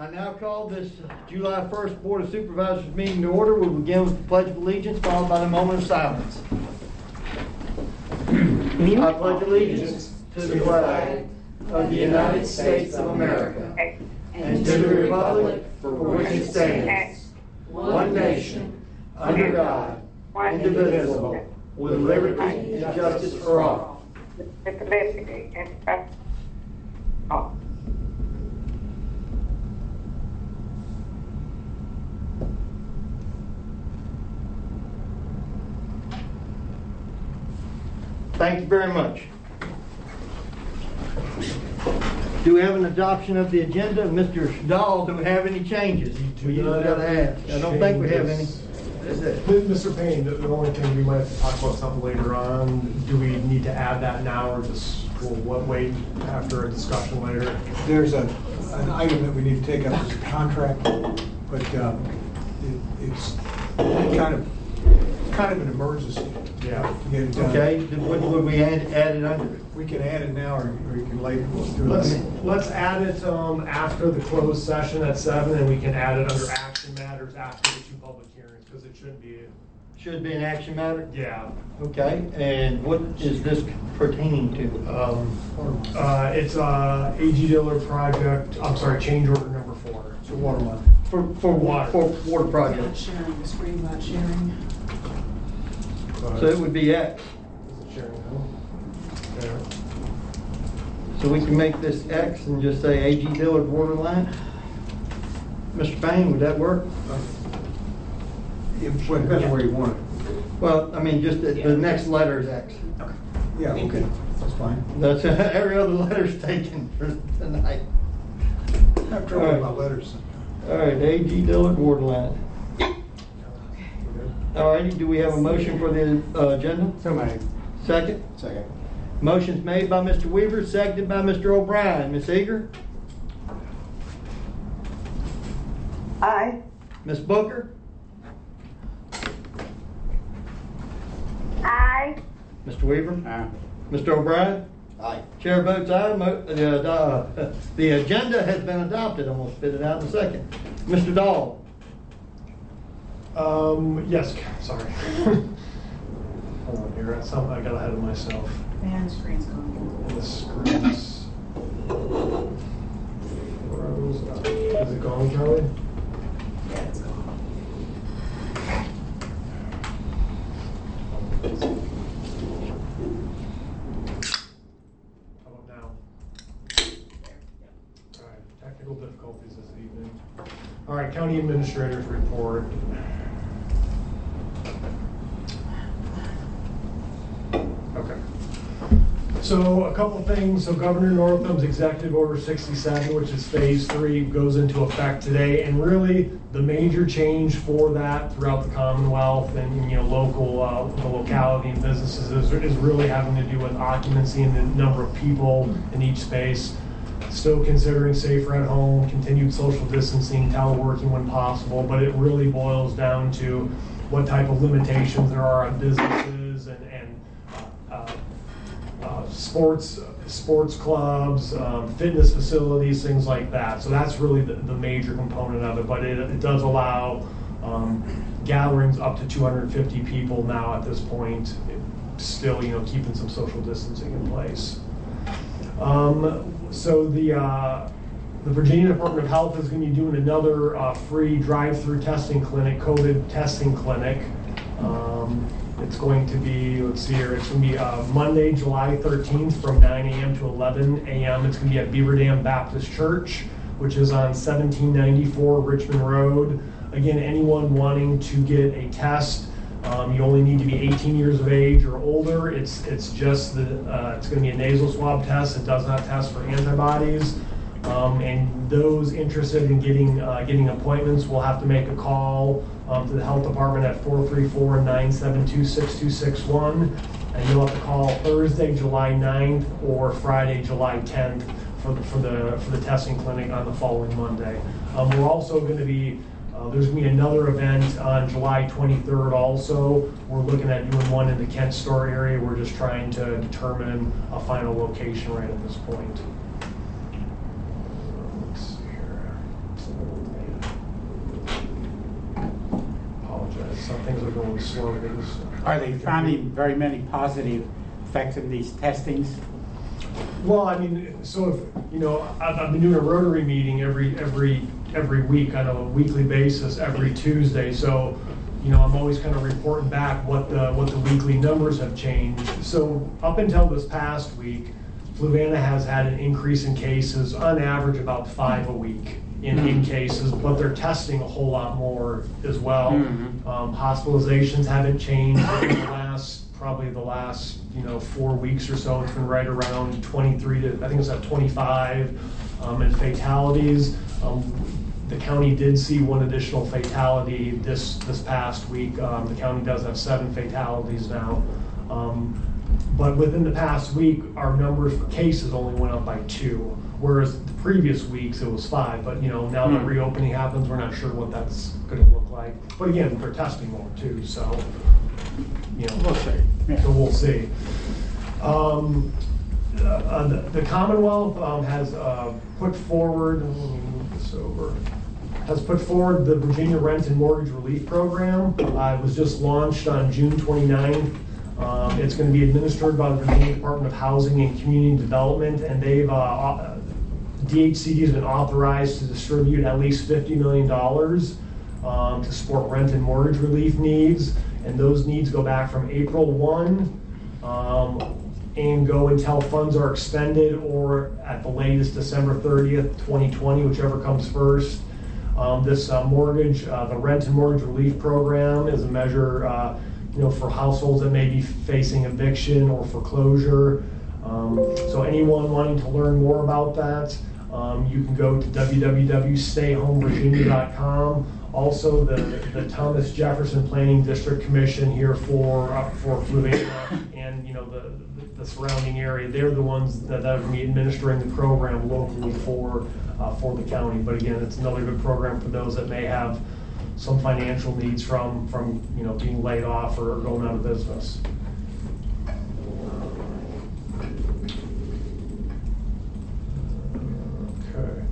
I now call this July 1st Board of Supervisors meeting to order. We'll begin with the Pledge of Allegiance, followed by the moment of silence. I pledge allegiance to the flag of the United States of America and to the republic for which it stands, one nation, under God, indivisible, with liberty and justice for all. Thank you very much. Do we have an adoption of the agenda? Mr. Dahl, do we have any changes? We usually got to ask. I don't think we have any. Mr. Payne, the only thing we might have to talk about something later on, do we need to add that now or just we'll wait after a discussion later? There's an item that we need to take up as a contract, but it's kind of an emergency. Yeah. To get it done. Okay, would we add it under it? We can add it now or you can later do it. Let's add it after the closed session at 7, and we can add it under action matters after the 2 public hearings because it shouldn't be. Should be an action matter? Yeah. Okay, and what is this pertaining to? It's A.G. Dillard project, I'm sorry, change order number 4. It's a water line. For water. For water Not projects. sharing, the screen not sharing. So it would be X. Is it sharing now? There. So we can make this X and just say A.G. Dillard water line? Mr. Payne, would that work? It depends where you want it. Well, I mean, just the next letter is X. Yeah, okay, that's fine. That's every other letter's taken for tonight. I have trouble with my letters. All right, A.G. Dillard water line. All righty, do we have a motion for the agenda? So made. Second? Second. Motion's made by Mr. Weaver, seconded by Mr. O'Brien. Ms. Eager? Aye. Ms. Booker? Aye. Mr. Weaver? Aye. Mr. O'Brien? Aye. Chair votes aye. The agenda has been adopted. I'm going to spit it out in a second. Mr. Dahl? Yes, sorry. Hold on here, I got ahead of myself. And screen's going. The screens. Froze up. Is it gone, Kelly? Yeah, it's gone. How about now? All right, technical difficulties this evening. All right, County Administrator's report. Okay. So a couple things. So Governor Northam's Executive Order 67, which is Phase 3, goes into effect today. And really, the major change for that throughout the Commonwealth and the locality and businesses is really having to do with occupancy and the number of people in each space. Still considering safer at home, continued social distancing, teleworking when possible, but it really boils down to what type of limitations there are on businesses and sports clubs, fitness facilities, things like that. So that's really the major component of it, but it does allow gatherings up to 250 people now at this point, still keeping some social distancing in place. So the Virginia Department of Health is going to be doing another free drive-through testing clinic, COVID testing clinic. It's going to be, let's see here, it's going to be Monday, July 13th from 9 a.m. to 11 a.m. It's going to be at Beaver Dam Baptist Church, which is on 1794 Richmond Road. Again, anyone wanting to get a test, you only need to be 18 years of age or older. It's just it's going to be a nasal swab test. It does not test for antibodies. And those interested in getting appointments will have to make a call to the health department at 434-972-6261, and you'll have to call Thursday, July 9th or Friday, July 10th for the testing clinic on the following Monday. We're also going to be there's going to be another event on July 23rd also. We're looking at doing one in the Kent Store area. We're just trying to determine a final location right at this point. Let's see here. So things are going slowly. Are they finding very many positive effects in these testings? Well, I mean, so if, I've been doing a Rotary meeting every week on a weekly basis, every Tuesday. So, I'm always kind of reporting back what the weekly numbers have changed. So up until this past week, Fluvanna has had an increase in cases, on average about 5 a week in cases, but they're testing a whole lot more as well. Hospitalizations haven't changed in the last 4 weeks or so. It's been right around 23 to, I think it's at 25, and fatalities. The county did see one additional fatality this past week. The county does have 7 fatalities now. But within the past week, our numbers for cases only went up by 2, whereas the previous weeks it was 5. But now that reopening happens, we're not sure what that's going to look like. But again, they're testing more too, so We'll see. Yeah. So we'll see. The Commonwealth has put forward. Let me move this over. Has put forward the Virginia Rent and Mortgage Relief Program. It was just launched on June 29th. It's going to be administered by the Virginia Department of Housing and Community Development, and DHCD has been authorized to distribute at least $50 million to support rent and mortgage relief needs, and those needs go back from April 1 and go until funds are expended, or at the latest December 30th, 2020, whichever comes first. This mortgage, the Rent and Mortgage Relief Program is a measure for households that may be facing eviction or foreclosure. So anyone wanting to learn more about that, you can go to www.stayhomevirginia.com. Also, the Thomas Jefferson Planning District Commission here for Fluvanna and the surrounding area, they're the ones that are going to be administering the program locally for the county. But again, it's another good program for those that may have some financial needs from being laid off or going out of business. Okay.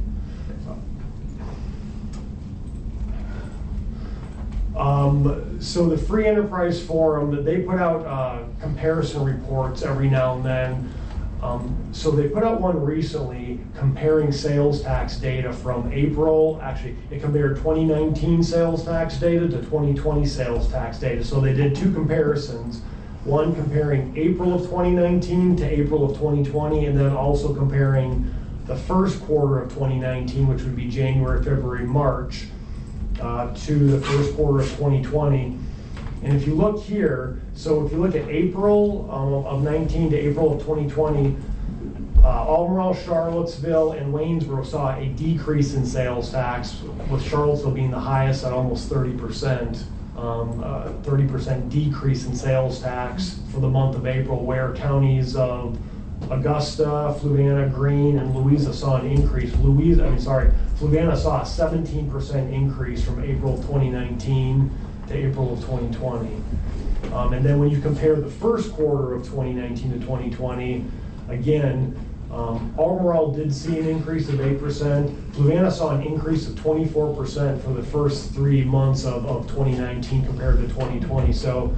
So the Free Enterprise Forum, they put out comparison reports every now and then. So they put out one recently comparing sales tax data from April. Actually, it compared 2019 sales tax data to 2020 sales tax data. So they did 2 comparisons, one comparing April of 2019 to April of 2020, and then also comparing the first quarter of 2019, which would be January, February, March, to the first quarter of 2020. And if you look here, so if you look at April of 19 to April of 2020, Albemarle, Charlottesville, and Waynesboro saw a decrease in sales tax, with Charlottesville being the highest at almost 30%. 30% decrease in sales tax for the month of April, where counties of Augusta, Fluvanna, Greene, and Louisa saw an increase. Fluvanna saw a 17% increase from April 2019 to April of 2020. And then when you compare the first quarter of 2019 to 2020, again, Albemarle did see an increase of 8%. Fluvanna saw an increase of 24% for the first 3 months of 2019 compared to 2020. So,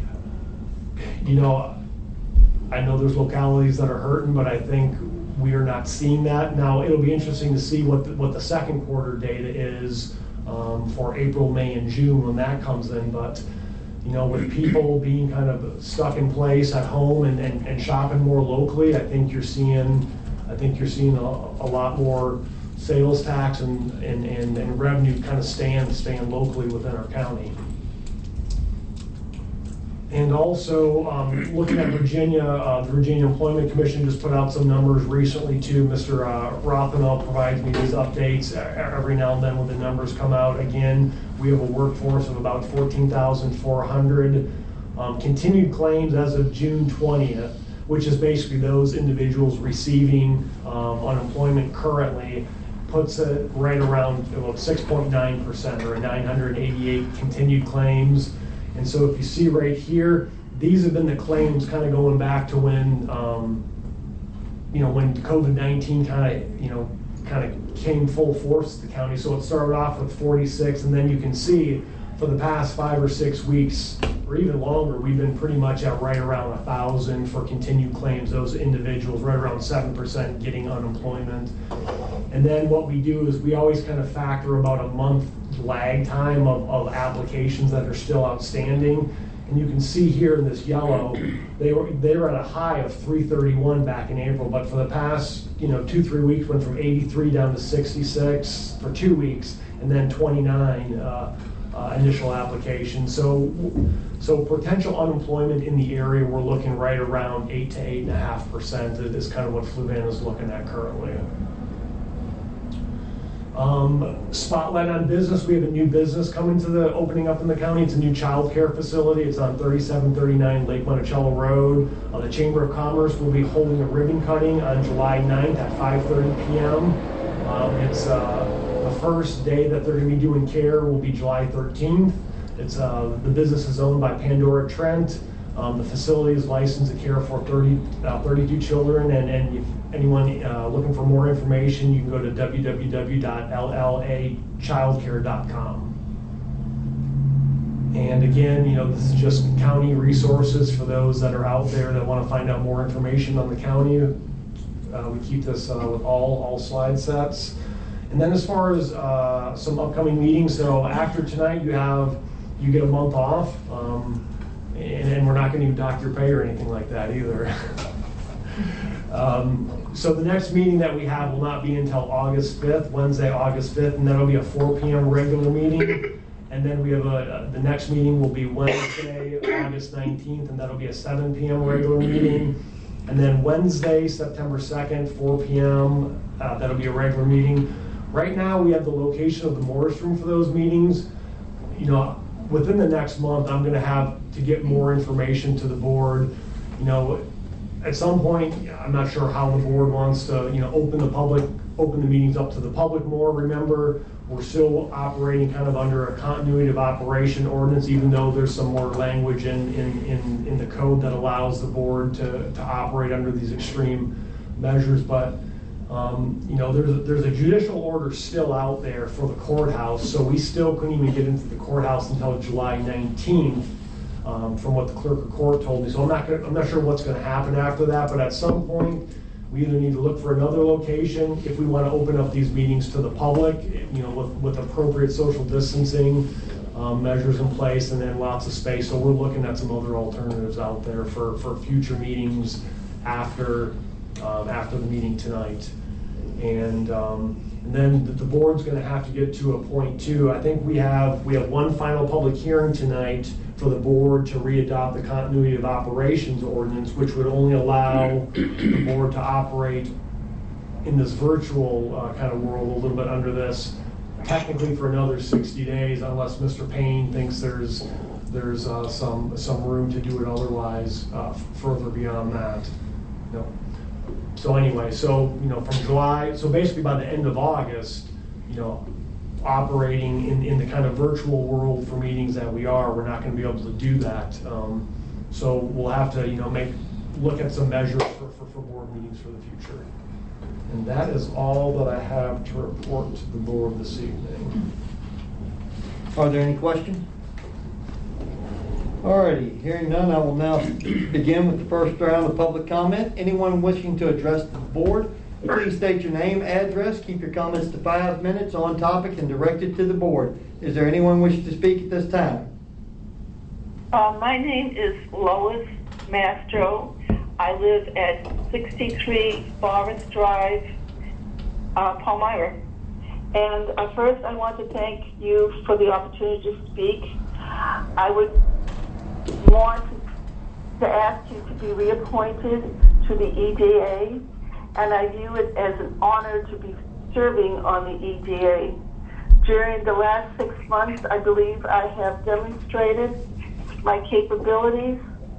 I know there's localities that are hurting, but I think we are not seeing that. Now, it'll be interesting to see what the second quarter data is for April, May, and June when that comes in. But with people being kind of stuck in place at home and shopping more locally, I think you're seeing a lot more sales tax and revenue kind of staying locally within our county. And also, looking at Virginia, the Virginia Employment Commission just put out some numbers recently too. Mr. Rothenall provides me these updates every now and then when the numbers come out. Again, we have a workforce of about 14,400. Continued claims as of June 20th, which is basically those individuals receiving unemployment currently, puts it right around 6.9%, or 988 continued claims. And so if you see right here, these have been the claims kind of going back to when, when COVID-19 kind of came full force to the county. So it started off with 46, and then you can see for the past 5 or 6 weeks, or even longer, we've been pretty much at right around 1,000 for continued claims, those individuals, right around 7% getting unemployment. And then what we do is we always kind of factor about a month lag time of applications that are still outstanding. And you can see here in this yellow, they were at a high of 331 back in April, but for the past 2-3 weeks went from 83 down to 66 for 2 weeks, and then 29 initial applications. So potential unemployment in the area, we're looking right around 8 to 8.5% is kind of what Fluvanna is looking at currently. Spotlight on business, we have a new business opening up in the county. It's a new child care facility. It's on 3739 Lake Monticello Road. The Chamber of Commerce will be holding a ribbon cutting on July 9th at 5:30 p.m. It's the first day that they're going to be doing care will be July 13th. It's the business is owned by Pandora Trent. The facility is licensed to care for 32 children, and if anyone looking for more information, you can go to www.llachildcare.com. And again, this is just county resources for those that are out there that want to find out more information on the county. We keep this with all slide sets. And then as far as some upcoming meetings, so after tonight you get a month off. And we're not going to even dock your pay or anything like that either. So the next meeting that we have will not be until August 5th, Wednesday, August 5th, and that'll be a 4 p.m. regular meeting. And then we have the next meeting will be Wednesday, August 19th, and that'll be a 7 p.m. regular meeting. And then Wednesday, September 2nd, 4 p.m., that'll be a regular meeting. Right now, we have the location of the Morris Room for those meetings. Within the next month, I'm going to have to get more information to the board. At some point, I'm not sure how the board wants to, open the meetings up to the public more. Remember, we're still operating kind of under a continuity of operation ordinance, even though there's some more language in the code that allows the board to operate under these extreme measures. But there's a judicial order still out there for the courthouse, so we still couldn't even get into the courthouse until July 19th, from what the clerk of court told me. So I'm not sure what's going to happen after that, but at some point, we either need to look for another location if we want to open up these meetings to the public, with appropriate social distancing measures in place, and then lots of space. So we're looking at some other alternatives out there for future meetings after the meeting tonight. And then the board's going to have to get to a point too. I think we have one final public hearing tonight for the board to readopt the continuity of operations ordinance, which would only allow the board to operate in this virtual kind of world a little bit under this, technically for another 60 days, unless Mr. Payne thinks there's some room to do it otherwise further beyond that. So anyway, from July, so basically by the end of August, operating in the kind of virtual world for meetings that we're not going to be able to do that. So we'll have to, look at some measures for board meetings for the future. And that is all that I have to report to the board this evening. Are there any questions? Alrighty, hearing none, I will now begin with the first round of public comment. Anyone wishing to address the board, please state your name, address, keep your comments to 5 minutes, on topic, and directed to the board. Is there anyone wishing to speak at this time? My name is Lois Mastro. I live at 63 Forest Drive, Palmyra. And first I want to thank you for the opportunity to speak. I would want to ask you to be reappointed to the EDA, and I view it as an honor to be serving on the EDA. During the last 6 months, I believe I have demonstrated my capabilities,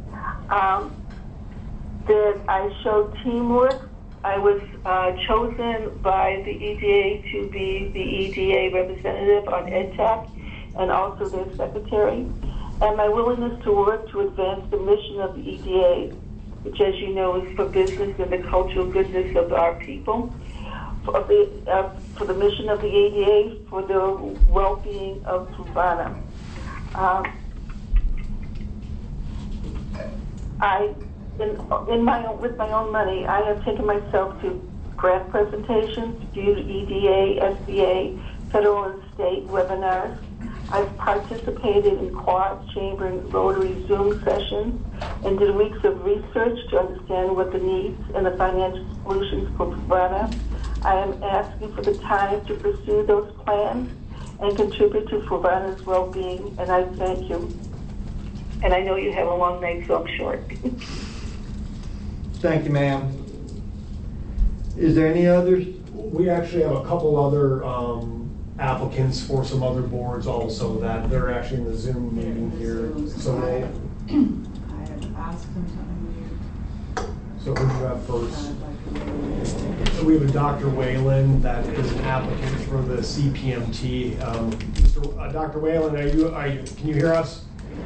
that I showed teamwork. I was chosen by the EDA to be the EDA representative on EdTech and also their secretary. And my willingness to work to advance the mission of the EDA, which, as you know, is for business and the cultural goodness of our people, for the mission of the EDA, for the well-being of Fluvanna. With my own money, I have taken myself to grant presentations, viewed EDA, SBA, federal and state webinars. I've participated in co-op, chamber, and Rotary Zoom sessions and did weeks of research to understand what the needs and the financial solutions for Fluvanna. I am asking for the time to pursue those plans and contribute to Fluvanna's well-being, and I thank you. And I know you have a long night, so I'm short. Thank you, ma'am. Is there any others? We actually have a couple other applicants for some other boards also that they're actually in the Zoom meeting here. So I have asked them to unmute. who do you have first? I'd like to So we have a Dr. Whalen that is an applicant for the CPMT. Dr. Whalen, can you hear us?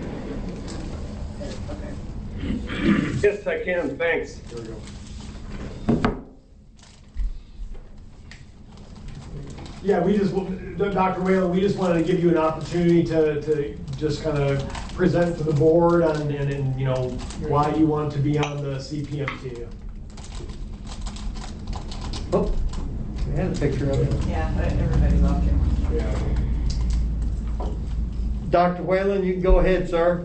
Yes, I can. Thanks. There we go. Yeah, Dr. Whalen, we just wanted to give you an opportunity to just kind of present to the board and you know why you want to be on the CPMT. Oh, we had a picture of it. Yeah, everybody loved him. Yeah. Dr. Whalen, you can go ahead, sir.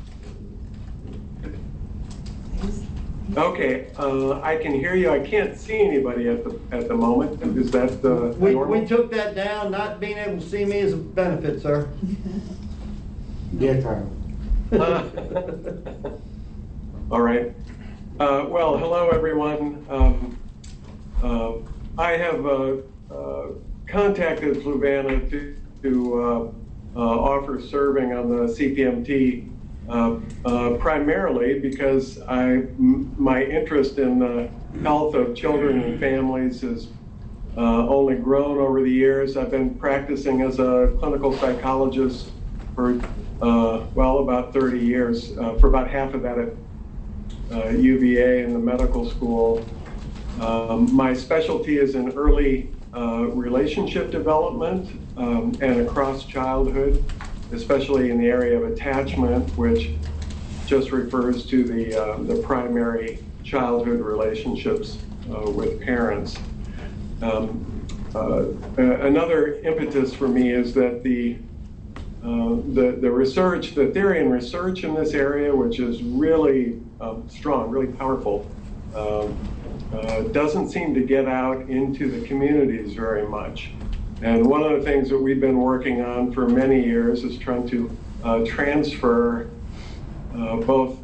Okay, I can hear you. I can't see anybody at the moment. Is that normal? We took that down. Not being able to see me is a benefit, sir. Dear time. All right. Well, hello everyone. I have contacted Fluvanna to offer serving on the CPMT. Primarily because my interest in the health of children and families has only grown over the years. I've been practicing as a clinical psychologist for, about 30 years, for about half of that at UVA in the medical school. My specialty is in early relationship development and across childhood, especially in the area of attachment, which just refers to the primary childhood relationships with parents. Another impetus for me is that the research, the theory and research in this area, which is really strong, really powerful, doesn't seem to get out into the communities very much. And one of the things that we've been working on for many years is trying to transfer both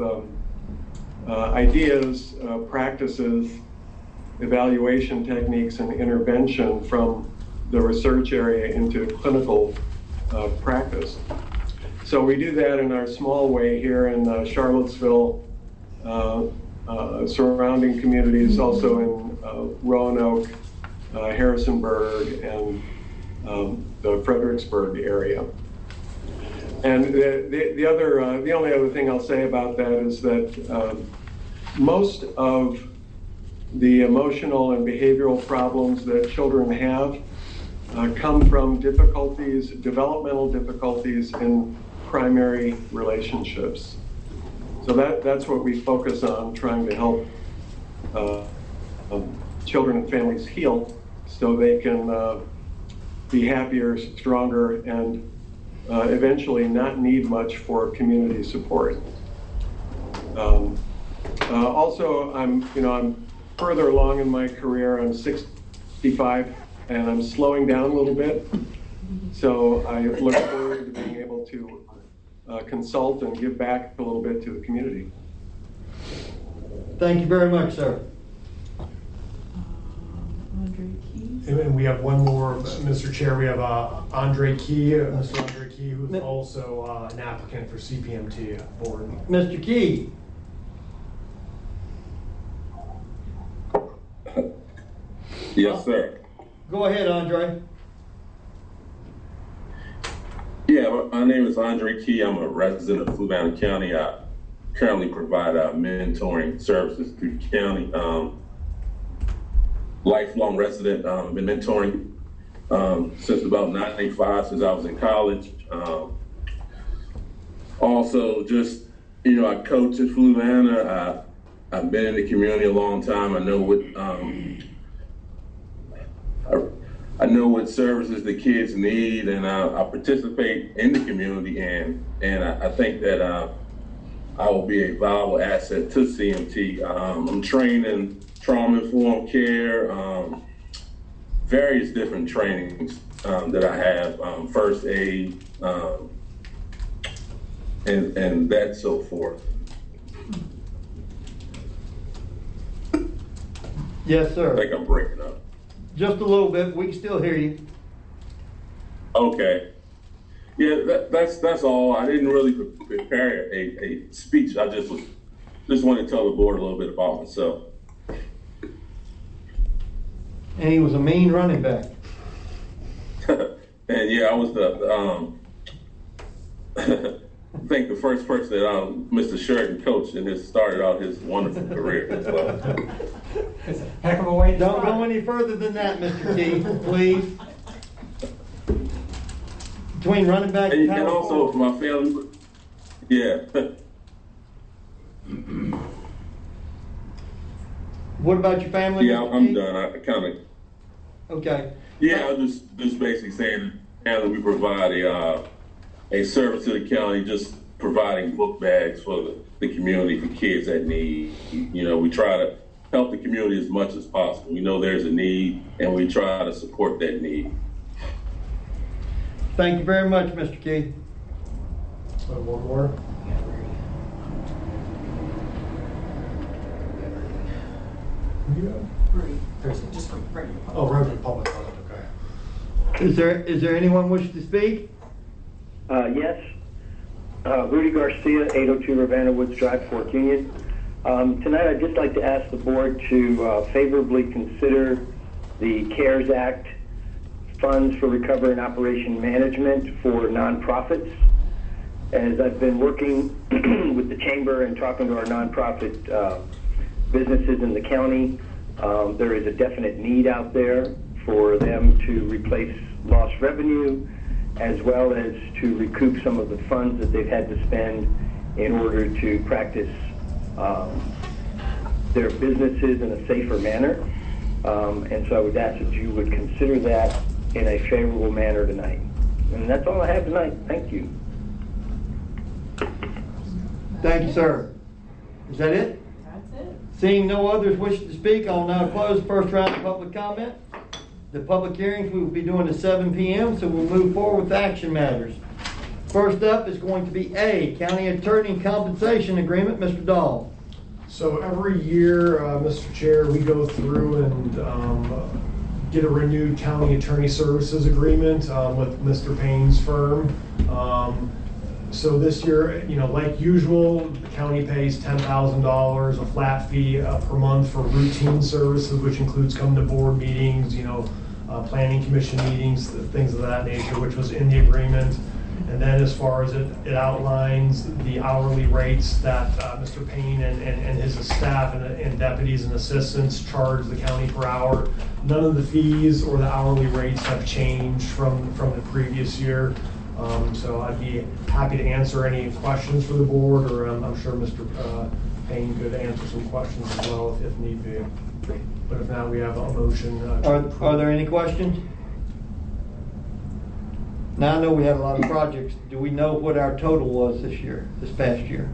ideas, practices, evaluation techniques, and intervention from the research area into clinical practice. So we do that in our small way here in Charlottesville, surrounding communities, also in Roanoke, Harrisonburg, and the Fredericksburg area. And the only other thing I'll say about that is that most of the emotional and behavioral problems that children have come from developmental difficulties in primary relationships. So that's what we focus on, trying to help children and families heal so they can be happier, stronger, and eventually not need much for community support. Also, I'm further along in my career. I'm 65, and I'm slowing down a little bit. So I look forward to being able to consult and give back a little bit to the community. Thank you very much, sir. Andre Key. And we have one more, Mr. Chair. We have Andre Key, Mr. Andre Key, who's also an applicant for CPMT board. Mr. Key. Yes, sir. Go ahead, Andre. Yeah, my name is Andre Key. I'm a resident of Fluvanna County. I currently provide mentoring services through the county. Lifelong resident. I've been mentoring since about 1995, since I was in college. Also, just, I coach at Fluvanna. I've been in the community a long time. I know what services the kids need, and I participate in the community, and I think that I will be a valuable asset to CMT. I'm trained in trauma-informed care, various different trainings that I have, first aid, and that so forth. Yes, I sir. think I'm breaking up. Just a little bit. We can still hear you. Okay. Yeah, that's all. I didn't really prepare a speech. I just wanted to tell the board a little bit about myself. And he was a mean running back. And yeah, I was I think the first person that Mr. Sheridan coached and has started out his wonderful career. So. It's a heck of a way to Don't start. go any further than that, Mr. Keith, please. Between running back and And also for my family, yeah. What about your family? Yeah, Mr. I'm Keith? done. I kind of. Okay. Yeah, I was just basically saying, and we provide a service to the county, just providing book bags for the community for kids that need. We try to help the community as much as possible. We know there's a need, and we try to support that need. Thank you very much, Mr. Keith. One more. Just for regular public. Oh, right, public comment, okay. Is there anyone wishing to speak? Yes. Rudy Garcia, 802 Ravenna Woods Drive, Fort Union. Tonight I'd just like to ask the board to favorably consider the CARES Act funds for recovery and operation management for nonprofits. As I've been working with the chamber and talking to our nonprofit businesses in the county, there is a definite need out there for them to replace lost revenue, as well as to recoup some of the funds that they've had to spend in order to practice their businesses in a safer manner. And so I would ask that you would consider that in a favorable manner tonight. And that's all I have tonight. Thank you. Thank you, sir. Is that it? That's it. Seeing no others wishing to speak, I'll now close the first round of public comment. The public hearings we will be doing at 7 p.m., so we'll move forward with action matters. First up is going to be A, County Attorney Compensation Agreement. Mr. Dahl. So every year, Mr. Chair, we go through and get a renewed county attorney services agreement with Mr. Payne's firm. So this year, like usual, the county pays $10,000, a flat fee per month for routine services, which includes coming to board meetings, planning commission meetings, things of that nature, which was in the agreement. And then as far as it outlines the hourly rates that Mr. Payne and his staff and deputies and assistants charge the county per hour. None of the fees or the hourly rates have changed from the previous year. So I'd be happy to answer any questions for the board, or I'm sure Mr. Payne could answer some questions as well if need be. But if not, we have a motion. Are there any questions? Now I know we have a lot of projects. Do we know what our total was this past year?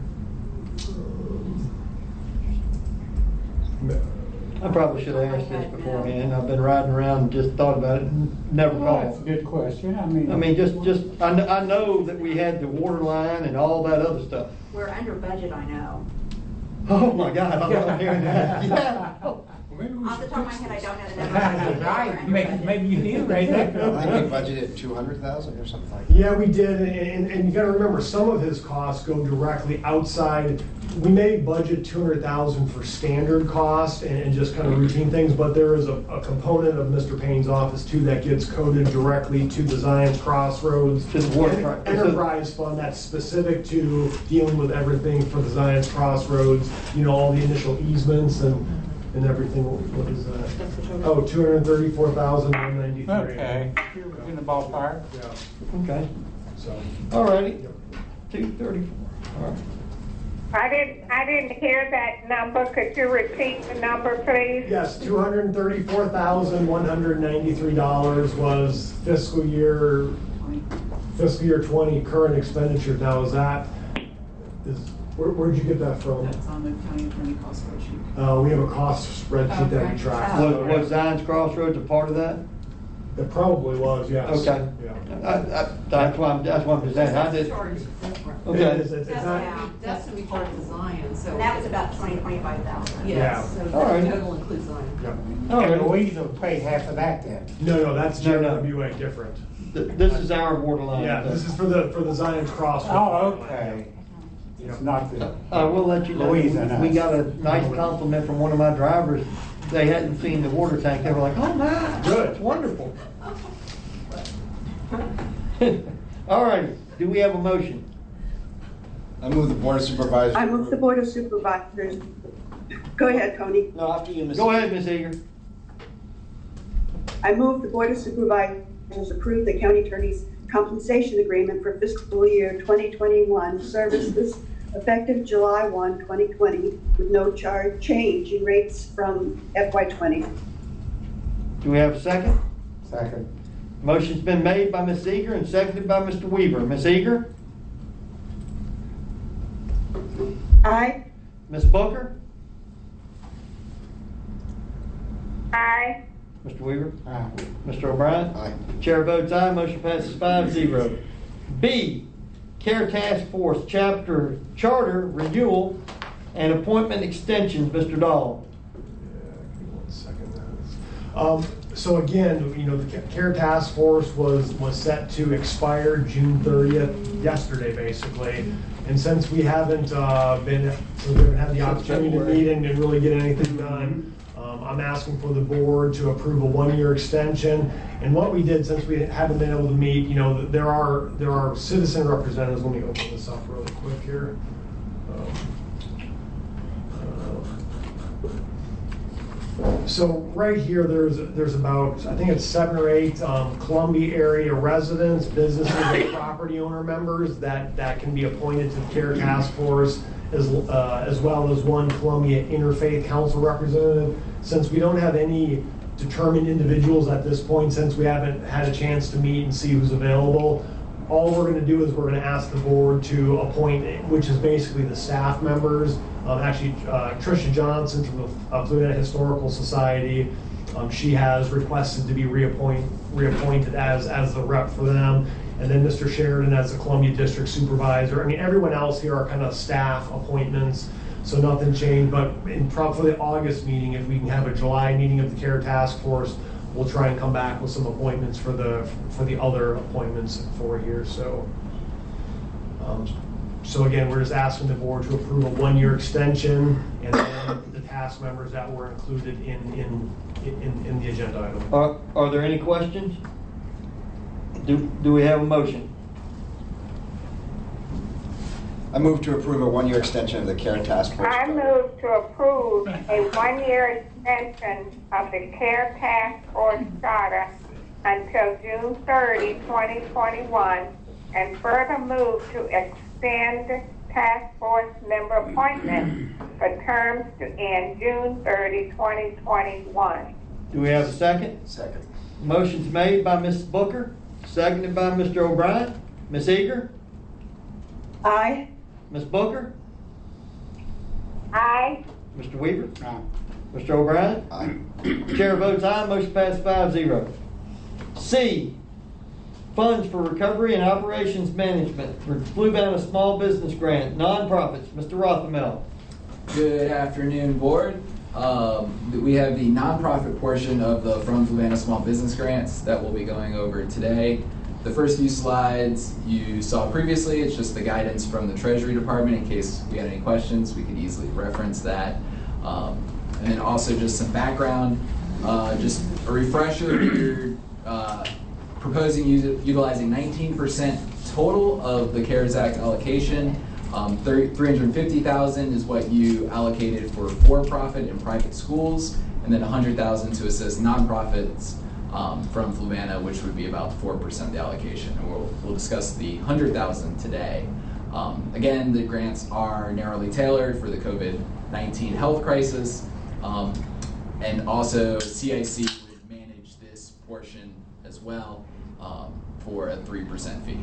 I probably should have asked this beforehand. I've been riding around and just thought about it and never Well, that's a called. good question. I mean, I know that we had the water line and all that other stuff. We're under budget, I know. Oh my God, I love hearing that. Yeah. Off the top of my head, I don't know the number. Right, maybe you do right I there. think we budgeted 200,000 or something like that. Yeah, we did, and you gotta remember, some of his costs go directly outside. We may budget 200,000 for standard cost and just kind of routine things, but there is a component of Mr. Payne's office too that gets coded directly to the Zions Crossroads To the water enterprise fund that's specific to dealing with everything for the Zions Crossroads, all the initial easements and everything. What is that? Oh, 234,193. Okay, you're in the ballpark. Yeah. Okay. So. All righty. 234. All right. I didn't hear that number. Could you repeat the number, please? Yes, $234,193 was fiscal year 20 current expenditure. Now where'd you get that from? That's on the county attorney cost spreadsheet. We have a cost spreadsheet that we track. Was Zions Crossroads a part of that? It probably was, yes. Okay. Yeah. That's why I'm just saying. I did. Okay. It's not, That's what we charge to Zion, so. And that was about 25,000. Yes, Yeah. so All right. the total includes Zion. yeah. All right. Louise will pay half of that then. No, that's No, no. JWA different. This is our borderline. Yeah, this is for the Zions Cross. Oh, okay. It's not the. I will let you know, Louise and us. we got a nice compliment from one of my drivers. They hadn't seen the water tank. They were like, oh my, Good. it's wonderful. All right, do we have a motion? I move the Board of Supervisors. I move the Board of Supervisors. Go ahead, Tony. No, after you, Ms. Go ahead, Ms. Eager. I move the Board of Supervisors approve the county attorney's compensation agreement for fiscal year 2021 services effective July 1, 2020, with no change in rates from FY20. Do we have a second? Second. Motion's been made by Ms. Eager and seconded by Mr. Weaver. Ms. Eager? Aye. Ms. Booker? Aye. Mr. Weaver? Aye. Mr. O'Brien? Aye. Chair votes aye, motion passes 5-0. B, Care Task Force Chapter Charter Renewal and Appointment Extensions. Mr. Dahl. Give me 1 second. So again, the CARE Task Force was set to expire June 30th, yesterday basically. And since we haven't we haven't had the opportunity to meet and really get anything done, I'm asking for the board to approve a 1-year extension. And what we did, since we haven't been able to meet, there are citizen representatives. Let me open this up really quick here. So right here, there's about, I think it's 7 or 8 Columbia area residents, businesses, and property owner members that can be appointed to the CARE Task Force, as well as 1 Columbia Interfaith Council representative. Since we don't have any determined individuals at this point, since we haven't had a chance to meet and see who's available, all we're going to do is we're going to ask the board to appoint, which is basically the staff members. Tricia Johnson from the Fluvanna Historical Society, she has requested to be reappointed as the rep for them. And then Mr. Sheridan as the Columbia District Supervisor. I mean, everyone else here are kind of staff appointments, so nothing changed. But for the August meeting, if we can have a July meeting of the CARE Task Force, we'll try and come back with some appointments for the other appointments for here. So again, we're just asking the board to approve a 1-year extension, and then the task members that were included in the agenda item. Are there any questions? Do we have a motion? I move to approve a 1-year extension of the CARE Task Force. I move to approve a 1-year extension of the CARE Task Force charter until June 30, 2021, and further move to extend task force member appointments for terms to end June 30, 2021. Do we have a second? Second. Motion's made by Ms. Booker, seconded by Mr. O'Brien. Ms. Eager? Aye. Ms. Booker? Aye. Mr. Weaver? Aye. Mr. O'Brien? Aye. Chair votes aye, motion passes 5-0. C, Funds for Recovery and Operations Management for Fluvanna Small Business Grant, nonprofits. Mr. Rothamel. Good afternoon, board. We have the nonprofit portion of the From Fluvanna Small Business Grants that we'll be going over today. The first few slides you saw previously. It's just the guidance from the Treasury Department in case we had any questions. We could easily reference that. And then also just some background, just a refresher. We're proposing utilizing 19% total of the CARES Act allocation. $350,000 is what you allocated for for-profit and private schools, and then $100,000 to assist nonprofits from Fluvanna, which would be about 4% of the allocation. And we'll discuss the $100,000 today. Again, the grants are narrowly tailored for the COVID-19 health crisis, and also CIC would manage this portion as well for a 3% fee.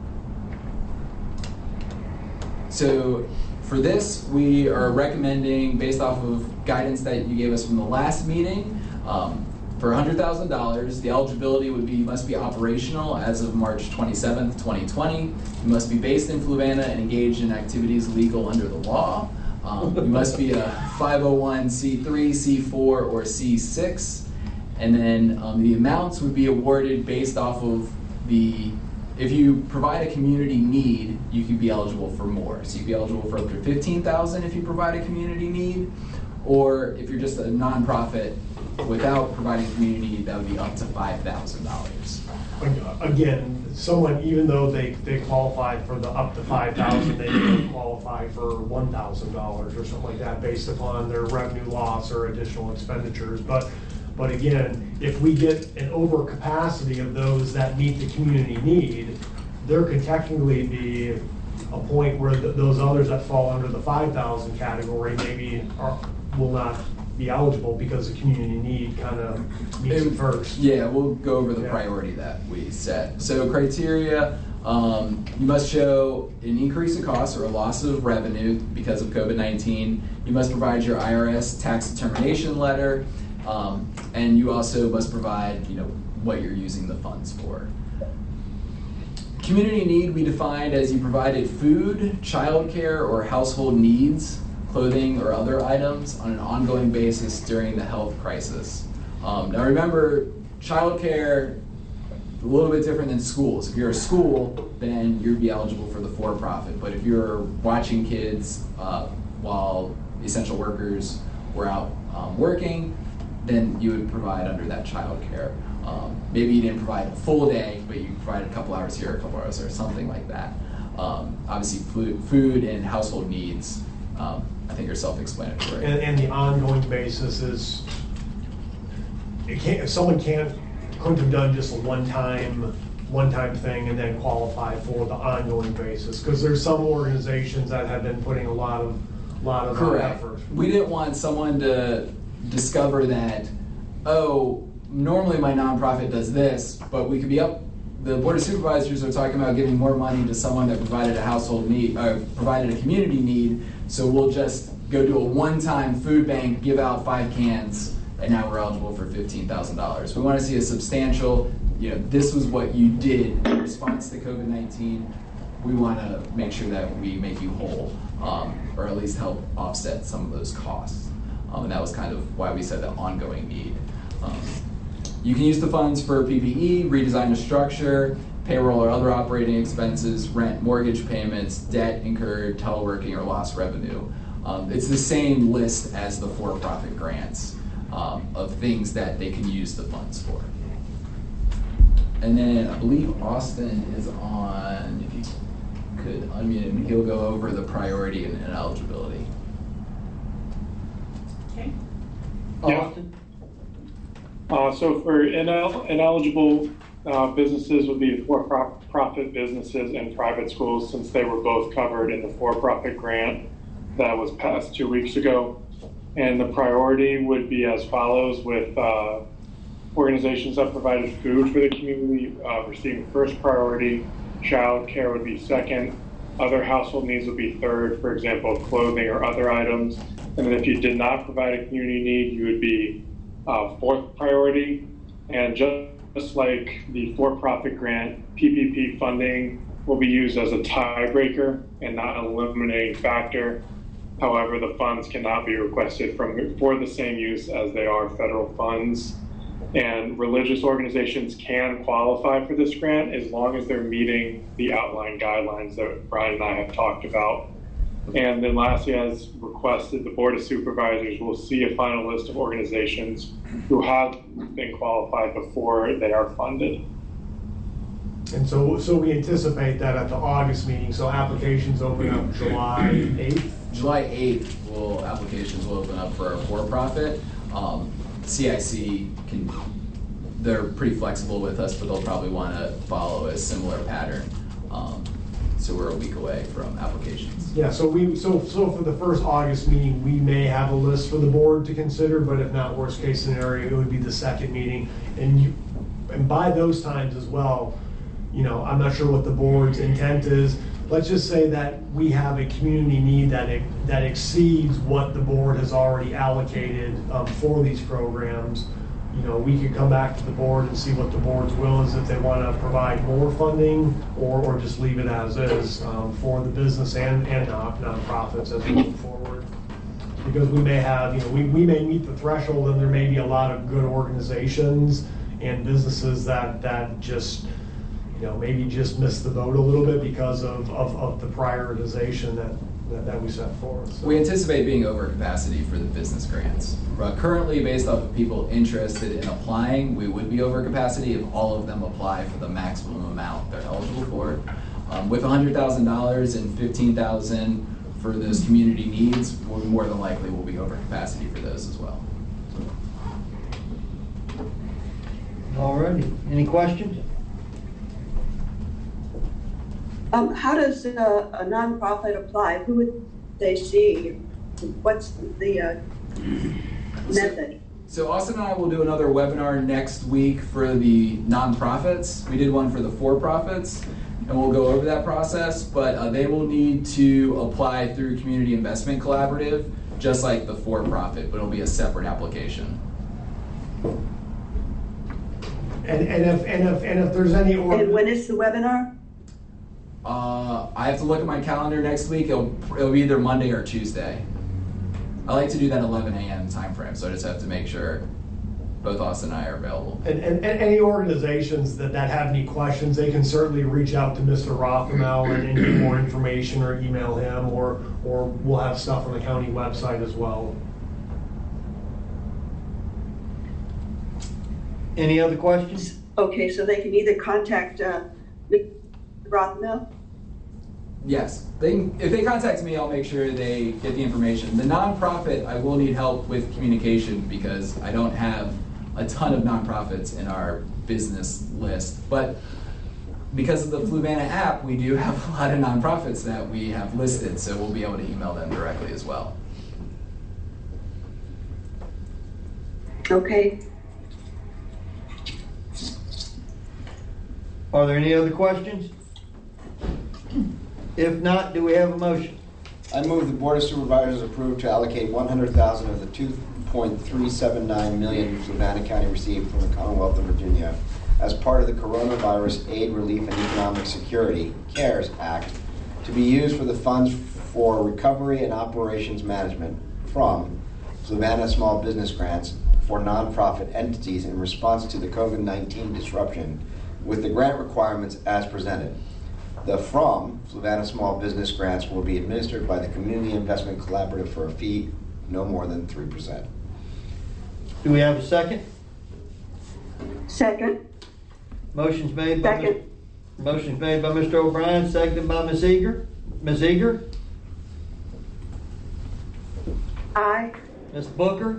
So for this, we are recommending, based off of guidance that you gave us from the last meeting, for $100,000, the eligibility would be, you must be operational as of March 27th, 2020. You must be based in Fluvanna and engaged in activities legal under the law. You must be a 501c3, C4, or C6. And then the amounts would be awarded based off of if you provide a community need, you could be eligible for more. So you'd be eligible for up to $15,000 if you provide a community need, or if you're just a nonprofit without providing community need, that would be up to $5,000. Again, someone, even though they qualified for the up to $5,000, they may qualify for $1,000 or something like that based upon their revenue loss or additional expenditures. But again, if we get an overcapacity of those that meet the community need, there could technically be a point where those others that fall under the 5,000 category maybe will not be eligible because the community need kind of meets it first. Yeah, we'll go over the priority that we set. So criteria, you must show an increase in costs or a loss of revenue because of COVID-19. You must provide your IRS tax determination letter, and you also must provide, what you're using the funds for. Community need we defined as you provided food, childcare, or household needs, clothing, or other items on an ongoing basis during the health crisis. Now remember, childcare, a little bit different than schools. If you're a school, then you'd be eligible for the for-profit. But if you're watching kids while essential workers were out working, then you would provide under that childcare. Maybe you didn't provide a full day, but you provided a couple hours here, a couple hours there, something like that. Obviously, food and household needs, I think, are self-explanatory. And the ongoing basis is, someone couldn't have done just a one-time thing and then qualify for the ongoing basis, because there's some organizations that have been putting a lot of effort. We didn't want someone to discover that, normally my nonprofit does this, but we could be up. The Board of Supervisors are talking about giving more money to someone that provided a household need, provided a community need, so we'll just go do a one-time food bank, give out 5 cans, and now we're eligible for $15,000. We want to see a substantial, this was what you did in response to COVID-19. We want to make sure that we make you whole, or at least help offset some of those costs. And that was kind of why we said the ongoing need. You can use the funds for PPE, redesign the structure, payroll or other operating expenses, rent, mortgage payments, debt incurred, teleworking, or lost revenue. It's the same list as the for-profit grants of things that they can use the funds for. And then I believe Austin is on, if you could unmute him, he'll go over the priority and eligibility. Okay. Austin? So for ineligible businesses would be for-profit businesses and private schools, since they were both covered in the for-profit grant that was passed 2 weeks ago. And the priority would be as follows, with organizations that provided food for the community receiving first priority, child care would be second, other household needs would be third, for example, clothing or other items. And then if you did not provide a community need, you would be fourth priority. And just like the for-profit grant, PPP funding will be used as a tiebreaker and not an eliminating factor. However, the funds cannot be requested for the same use as they are federal funds. And religious organizations can qualify for this grant as long as they're meeting the outline guidelines that Brian and I have talked about. And then lastly, as requested, the Board of Supervisors will see a final list of organizations who have been qualified before they are funded. And so we anticipate that at the August meeting, so applications open up July 8th? July 8th, applications will open up for our for-profit. CIC they're pretty flexible with us, but they'll probably want to follow a similar pattern. so we're a week away from applications. Yeah, so for the first August meeting, we may have a list for the board to consider, but if not, worst case scenario, it would be the second meeting. And by those times as well, I'm not sure what the board's intent is. Let's just say that we have a community need that exceeds what the board has already allocated for these programs. We could come back to the board and see what the board's will is, if they want to provide more funding or just leave it as is for the business and nonprofits as we move forward. Because we may have, we may meet the threshold, and there may be a lot of good organizations and businesses that just, maybe just missed the boat a little bit because of the prioritization that we set forth. So. We anticipate being over capacity for the business grants. Currently, based off of people interested in applying, we would be over capacity if all of them apply for the maximum amount they're eligible for. With $100,000 and $15,000 for those community needs, we more than likely will be over capacity for those as well. Alrighty, any questions? How does a nonprofit apply? Who would they see? What's the method? So Austin and I will do another webinar next week for the nonprofits. We did one for the for-profits, and we'll go over that process, but they will need to apply through Community Investment Collaborative, just like the for-profit, but it'll be a separate application. And if there's any And when is the webinar? I have to look at my calendar next week. It'll be either Monday or Tuesday. I like to do that 11 a.m. time frame, so I just have to make sure both Austin and I are available. And any organizations that have any questions, they can certainly reach out to Mr. Rothmel and get more information, or email him, or we'll have stuff on the county website as well. Any other questions? Okay, so they can either contact Mr. Rothmel? Yes, if they contact me, I'll make sure they get the information. The nonprofit, I will need help with communication because I don't have a ton of nonprofits in our business list. But because of the Fluvanna app, we do have a lot of nonprofits that we have listed, so we'll be able to email them directly as well. Okay. Are there any other questions? If not, do we have a motion? I move the Board of Supervisors approve to allocate $100,000 of the $2.379 million Fluvanna County received from the Commonwealth of Virginia as part of the Coronavirus Aid, Relief, and Economic Security (CARES Act) to be used for the funds for recovery and operations management from Fluvanna Small Business Grants for nonprofit entities in response to the COVID-19 disruption, with the grant requirements as presented. The from Fluvanna Small Business Grants will be administered by the Community Investment Collaborative for a fee no more than 3%. Do we have a second? Second. Motion's made by Mr. O'Brien, seconded by Ms. Eager. Ms. Eager? Aye. Ms. Booker?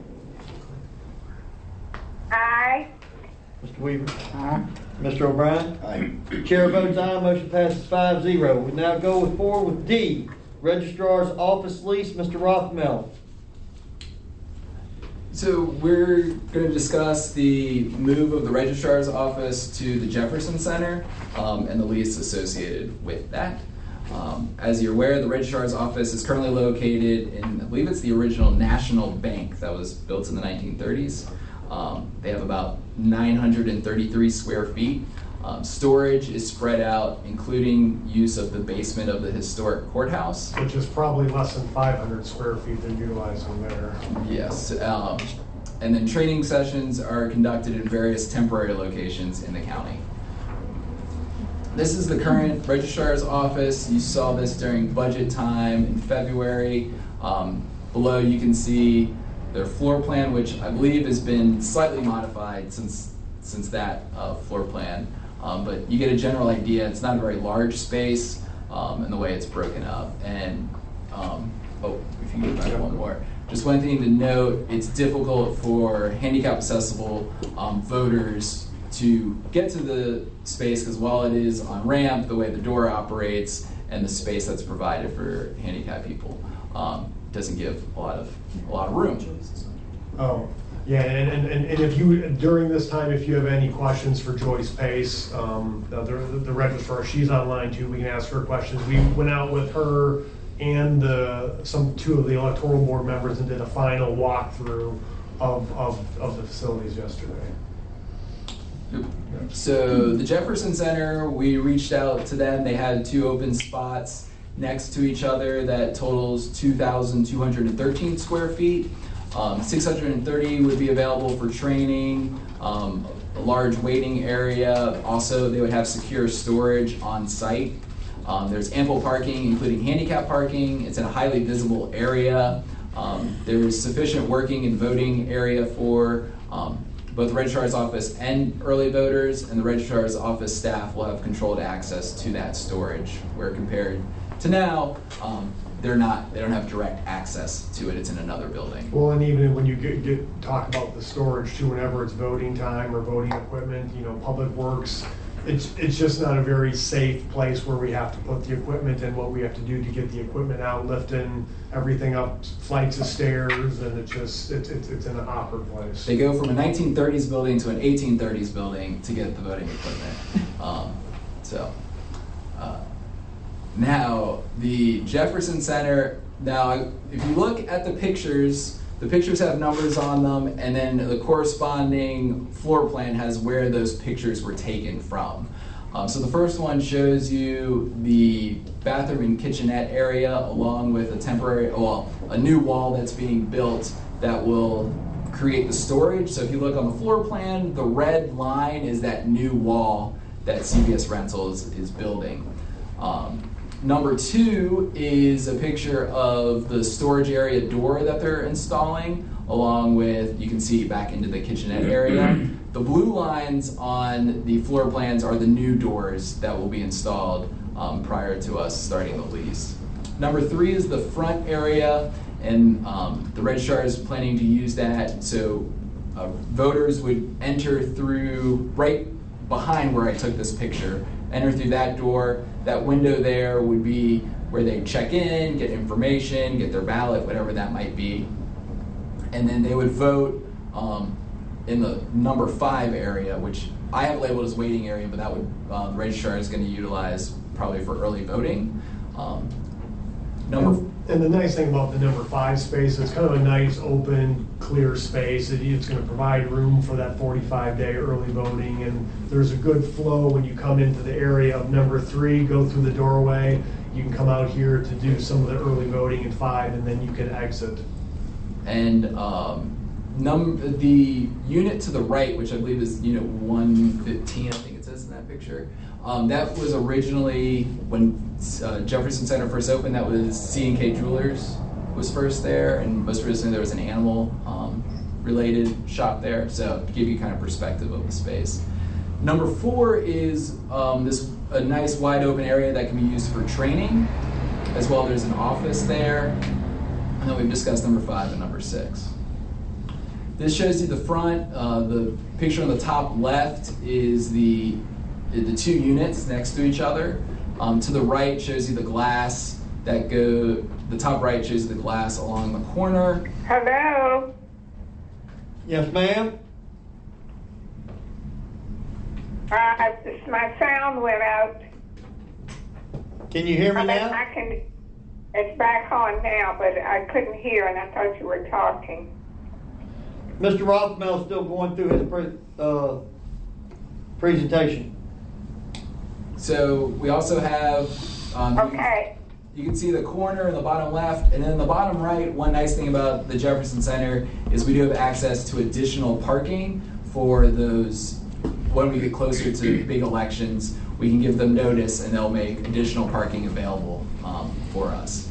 Aye. Mr. Weaver? Aye. Mr. O'Brien? Aye. Chair votes aye, motion passes 5-0. We now go forward with D, Registrar's Office Lease, Mr. Rothmel. So we're going to discuss the move of the Registrar's Office to the Jefferson Center and the lease associated with that. As you're aware, the Registrar's Office is currently located in, I believe it's the original National Bank that was built in the 1930s. They have about 933 square feet. Storage is spread out, including use of the basement of the historic courthouse. Which is probably less than 500 square feet they're utilizing there. Yes. And then training sessions are conducted in various temporary locations in the county. This is the current Registrar's Office. You saw this during budget time in February. Below you can see their floor plan, which I believe has been slightly modified since that floor plan. But you get a general idea. It's not a very large space in the way it's broken up. And, if you go back one more. Just one thing to note, it's difficult for handicap accessible voters to get to the space, because while it is on ramp, the way the door operates and the space that's provided for handicapped people doesn't give a lot of room. Oh, yeah, and if you, during this time, if you have any questions for Joyce Pace, the registrar, she's online too, we can ask her questions. We went out with her and two of the electoral board members and did a final walkthrough of the facilities yesterday. So the Jefferson Center, we reached out to them. They had 2 open spots next to each other that totals 2,213 square feet. 630 would be available for training, a large waiting area. Also, they would have secure storage on site. There's ample parking, including handicap parking. It's in a highly visible area. There's sufficient working and voting area for both the registrar's office and early voters, and the registrar's office staff will have controlled access to that storage, where compared to now, they don't have direct access to it. It's in another building. Well, and even when you talk about the storage too, whenever it's voting time or voting equipment, Public Works, it's just not a very safe place where we have to put the equipment and what we have to do to get the equipment out, lifting everything up flights of stairs, and it's in an awkward place. They go from a 1930s building to an 1830s building to get the voting equipment. Now, the Jefferson Center, now if you look at the pictures have numbers on them, and then the corresponding floor plan has where those pictures were taken from. So the first one shows you the bathroom and kitchenette area, along with a new wall that's being built that will create the storage. So if you look on the floor plan, the red line is that new wall that CVS Rentals is building. Number 2 is a picture of the storage area door that they're installing, along with, you can see back into the kitchenette area. The blue lines on the floor plans are the new doors that will be installed prior to us starting the lease. Number 3 is the front area, and the registrar is planning to use that so voters would enter through right behind where I took this picture, enter through that door. That window there would be where they check in, get information, get their ballot, whatever that might be. And then they would vote in the number 5 area, which I have labeled as waiting area, but that would the registrar is going to utilize probably for early voting. And the nice thing about the number 5 space, it's kind of a nice, open, clear space. It's going to provide room for that 45-day early voting, and there's a good flow when you come into the area of number 3, go through the doorway. You can come out here to do some of the early voting in 5, and then you can exit. And the unit to the right, which I believe is unit 115, I think it says in that picture, that was originally, when Jefferson Center first opened, that was C&K Jewelers was first there, and most recently there was an animal related shop there, so to give you kind of perspective of the space. Number 4 is a nice wide open area that can be used for training, as well. There's an office there, and then we've discussed number 5 and number 6. This shows you the front. The picture on the top left is the 2 units next to each other. To the right shows you the glass the top right shows you the glass along the corner. Hello? Yes, ma'am? My sound went out. Can you hear me now? It's back on now, but I couldn't hear, and I thought you were talking. Mr. Rothmel is still going through his presentation. So we also have, you can see the corner in the bottom left, and then in the bottom right, one nice thing about the Jefferson Center is we do have access to additional parking for those, when we get closer to big elections, we can give them notice and they'll make additional parking available for us.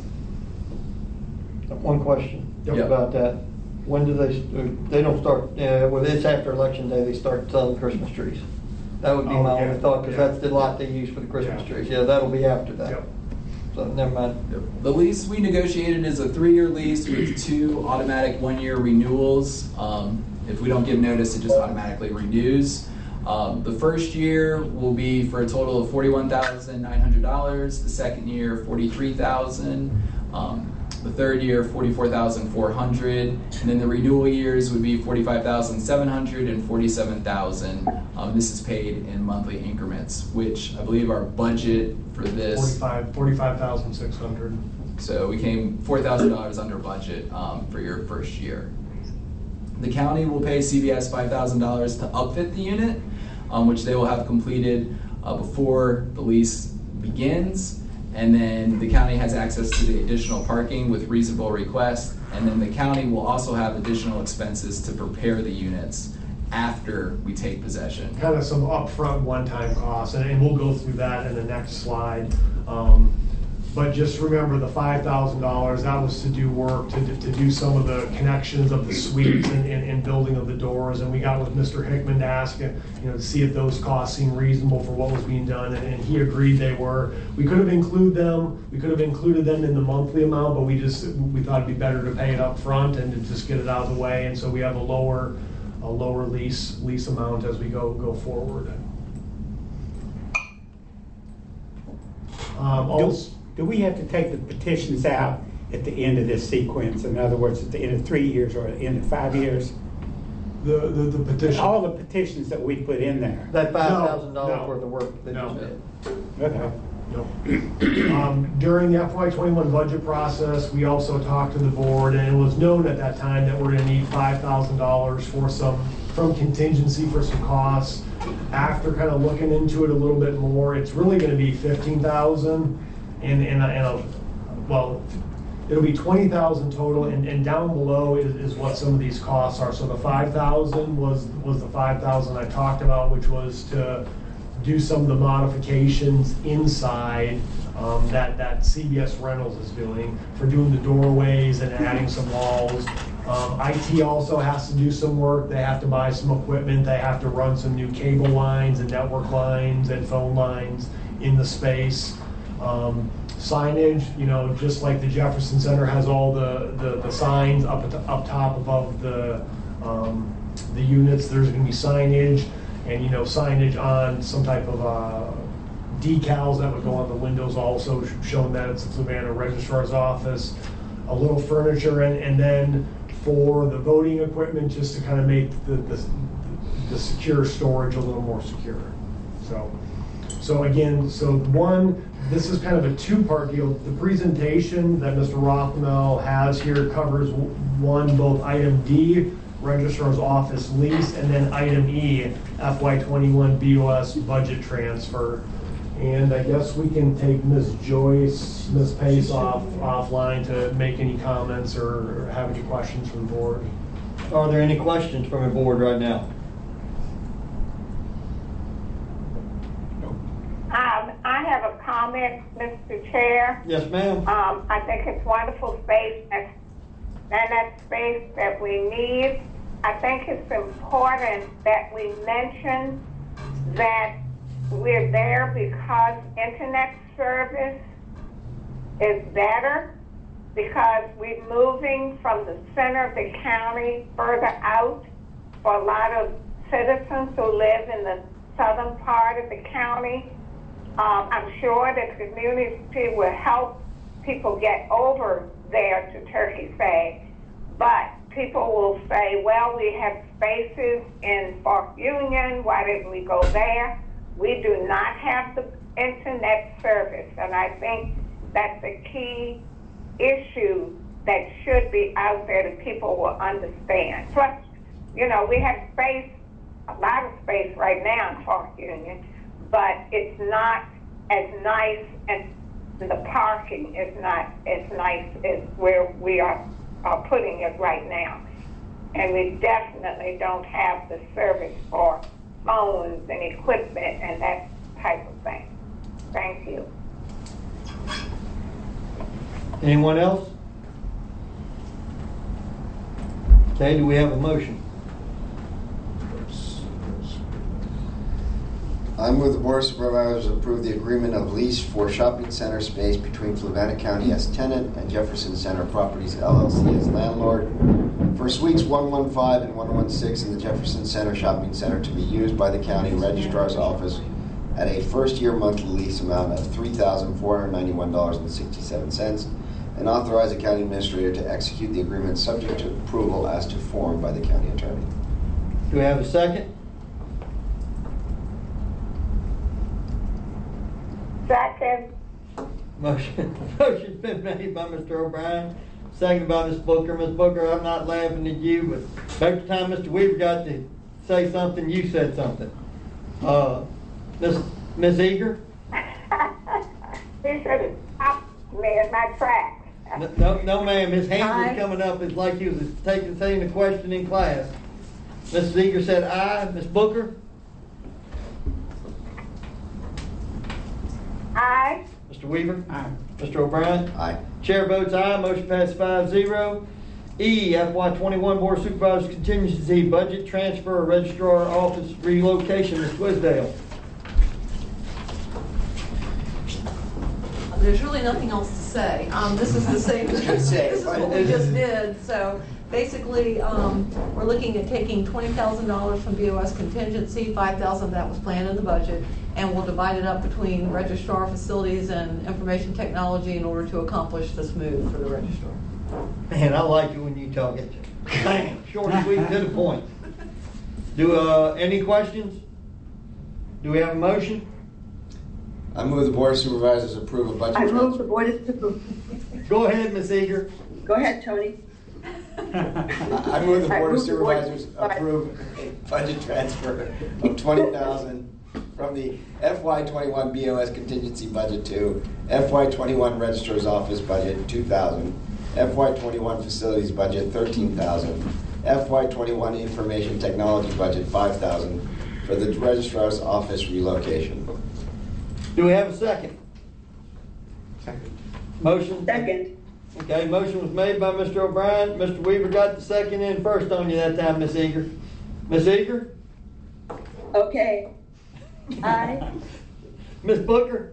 One question about that. When do they don't start, well, it's after election day, they start selling Christmas trees. That would be my only thought, because that's the lot they use for the Christmas trees. Yeah, that'll be after that. Yep. So never mind. The lease we negotiated is a 3-year lease with 2 automatic 1-year renewals. If we don't give notice, it just automatically renews. The first year will be for a total of $41,900. The second year, $43,000. The third year, $44,400, and then the renewal years would be $45,700 and $47,000. This is paid in monthly increments, which I believe our budget for this $45,600. So we came $4,000 under budget for your first year. The county will pay CVS $5,000 to upfit the unit, which they will have completed before the lease begins. And then the county has access to the additional parking with reasonable request. And then the county will also have additional expenses to prepare the units after we take possession. Kind of some upfront one-time costs, and we'll go through that in the next slide. But just remember the $5,000, that was to do work, to do some of the connections of the suites and building of the doors. And we got with Mr. Hickman to ask, to see if those costs seemed reasonable for what was being done, and he agreed they were. We could have included them in the monthly amount, but we thought it'd be better to pay it up front and to just get it out of the way. And so we have a lower lease amount as we go forward. Do we have to take the petitions out at the end of this sequence? In other words, at the end of 3 years or at the end of 5 years? The petition. All the petitions that we put in there. That $5,000 worth of work that you did. Okay. No. During the FY21 budget process, we also talked to the board, and it was known at that time that we're going to need $5,000 from contingency for some costs. After kind of looking into it a little bit more, it's really going to be $15,000, well, it'll be $20,000 total, and down below is what some of these costs are. So the $5,000 was the $5,000 I talked about, which was to do some of the modifications inside that CBS Rentals is doing, for doing the doorways and adding some walls. IT also has to do some work. They have to buy some equipment. They have to run some new cable lines and network lines and phone lines in the space. Signage, just like the Jefferson Center has all the signs up top above the units, there's going to be signage, and signage on some type of decals that would go on the windows, also showing that it's the Fluvanna Registrar's Office. A little furniture, and then for the voting equipment, just to kind of make the secure storage a little more secure. So again, this is kind of a two-part deal. The presentation that Mr. Rothmel has here covers both item D, Registrar's Office lease, and then item E, FY21 BOS budget transfer. And I guess we can take Ms. Pace offline to make any comments or have any questions from the board. Are there any questions from the board right now? I have a comment, Mr. Chair. Yes, ma'am. I think it's wonderful space, and that space that we need. I think it's important that we mention that we're there because internet service is better, because we're moving from the center of the county further out for a lot of citizens who live in the southern part of the county. I'm sure the community will help people get over there to Turkey Bay, but people will say, well, we have spaces in Fort Union, why didn't we go there? We do not have the internet service, and I think that's a key issue that should be out there that people will understand. Plus, we have space, a lot of space right now in Fort Union, but it's not as nice, and the parking is not as nice as where we are putting it right now. And we definitely don't have the service for phones and equipment and that type of thing. Thank you. Anyone else? Okay, do we have a motion? I move the Board of Supervisors approve the agreement of lease for shopping center space between Fluvanna County as tenant and Jefferson Center Properties LLC as landlord For suites 115 and 116 in the Jefferson Center Shopping Center to be used by the county registrar's office at a first-year monthly lease amount of $3,491.67, and authorize the county administrator to execute the agreement subject to approval as to form by the county attorney. Do we have a second? Second. Motion's been made by Mr. O'Brien, seconded by Ms. Booker. Ms. Booker, I'm not laughing at you, but every time Mr. Weaver got to say something, you said something. Ms. Eager? He should have stopped me in my tracks. No, ma'am. His hand was coming up. It's like he was saying the question in class. Mrs. Eager said aye. Ms. Booker? Aye. Mr. Weaver? Aye. Mr. O'Brien? Aye. Chair votes aye. Motion passes 5-0. E, FY21 Board of Supervisors contingency budget transfer, registrar office relocation. Ms. Twisdale. There's really nothing else to say. This is the same, this is what we just did. So basically, we're looking at taking $20,000 from BOS contingency, $5,000 that was planned in the budget, and we'll divide it up between registrar facilities and information technology in order to accomplish this move for the registrar. Man, I like it when you talk it. Bam, short and sweet to the point. Any questions? Do we have a motion? I move the Board of Supervisors approve a budget I transfer. move the Board of Supervisors. Go ahead, Ms. Eager. Go ahead, Tony. I move the Board of Supervisors approve a budget transfer of $20,000 from the FY21 BOS contingency budget to FY21 Registrar's Office budget $2,000, FY21 Facilities budget $13,000, FY21 Information Technology budget $5,000 for the Registrar's Office relocation. Do we have a second? Second. Motion? Second. Okay, motion was made by Mr. O'Brien. Mr. Weaver got the second in first on you that time, Ms. Eager. Ms. Eager? Okay. Aye. Ms. Booker?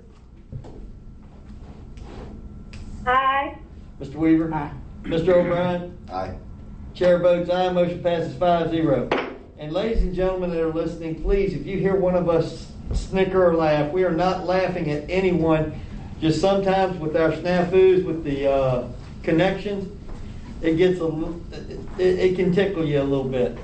Aye. Mr. Weaver? Aye. Mr. O'Brien? Aye. Chair votes aye. Motion passes 5-0. And ladies and gentlemen that are listening, please, if you hear one of us snicker or laugh, we are not laughing at anyone. Just sometimes with our snafus, with the connections, it gets it can tickle you a little bit.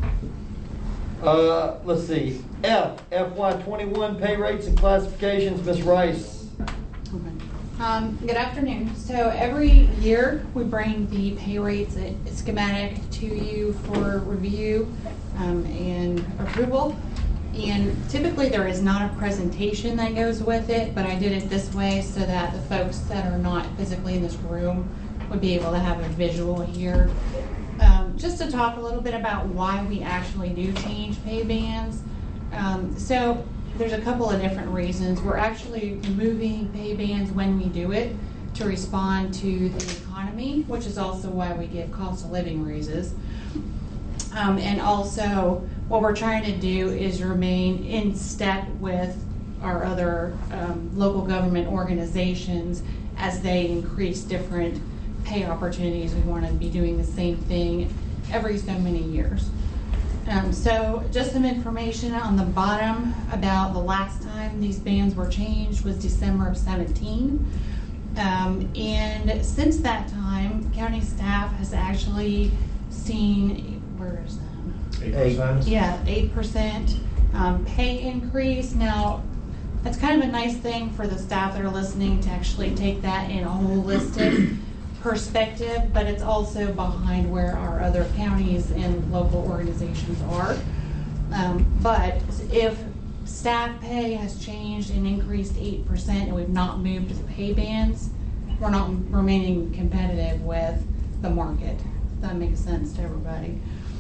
Let's see. F, FY21 pay rates and classifications. Ms. Rice. Good afternoon. So every year we bring the pay rates schematic to you for review and approval. And typically there is not a presentation that goes with it, but I did it this way so that the folks that are not physically in this room would be able to have a visual here. Just to talk a little bit about why we actually do change pay bands. So there's a couple of different reasons. We're actually moving pay bands when we do it to respond to the economy, which is also why we give cost of living raises. And also what we're trying to do is remain in step with our other local government organizations as they increase different pay opportunities. We want to be doing the same thing every so many years. So just some information on the bottom about the last time these bands were changed was December of 17. And since that time, county staff has actually seen, where is that? 8%? Yeah, 8% pay increase. Now, that's kind of a nice thing for the staff that are listening to actually take that in a holistic perspective, but it's also behind where our other counties and local organizations are. But if staff pay has changed and increased 8% and we've not moved the pay bands, we're not remaining competitive with the market. If that makes sense to everybody.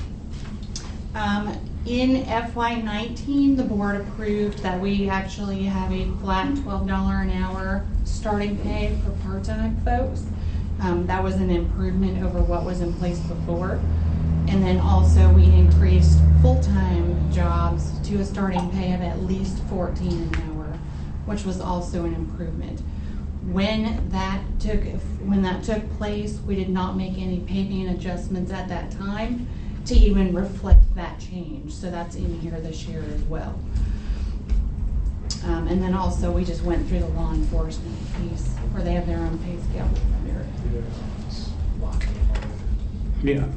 In FY19, the board approved that we actually have a flat $12 an hour starting pay for part-time folks. That was an improvement over what was in place before. And then also we increased full-time jobs to a starting pay of at least $14 an hour, which was also an improvement. when that took place, we did not make any pay band adjustments at that time to even reflect that change. So that's in here this year as well. And then also we just went through the law enforcement piece where they have their own pay scale. Yeah.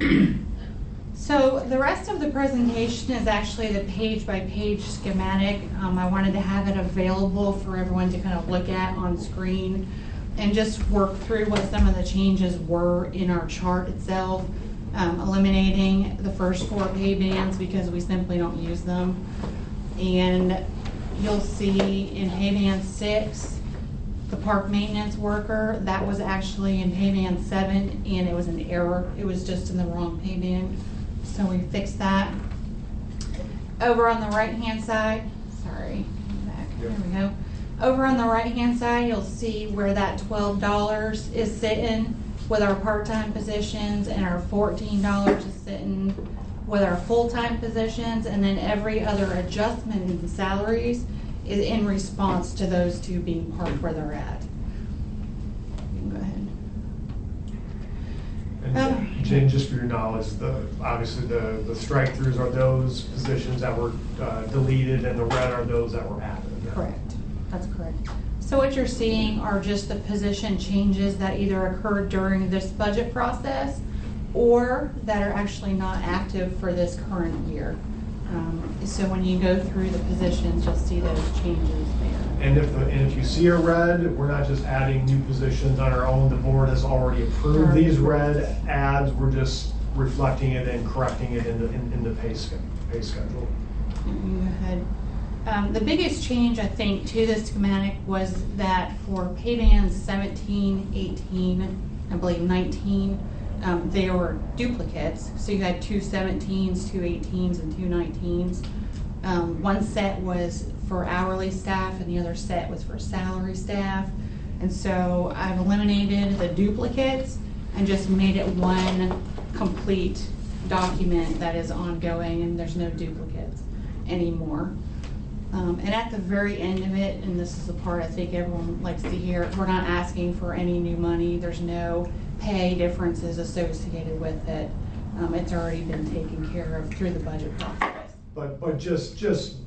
So the rest of the presentation is actually the page-by-page schematic. I wanted to have it available for everyone to kind of look at on screen and just work through what some of the changes were in our chart itself, eliminating the first 4 pay bands because we simply don't use them. And you'll see in pay band 6, the park maintenance worker, that was actually in pay band 7 and it was an error. It was just in the wrong pay band. So we fixed that. Over on the right-hand side, sorry, back, there we go. Over on the right-hand side, you'll see where that $12 is sitting with our part-time positions and our $14 is sitting with our full-time positions, and then every other adjustment in the salaries is in response to those 2 being parked where they're at. You can go ahead. And Jen, just for your knowledge, obviously the strike-throughs are those positions that were deleted, and the red are those that were added. Correct. That's correct. So what you're seeing are just the position changes that either occurred during this budget process or that are actually not active for this current year. So when you go through the positions, you'll see those changes there. And if you see a red, we're not just adding new positions on our own. The board has already approved these red adds. We're just reflecting it and correcting it in the pay schedule. You go ahead. The biggest change, I think, to this schematic was that for pay bands 17, 18, I believe 19, they were duplicates. So you had 2 17s, 2 18s, and 2 19s. One set was for hourly staff and the other set was for salary staff. And so I've eliminated the duplicates and just made it one complete document that is ongoing, and there's no duplicates anymore. And at the very end of it, and this is the part I think everyone likes to hear, we're not asking for any new money. There's no pay differences associated with it. It's already been taken care of through the budget process. But just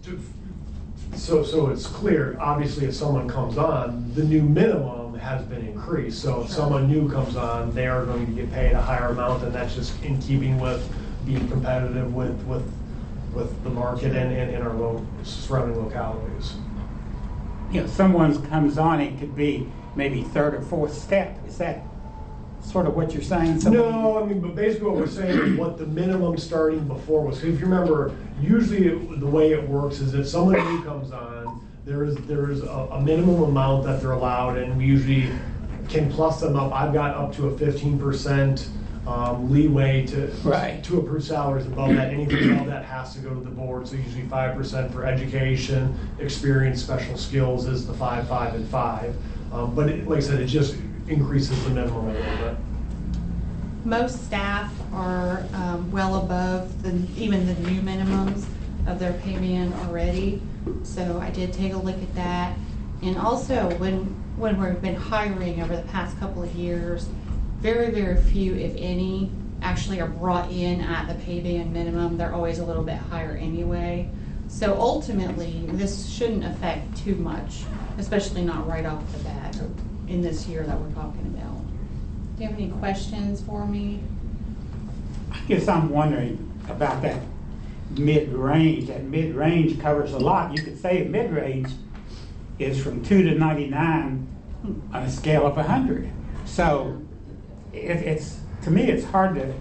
so it's clear, obviously if someone comes on, the new minimum has been increased. So if someone new comes on, they are going to get paid a higher amount, and that's just in keeping with being competitive with the market and our surrounding localities. You know, someone comes on, it could be maybe 3rd or 4th step. Is that sort of what you're saying? No, I mean, but basically what we're saying is what the minimum starting before was. If you remember, usually the way it works is if someone new comes on, there is a minimum amount that they're allowed, and we usually can plus them up. I've got up to a 15% leeway to approve salaries. Above that, anything above that has to go to the board. So usually 5% for education, experience, special skills is the 5, 5, and 5. But like I said, it just increases the minimum a little bit. Most staff are well above even the new minimums of their pay band already. So I did take a look at that. And also when we've been hiring over the past couple of years, very, very few, if any, actually are brought in at the pay band minimum. They're always a little bit higher anyway. So ultimately, this shouldn't affect too much, especially not right off the bat in this year that we're talking about. Do you have any questions for me? I guess I'm wondering about that mid-range. That mid-range covers a lot. You could say mid-range is from 2 to 99 on a scale of 100. So it's to me, it's hard to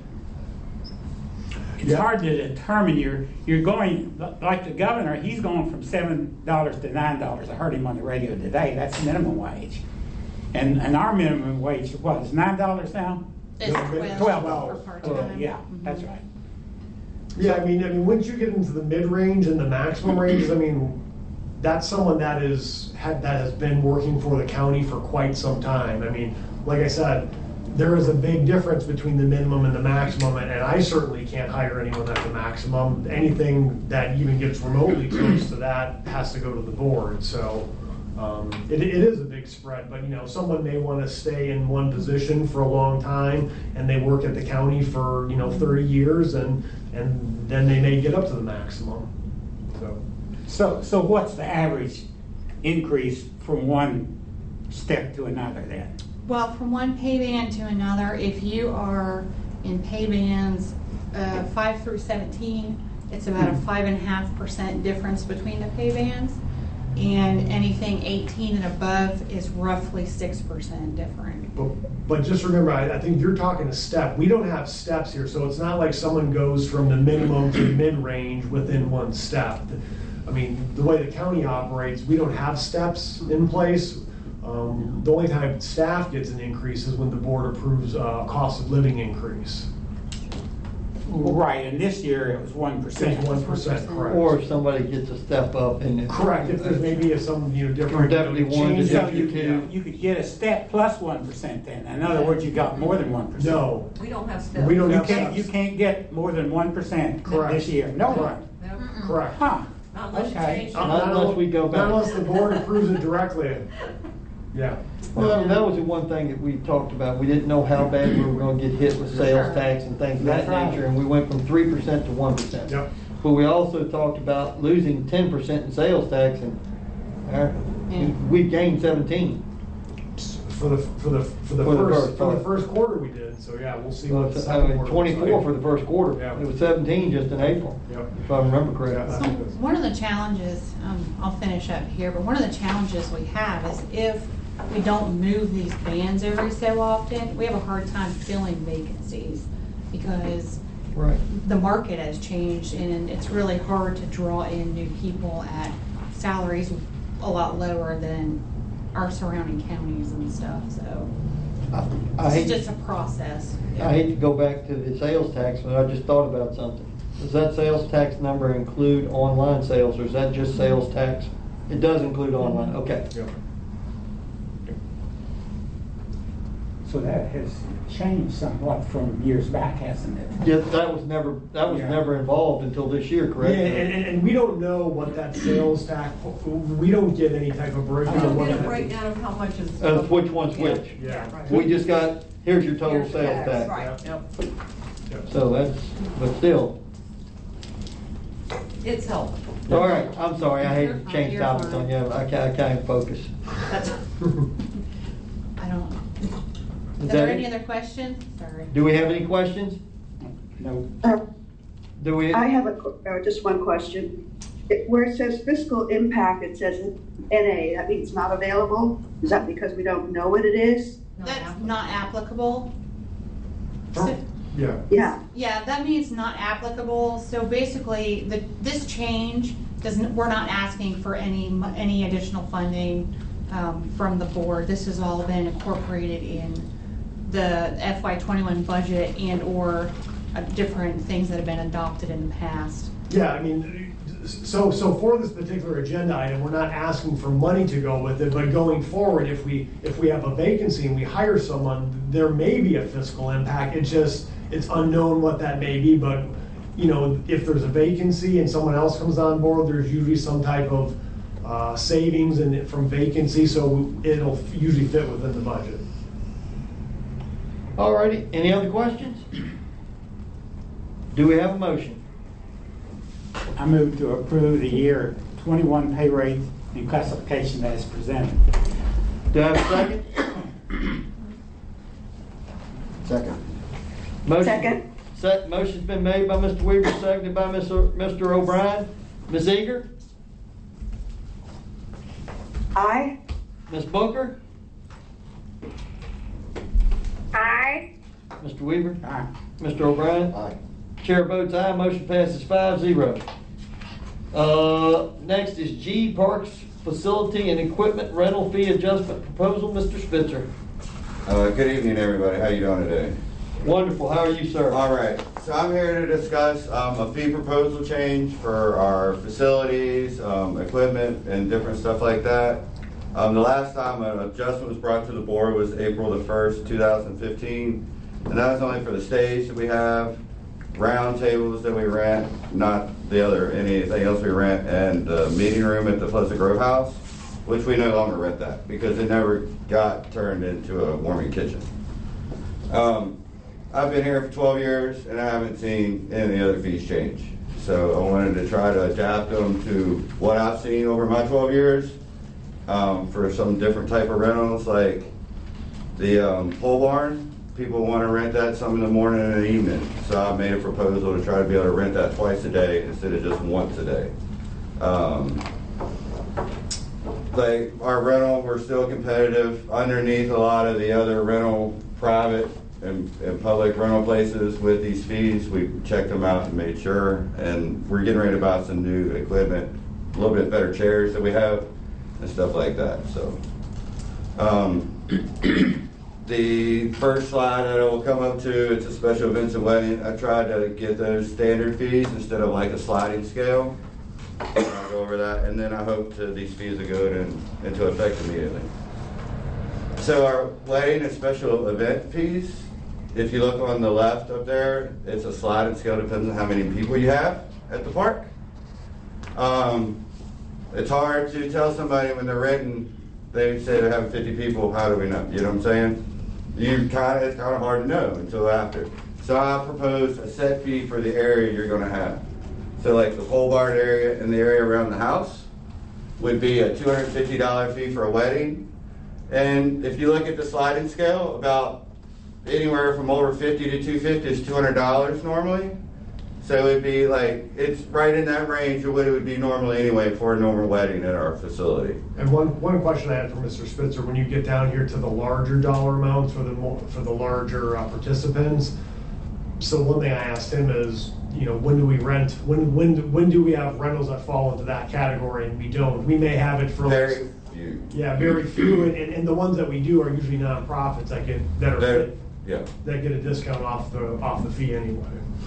determine. You're going like the governor. He's going from $7 to $9. I heard him on the radio today. That's minimum wage, and our minimum wage is $9 now. It's $12 for part-time. Yeah, that's right. Yeah, I mean, once you get into the mid-range and the maximum ranges, I mean, that's someone that has been working for the county for quite some time. I mean, like I said, there is a big difference between the minimum and the maximum, and I certainly can't hire anyone at the maximum. Anything that even gets remotely close to that has to go to the board. So It is a big spread, but someone may want to stay in one position for a long time, and they work at the county for 30 years, and then they may get up to the maximum. So what's the average increase from one step to another then? Well, from one pay band to another, if you are in pay bands 5 through 17, it's about a 5.5% difference between the pay bands. And anything 18 and above is roughly 6% different. But just remember, I think you're talking a step. We don't have steps here, so it's not like someone goes from the minimum to the mid-range within one step. I mean, the way the county operates, we don't have steps in place. The only time staff gets an increase is when the board approves a cost of living increase. Right, and this year it was 1%. It's 1%, correct. Or if somebody gets a step up and correct, if there's maybe some different deputy one to change. deputy two. You could get a step plus 1% then. In other words, you got more than 1%. No. We don't have steps. We don't You have can't, steps. you can't get more than 1% Correct. this year. No Correct. one. Correct. Huh. Not unless you Okay. change. Not unless we go back. Not unless the board approves it directly. Yeah. Well, that was the one thing that we talked about. We didn't know how bad we were going to get hit with sales tax and things of that That's right. nature, and we went from 3% to 1%. Yep. But we also talked about losing 10% in sales tax, and we gained 17. For the first quarter we did. So yeah, we'll see what the second quarter. 24 looks for the first quarter. Yeah. It was 17 just in April, Yep. if I remember correctly. So one of the challenges, I'll finish up here, but one of the challenges we have is if we don't move these bands every so often, we have a hard time filling vacancies because Right. the market has changed and it's really hard to draw in new people at salaries a lot lower than our surrounding counties and stuff, so it's just a process. I hate to go back to the sales tax, but I just thought about something. Does that sales tax number include online sales, or is that just sales tax? It does include online, okay. Yep. So that has changed somewhat from years back, hasn't it? Yeah, that was never involved until this year, correct? Yeah, and we don't know what that sales tax. We don't get any type of breakdown. We of don't what get a that- breakdown of how much is. Which one's which? Yeah. We just got, here's your total Here's the sales tax, tax. right. Yep. So that's, but still. It's helpful. All right, I'm sorry, I hate to change topics on you, but I can't focus. That's, I don't. Is Is there that any it? other questions? Sorry. Do we have any questions? No. Do we? I have just one question. Where it says fiscal impact, it says NA, that means not available? Is that because we don't know what it is? That's not applicable. Yeah. Yeah. Yeah, that means not applicable. So basically, this change doesn't, we're not asking for any additional funding from the board. This has all been incorporated in the FY21 budget and or different things that have been adopted in the past. Yeah, I mean, so for this particular agenda item, we're not asking for money to go with it, but going forward, if we have a vacancy and we hire someone, there may be a fiscal impact. It's unknown what that may be, but if there's a vacancy and someone else comes on board, there's usually some type of savings from vacancy, so it'll usually fit within the budget. All righty, any other questions? Do we have a motion? I move to approve the year 21 pay rate and classification as presented. Do I have a second? Second. Motion. Motion's been made by Mr. Weaver, seconded by Mr. O'Brien. Ms. Eager? Aye. Ms. Booker? Aye. Mr. Weaver? Aye. Mr. O'Brien? Aye. Chair votes aye, motion passes 5-0. Next is G, Parks Facility and Equipment Rental Fee Adjustment Proposal. Mr. Spitzer. Good evening, everybody. How you doing today? Wonderful. How are you, sir? All right. So I'm here to discuss a fee proposal change for our facilities, equipment, and different stuff like that. The last time an adjustment was brought to the board was April the 1st, 2015. And that was only for the stage that we have, round tables that we rent, not anything else we rent, and the meeting room at the Pleasant Grove House. which we no longer rent that because it never got turned into a warming kitchen. I've been here for 12 years and I haven't seen any other fees change. So I wanted to try to adapt them to what I've seen over my 12 years for some different type of rentals, like the pole barn. People want to rent that some in the morning and the evening. So I made a proposal to try to be able to rent that twice a day instead of just once a day. Like our rental, we're still competitive underneath a lot of the other rental private and public rental places with these fees. We checked them out and made sure, and we're getting ready to buy some new equipment, a little bit better chairs that we have and stuff like that. So the first slide that it will come up to, it's a special events and wedding. I tried to get those standard fees instead of like a sliding scale. I'll go over that, and then I hope these fees will go into effect immediately. So our wedding and special event fees, if you look on the left up there, it's a sliding scale, depends on how many people you have at the park. It's hard to tell somebody when they're renting, they say they have 50 people, how do we know? You know what I'm saying? It's kind of hard to know until after. So I proposed a set fee for the area you're going to have. So like the pole barn area and the area around the house would be a $250 fee for a wedding. And if you look at the sliding scale, about anywhere from over 50 to 250 is $200 normally. So it'd be like, it's right in that range of what it would be normally anyway for a normal wedding at our facility. And one question I had for Mr. Spitzer, when you get down here to the larger dollar amounts for the larger participants, so one thing I asked him is, you know, when do we rent? When do we have rentals that fall into that category and we don't? We may have it for very few. Yeah, very few, and the ones that we do are usually nonprofits that get a discount off the fee anyway.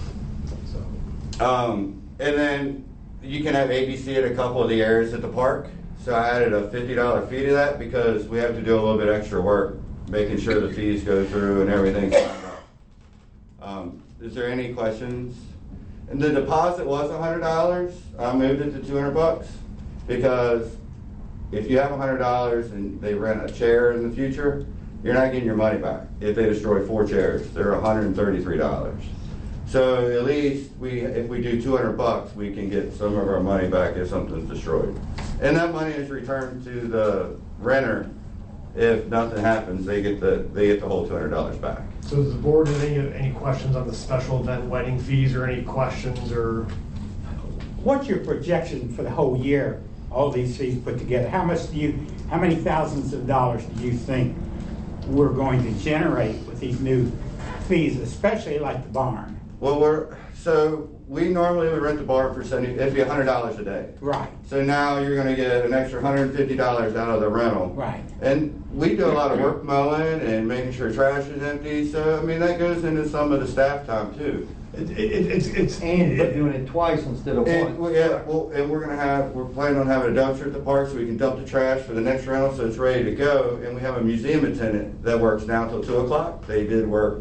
And then you can have ABC at a couple of the areas at the park. So I added a $50 fee to that because we have to do a little bit extra work making sure the fees go through and everything's signed up. Is there any questions? And the deposit was $100. I moved it to $200 because if you have $100 and they rent a chair in the future, you're not getting your money back. If they destroy 4 chairs, they're $133. So at least if we do $200, we can get some of our money back if something's destroyed. And that money is returned to the renter. If nothing happens, they get the whole $200 back. So does the board have any questions on the special event wedding fees, or any questions, or? What's your projection for the whole year, all these fees put together? How many thousands of dollars do you think we're going to generate with these new fees, especially like the barn? Well, we normally would rent the barn for it'd be $100 a day. Right. So now you're going to get an extra $150 out of the rental. Right. And we do a lot of work mowing and making sure trash is empty. So I mean that goes into some of the staff time too. But doing it twice instead of once. And we're planning on having a dumpster at the park so we can dump the trash for the next rental so it's ready to go. And we have a museum attendant that works now till 2 o'clock. They did work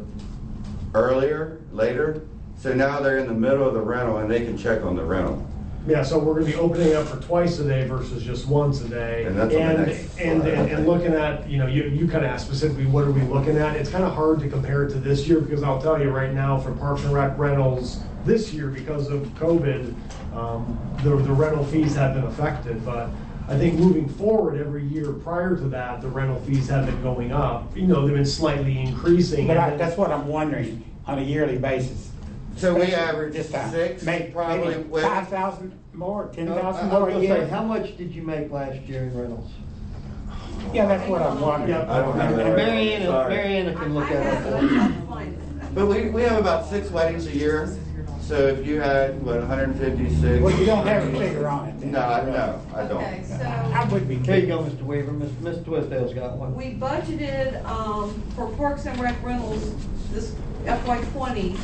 later. So now they're in the middle of the rental and they can check on the rental. Yeah, so we're going to be opening up for twice a day versus just once a day. And that's and looking at, you kind of asked specifically, what are we looking at? It's kind of hard to compare it to this year because I'll tell you right now, for Parks and Rec rentals this year, because of COVID, the rental fees have been affected. But I think moving forward, every year prior to that, the rental fees have been going up. They've been slightly increasing. But that's what I'm wondering on a yearly basis. So we average this time. 6, maybe 5,000 more, 10,000 more a year. How much did you make last year in rentals? Yeah, that's what I'm wondering. I don't have that. Mariana can look at it. But we have about 6 weddings a year. So if you had, 156. Well, you don't have a figure on it then. No, I don't. Okay, so I would be. There you go, Mr. Weaver. Ms. Twisdale's got one. we budgeted for Parks and Rec rentals this FY20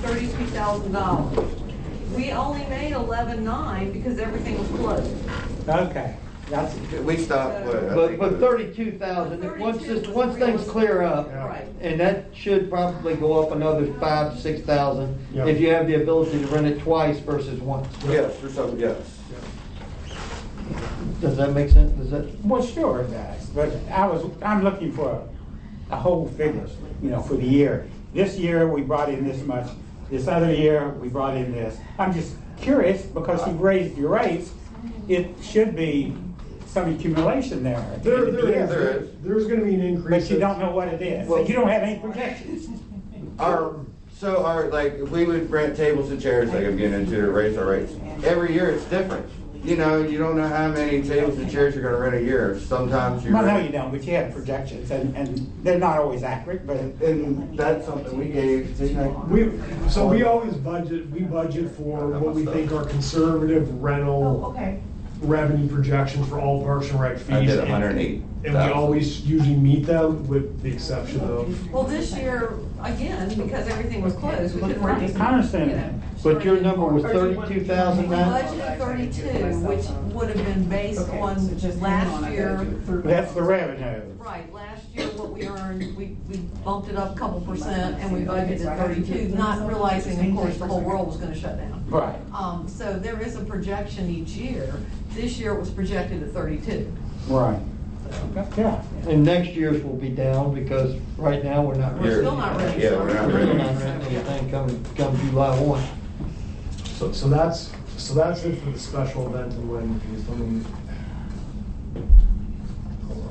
$32,000. We only made 11.9 because everything was closed. Okay. We stopped. But 32,000. Once things clear up, Right. and that should probably go up another 5,000 to 6,000 Yeah. if you have the ability to rent it twice versus once. Yes, for some, yes. Does that make sense? Does that? Well, sure it does, but I'm looking for a whole figure, for the year. This year, we brought in this much. This other year, we brought in this. I'm just curious, because you've raised your rates, it should be some accumulation there. at the end of the year. There's going to be an increase. But you don't know what it is. Well, You don't have any projections. If we would rent tables and chairs, like I'm getting into, to raise our rates. Every year it's different. You don't know how many tables and chairs you're gonna rent a year. Sometimes you Well, no, you don't, but you have projections, and they're not always accurate, but. And that's something we gave. We always budget for what we think are conservative rental revenue projections for all Parks and Rec fees. I did 108. And we always usually meet them, with the exception of. Well, this year, again, because everything was closed, we couldn't rent. I understand that. But your number was 32,000 We now? budgeted 32, which would have been based on last year. That's the revenue. Right, last year what we earned, we bumped it up a couple percent and we budgeted 32, not realizing, of course, the whole world was gonna shut down. Right. So there is a projection each year. This year it was projected at 32. Right. Yeah. And next year's will be down because right now we're not. We're still not ready. Yeah, we're not ready. We're not renting anything come July 1. So that's it for the special event and wedding fees. Let me. Hold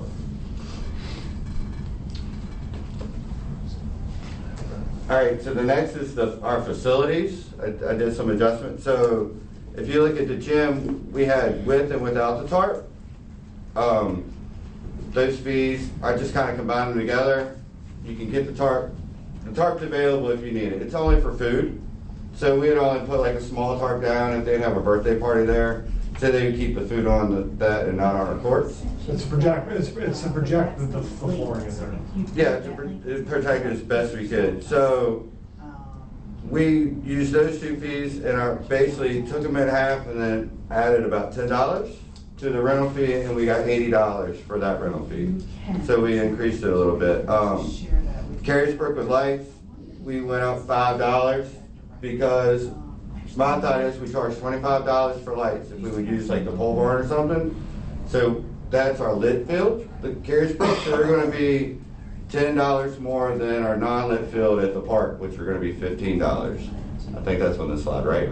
on. All right, so the next is our facilities. I did some adjustments. So if you look at the gym, we had with and without the tarp. Those fees, I just kind of combined them together. You can get the tarp. The tarp's available if you need it. It's only for food. So we would only put like a small tarp down if they'd have a birthday party there. So they would keep the food on that and not on our courts. It's to project that the flooring is there. Yeah, to protect it as best we could. So we used those two fees and basically took them in half and then added about $10 to the rental fee, and we got $80 for that rental fee. So we increased it a little bit. Carriesburg with lights, we went up $5 because my thought is we charge $25 for lights if we would use like the pole barn or something. So that's our lit field, the Carriesburg, so they're gonna be $10 more than our non-lit field at the park, which are gonna be $15. I think that's on the slide, right?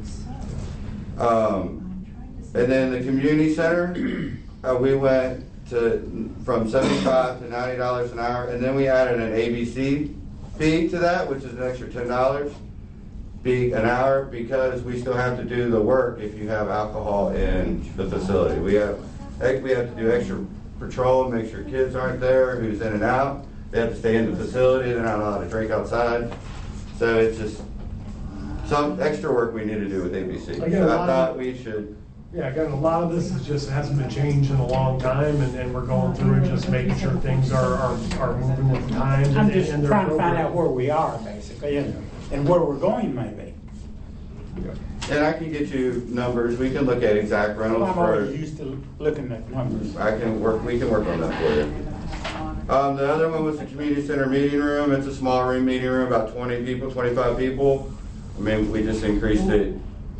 And then the community center, we went from $75 to $90 an hour, and then we added an ABC fee to that, which is an extra $10 an hour, because we still have to do the work if you have alcohol in the facility. We have to do extra patrol, make sure kids aren't there, who's in and out. They have to stay in the facility, they're not allowed to drink outside. So it's just some extra work we need to do with ABC. So I thought we should. Yeah, again, a lot of this is just hasn't been changed in a long time, and we're going through and just making sure things are moving with the times. I'm just and trying to find out where we are, basically, and where we're going, maybe. And I can get you numbers. We can look at exact rentals. I'm already used to looking at numbers. We can work on that for you. The other one was the community center meeting room. It's a small room meeting room, about 20 people, 25 people. I mean, we just increased it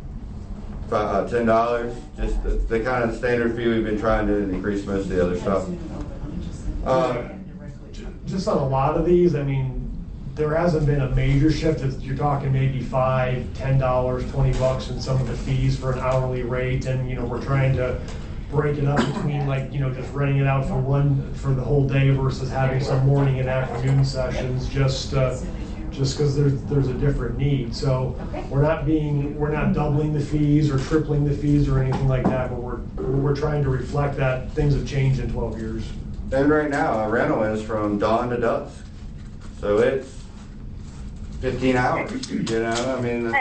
$10, just the kind of standard fee we've been trying to increase most of the other stuff. Just on a lot of these, I mean, there hasn't been a major shift. You're talking maybe $5, $10, $20 in some of the fees for an hourly rate, and we're trying to break it up between just renting it out for the whole day versus having some morning and afternoon sessions, just because there's a different need. So we're not doubling the fees or tripling the fees or anything like that, but we're trying to reflect that things have changed in 12 years. And right now, a rental is from dawn to dusk, so it's 15 hours. I mean.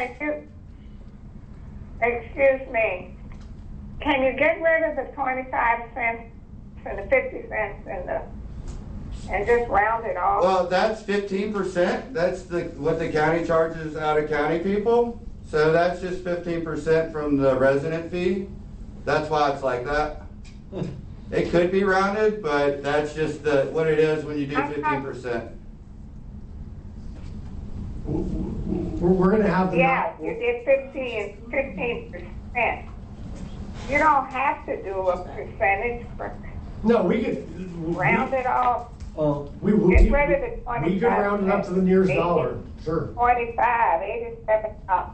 Excuse me. Can you get rid of the 25 cents and the 50 cents and just round it off? Well, that's 15%. That's what the county charges out of county people. So that's just 15% from the resident fee. That's why it's like that. It could be rounded, but that's just what it is when you do 15%. We're going to have the. Yeah, you did 15%. You don't have to do a percentage, but No, we could. round it off. We will Get keep, rid of the 25. we could round it up to the nearest dollar, sure. 25, 87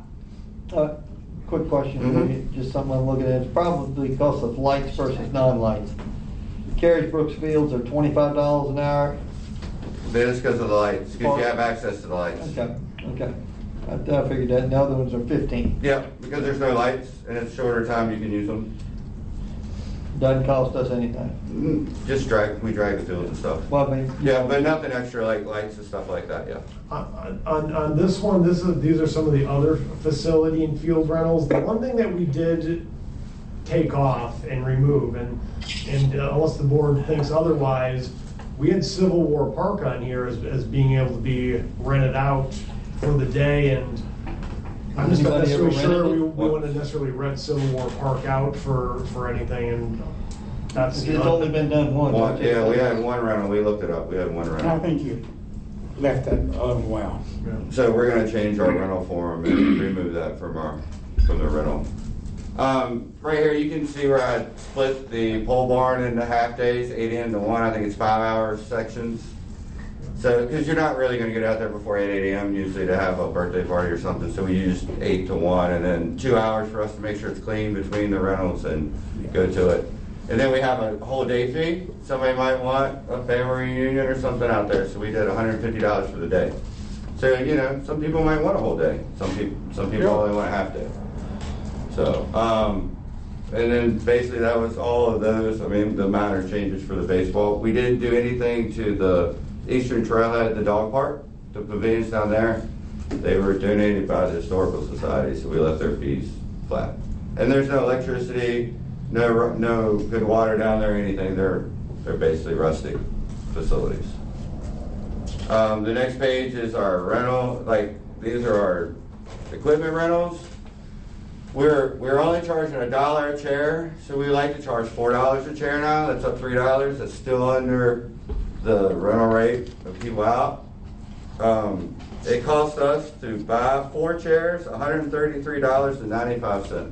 Quick question, for you, just something I'm looking at. It's probably cost of lights versus non-lights. Carriage Brooks Fields are $25 an hour. That's because of the lights, because you have access to the lights. Okay. I figured that. The other ones are 15. Yeah, because there's no lights and it's shorter time you can use them. Doesn't cost us anything. Just we drag the fields and stuff. Well, I mean, yeah, but nothing extra like lights and stuff like that. Yeah. On this one, these are some of the other facility and field rentals. The one thing that we did take off and remove, and unless the board thinks otherwise, we had Civil War Park on here as being able to be rented out for the day, and I'm just not necessarily sure we want to necessarily rent Civil War Park out for anything, and that's it's only been done once. Yeah, we had one rental. We looked it up. We had one rental. I think you left that well. So we're going to change our rental form and remove that from the rental. Right here, you can see where I split the pole barn into half days, 8 a.m. to 1. I think it's 5-hour sections. So, because you're not really going to get out there before 8 a.m. usually to have a birthday party or something. So we use 8 to 1, and then 2 hours for us to make sure it's clean between the rentals and go to it. And then we have a whole day fee. Somebody might want a family reunion or something out there. So we did $150 for the day. So, you know, some people might want a whole day. Some people only want a half day. So, and then basically that was all of those. I mean, the minor changes for the baseball. We didn't do anything to the Eastern Trailhead at the dog park, the pavilions down there. They were donated by the Historical Society, so we left their fees flat. And there's no electricity, no good water down there or anything. They're basically rustic facilities. The next page is our rental. Like, these are our equipment rentals. We're only charging $1 a chair, so we like to charge $4 a chair now. That's up $3. That's still under the rental rate of people out. It cost us to buy 4 chairs, $133.95.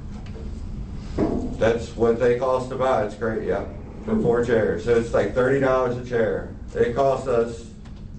That's what they cost to buy. It's great, yeah, for 4 chairs. So it's like $30 a chair. It cost us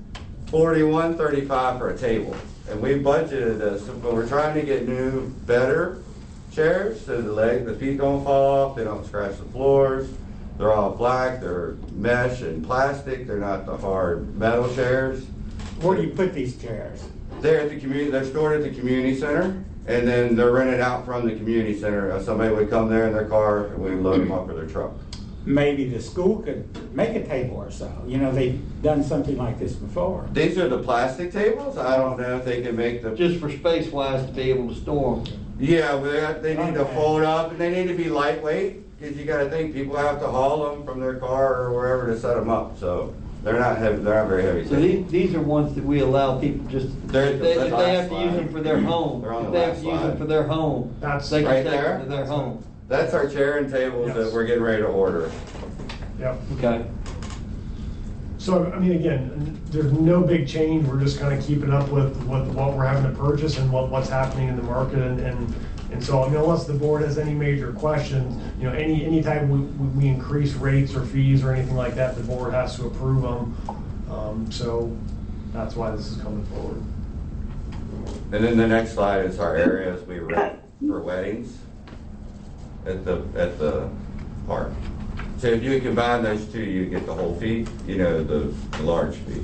$41.35 for a table. And we budgeted this, but we're trying to get new, better chairs so the feet don't fall off, they don't scratch the floors. They're all black, they're mesh and plastic, they're not the hard metal chairs. Where do you put these chairs? They're at the they're stored at the community center, and then they're rented out from the community center. Somebody would come there in their car and we load them up for their truck. Maybe the school could make a table or so. You know, they've done something like this before. These are the plastic tables. I don't know if they can make the... Just for space-wise to be able to store them. Yeah, they need to fold up, and they need to be lightweight, because you got to think people have to haul them from their car or wherever to set them up. So they're not heavy. They're not very heavy. So these are ones that we allow people just if they have to use them for their home. If they have to use them for their home, they can take them to their home. That's our chair and tables that we're getting ready to order. Yep. Okay. So, I mean, again, there's no big change. We're just kind of keeping up with what we're having to purchase and what's happening in the market. And so, I mean, unless the board has any major questions, you know, any time we increase rates or fees or anything like that, the board has to approve them. So that's why this is coming forward. And then the next slide is our areas we rent for weddings at the park. So if you combine those two, you get the whole fee, you know, the large fee.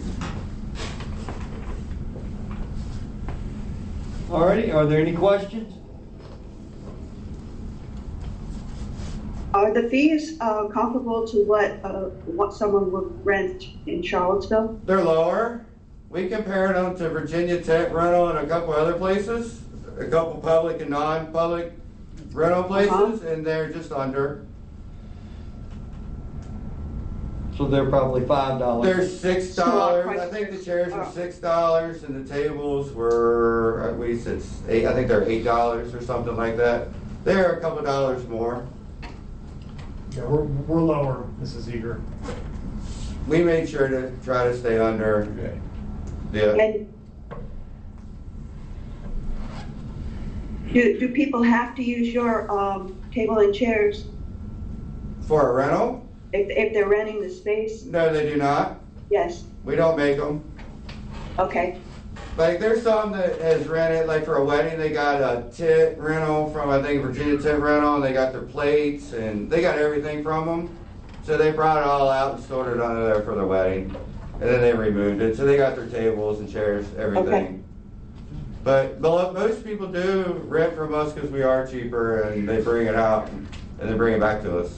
Alrighty, are there any questions? Are the fees comparable to what someone would rent in Charlottesville? They're lower. We compared them to Virginia Tech rental and a couple other places, a couple public and non-public rental places, and they're just under. So they're probably $5. They're $6. I think the chairs are $6, and the tables were at least I think they're $8 or something like that. They're a couple dollars more. Yeah, we're lower, Mrs. Eager. We made sure to try to stay under. Yeah. And do people have to use your table and chairs? For a rental? If they're renting the space? No, they do not. Yes. We don't make them. Okay. Like, there's some that has rented, like for a wedding, they got a tent rental from, I think, Virginia Tent Rental, and they got their plates, and they got everything from them. So they brought it all out and stored it under there for their wedding, and then they removed it. So they got their tables and chairs, everything. Okay. But most people do rent from us because we are cheaper, and they bring it out, and they bring it back to us.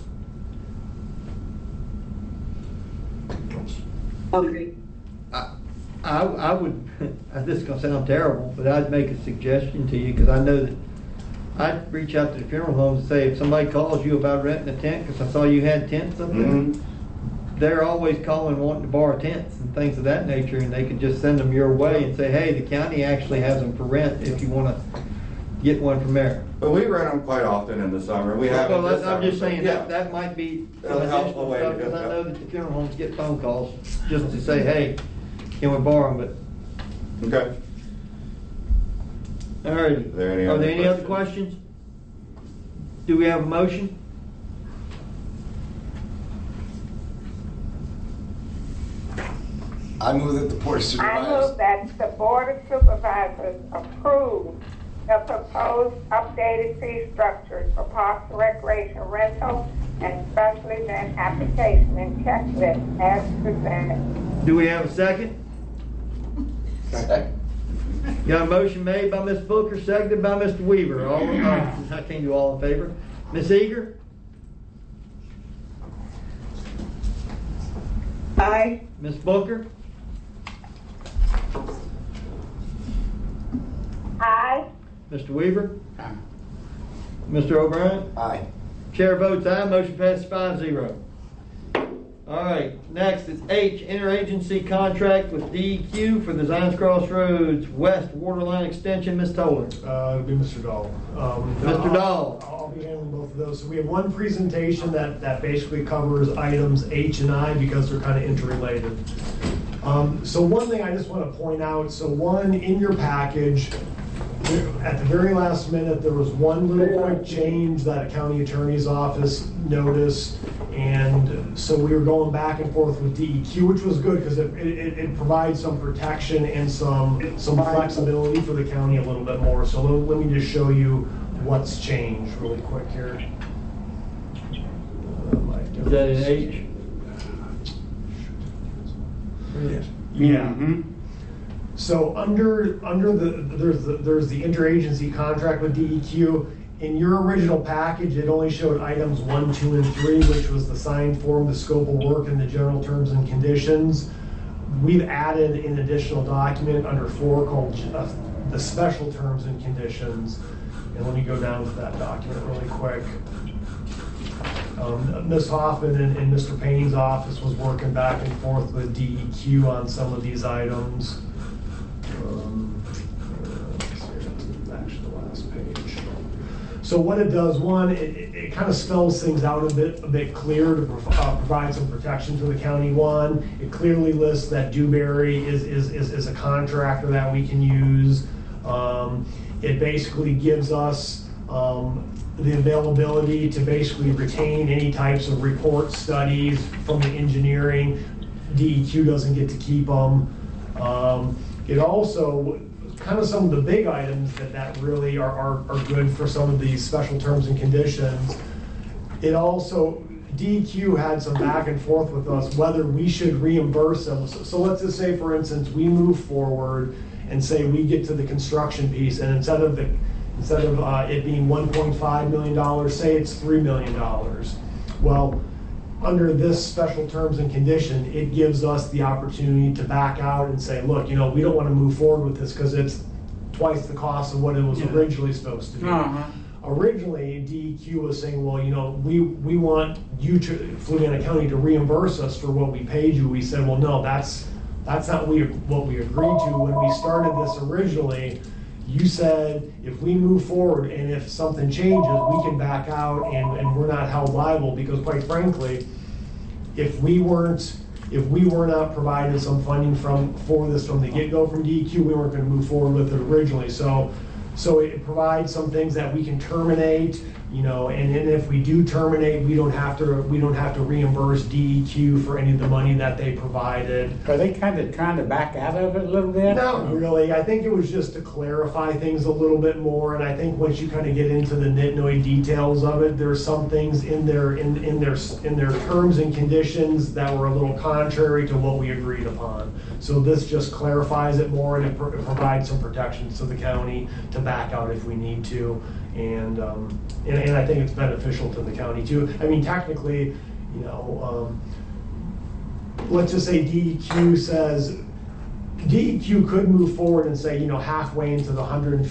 Okay. I would, this is going to sound terrible, but I'd make a suggestion to you, because I know that I'd reach out to the funeral homes and say, if somebody calls you about renting a tent, because I saw you had tents up there, they're always calling wanting to borrow tents and things of that nature, and they could just send them your way and say, hey, the county actually has them for rent if you want to get one from there. But we rent them quite often in the summer. We have. Well, I'm just saying that might be some a helpful additional way stuff, to do because I it. know that the funeral homes get phone calls just to say, hey, can we borrow them? But okay. All right. Are there any other questions? Do we have a motion? I move that the Board of I Supervisors. move that the Board of Supervisors approve the proposed updated fee structures for Parks and Recreation rental and special event application and checklist as presented. Do we have a second? Second. Got a motion made by Ms. Booker, seconded by Mr. Weaver. I can't do all in favor. Ms. Eager? Aye. Ms. Booker? Aye. Mr. Weaver? Aye. Mr. O'Brien? Aye. Chair votes aye, motion passes 5-0. All right, next is H, interagency contract with DEQ for the Zions Crossroads West Waterline Extension. Ms. Toller. It'll be Mr. Dahl. Mr. Dahl. I'll be handling both of those. So we have one presentation that basically covers items H and I because they're kind of interrelated. So one thing I just want to point out, so one, in your package, at the very last minute, there was one little quick change that a county attorney's office noticed, and so we were going back and forth with DEQ, which was good because it provides some protection and some flexibility for the county a little bit more. So let me just show you what's changed really quick here. Is that an H? Yeah. So there's the interagency contract with DEQ. In your original package, it only showed items 1, 2, and 3, which was the signed form, the scope of work, and the general terms and conditions. We've added an additional document under 4 called the special terms and conditions. And let me go down to that document really quick. Ms. Hoffman and Mr. Payne's office was working back and forth with DEQ on some of these items. Actually, the last page. So what it does, one, it kind of spells things out a bit clearer to provide some protection to the county. One, it clearly lists that Dewberry is a contractor that we can use. It basically gives us the availability to basically retain any types of report studies from the engineering. DEQ doesn't get to keep them. It also, kind of some of the big items that really are good for some of these special terms and conditions. It also, DEQ had some back and forth with us whether we should reimburse them. So let's just say, for instance, we move forward and say we get to the construction piece, and instead of it being $1.5 million, say it's $3 million. Well, under this special terms and condition, it gives us the opportunity to back out and say, look, we don't want to move forward with this because it's twice the cost of what it was originally supposed to be. Originally, DEQ was saying, well, we want you to, Fluvanna County, to reimburse us for what we paid you. We said, well, no, that's not what we agreed to when we started this originally. You said if we move forward and if something changes, we can back out and we're not held liable, because quite frankly, if we were not provided some funding for this from the get-go from DEQ, we weren't going to move forward with it originally. So it provides some things that we can terminate. you know, and if we do terminate, we don't have to reimburse DEQ for any of the money that they provided. Are they kind of trying to back out of it a little bit? Not really. I think it was just to clarify things a little bit more, and I think once you kind of get into the nitty details of it, there are some things in their terms and conditions that were a little contrary to what we agreed upon. So this just clarifies it more, and it provides some protections to the county to back out if we need to. And I think it's beneficial to the county too. I mean, technically, you know, let's just say DEQ could move forward and say, you know, halfway into the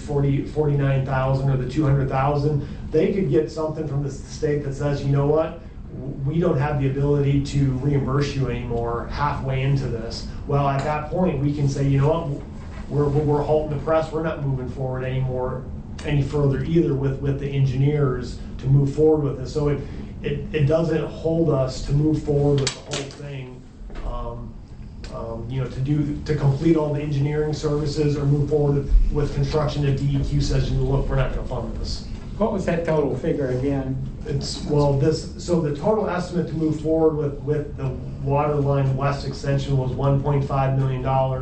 149,000 or the 200,000, they could get something from the state that says, you know what, we don't have the ability to reimburse you anymore halfway into this. Well, at that point, we can say, you know what, we're halting the press. We're not moving forward any further either with the engineers to move forward with this. So it doesn't hold us to move forward with the whole thing. You know, to complete all the engineering services or move forward with construction if DEQ says, look, we're not going to fund this. What was that total figure again? So the total estimate to move forward with the Waterline West extension was $1.5 million.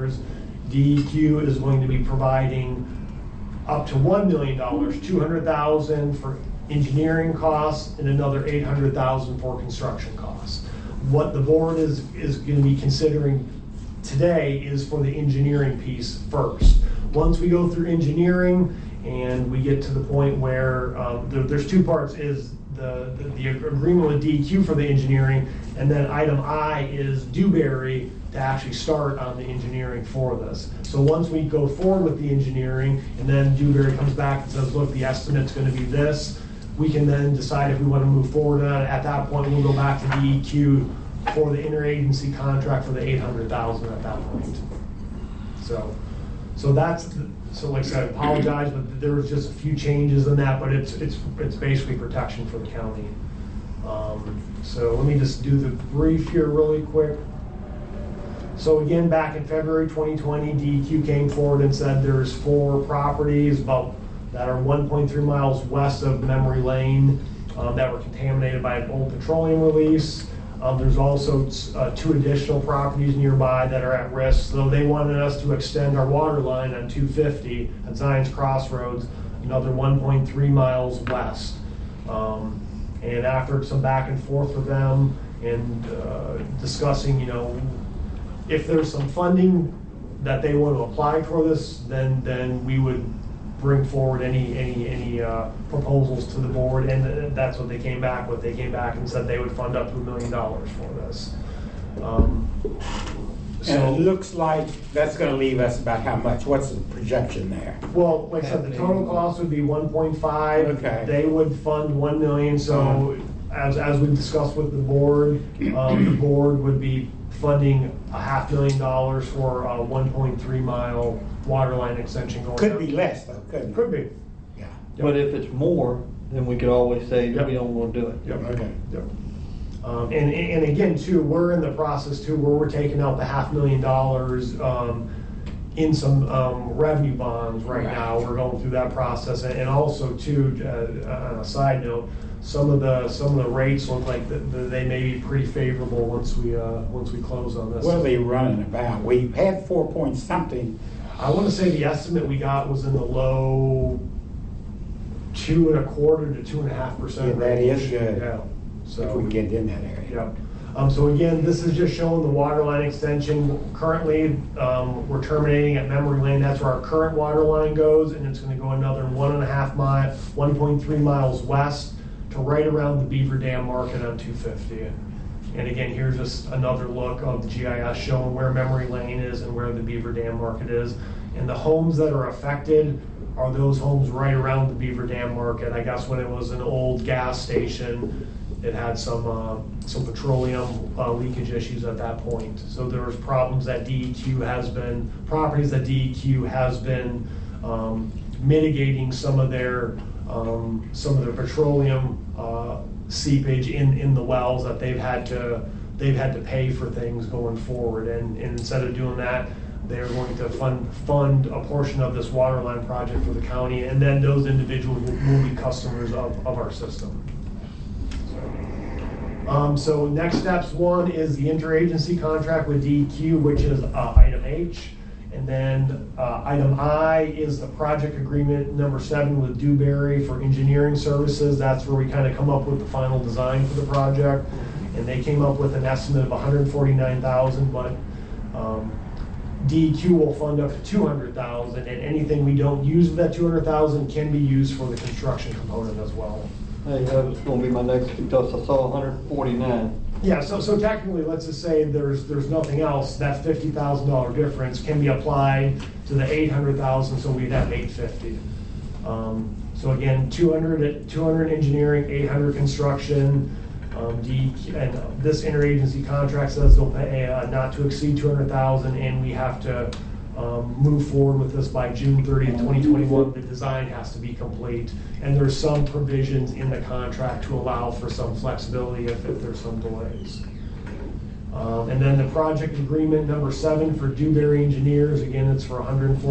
DEQ is going to be providing up to $1 million, $200,000 for engineering costs and another $800,000 for construction costs. What the board is going to be considering today is for the engineering piece first. Once we go through engineering and we get to the point where there's two parts, is the agreement with DEQ for the engineering, and then item I is Dewberry to actually start on the engineering for this. So once we go forward with the engineering and then Dewberry comes back and says, look, the estimate's going to be this, we can then decide if we want to move forward on it. At that point, we'll go back to DEQ for the interagency contract for the $800,000 at that point. So like I said, I apologize, but there was just a few changes in that, but it's basically protection for the county. So let me just do the brief here really quick. So again, back in February 2020, DEQ came forward and said there's 4 properties that are 1.3 miles west of Memory Lane that were contaminated by an old petroleum release. There's also 2 additional properties nearby that are at risk. So they wanted us to extend our water line on 250 at Zions Crossroads another 1.3 miles west. And after some back and forth with them and discussing, you know, if there's some funding that they want to apply for this, then we would bring forward any proposals to the board, and that's what they came back with. They came back and said they would fund up to $1 million for this. And it looks like that's going to leave us about how much? What's the projection there? Well, like I said, the total cost would be 1.5. Okay. They would fund $1 million. So as we discussed with the board would be funding $500,000 for a 1.3 mile water line extension going. Could be less though, couldn't it? Could be. Yeah. But if it's more, then we could always say that we don't want to do it. Yep. Okay. Yep. And again, too, we're in the process too where we're taking out the $500,000 in some revenue bonds right now. We're going through that process, and also too, on a side note, some of the rates look like they may be pretty favorable once we close on this. What are they running about? We had 4 point something. I want to say the estimate we got was in the low 2.25% to 2.5% range. That is good. Yeah. So if we can get in that area. Yep. So again, this is just showing the water line extension. Currently, we're terminating at Memory Lane. That's where our current water line goes, and it's going to go another 1.3 miles west to right around the Beaver Dam market on 250. And again, here's just another look of the GIS showing where Memory Lane is and where the Beaver Dam market is. And the homes that are affected are those homes right around the Beaver Dam market. I guess when it was an old gas station, it had some petroleum leakage issues at that point. So there was properties that DEQ has been mitigating some of their petroleum seepage in the wells that they've had to pay for things going forward. And instead of doing that, they're going to fund a portion of this water line project for the county, and then those individuals will be customers of our system. So next steps, one is the interagency contract with DEQ, which is item H. And then item I is the project agreement number 7 with Dewberry for engineering services. That's where we kind of come up with the final design for the project. And they came up with an estimate of $149,000, but DEQ will fund up to $200,000, and anything we don't use of that $200,000 can be used for the construction component as well. Hey, that was going to be my next, because I saw 149. Yeah, so technically, let's just say there's nothing else. That $50,000 difference can be applied to the $800,000, so we'd have $850. So again, 200 engineering, 800 construction. And this interagency contract says they'll pay not to exceed $200,000, and we have to move forward with this by June 30th, 2021. The design has to be complete, and there's some provisions in the contract to allow for some flexibility if there's some delays. And then the project agreement number 7 for Dewberry Engineers, again, it's for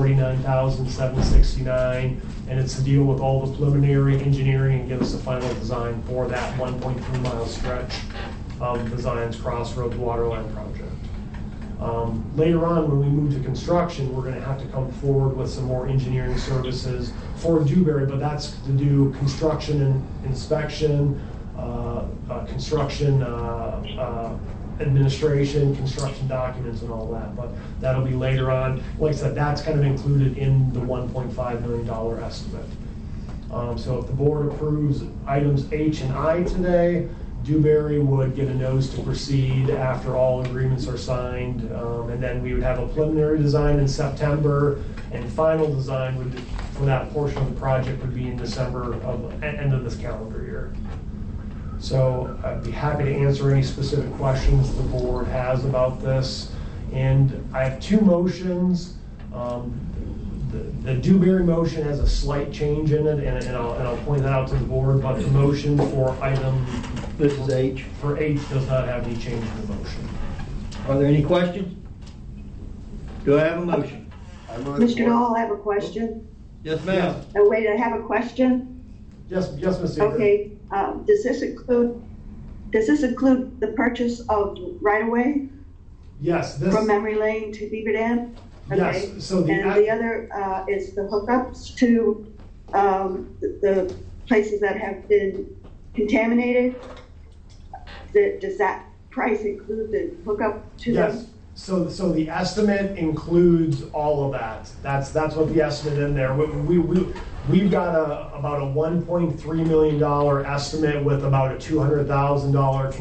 $149,769, and it's to deal with all the preliminary engineering and give us a final design for that 1.3 mile stretch of the Zions Crossroads Waterline project. Later on, when we move to construction, we're going to have to come forward with some more engineering services for Dewberry, but that's to do construction and inspection, construction administration, construction documents, and all that. But that'll be later on. Like I said, that's kind of included in the $1.5 million estimate. So if the board approves items H and I today, Dewberry would get a notice to proceed after all agreements are signed, and then we would have a preliminary design in September, and final design would, for that portion of the project, would be in December of end of this calendar year. So I'd be happy to answer any specific questions the board has about this. And I have 2 motions. The Dewberry motion has a slight change in it, and I'll point that out to the board, but the motion for item, this is H. For H does not have any change in the motion. Are there any questions? Do I have a motion? Mr. Dahl, I have a question. Yes, ma'am. Oh, wait, I have a question. Yes, Ms. Seeger. Okay, does this include the purchase of right-of-way? Yes. From Memory Lane to Beaver Dam? Okay. Yes. So the other is the hookups to the places that have been contaminated. Does that price include the hookup to them? Yes. So the estimate includes all of that. That's what the estimate in there. We've got about a $1.3 million estimate with about a $200,000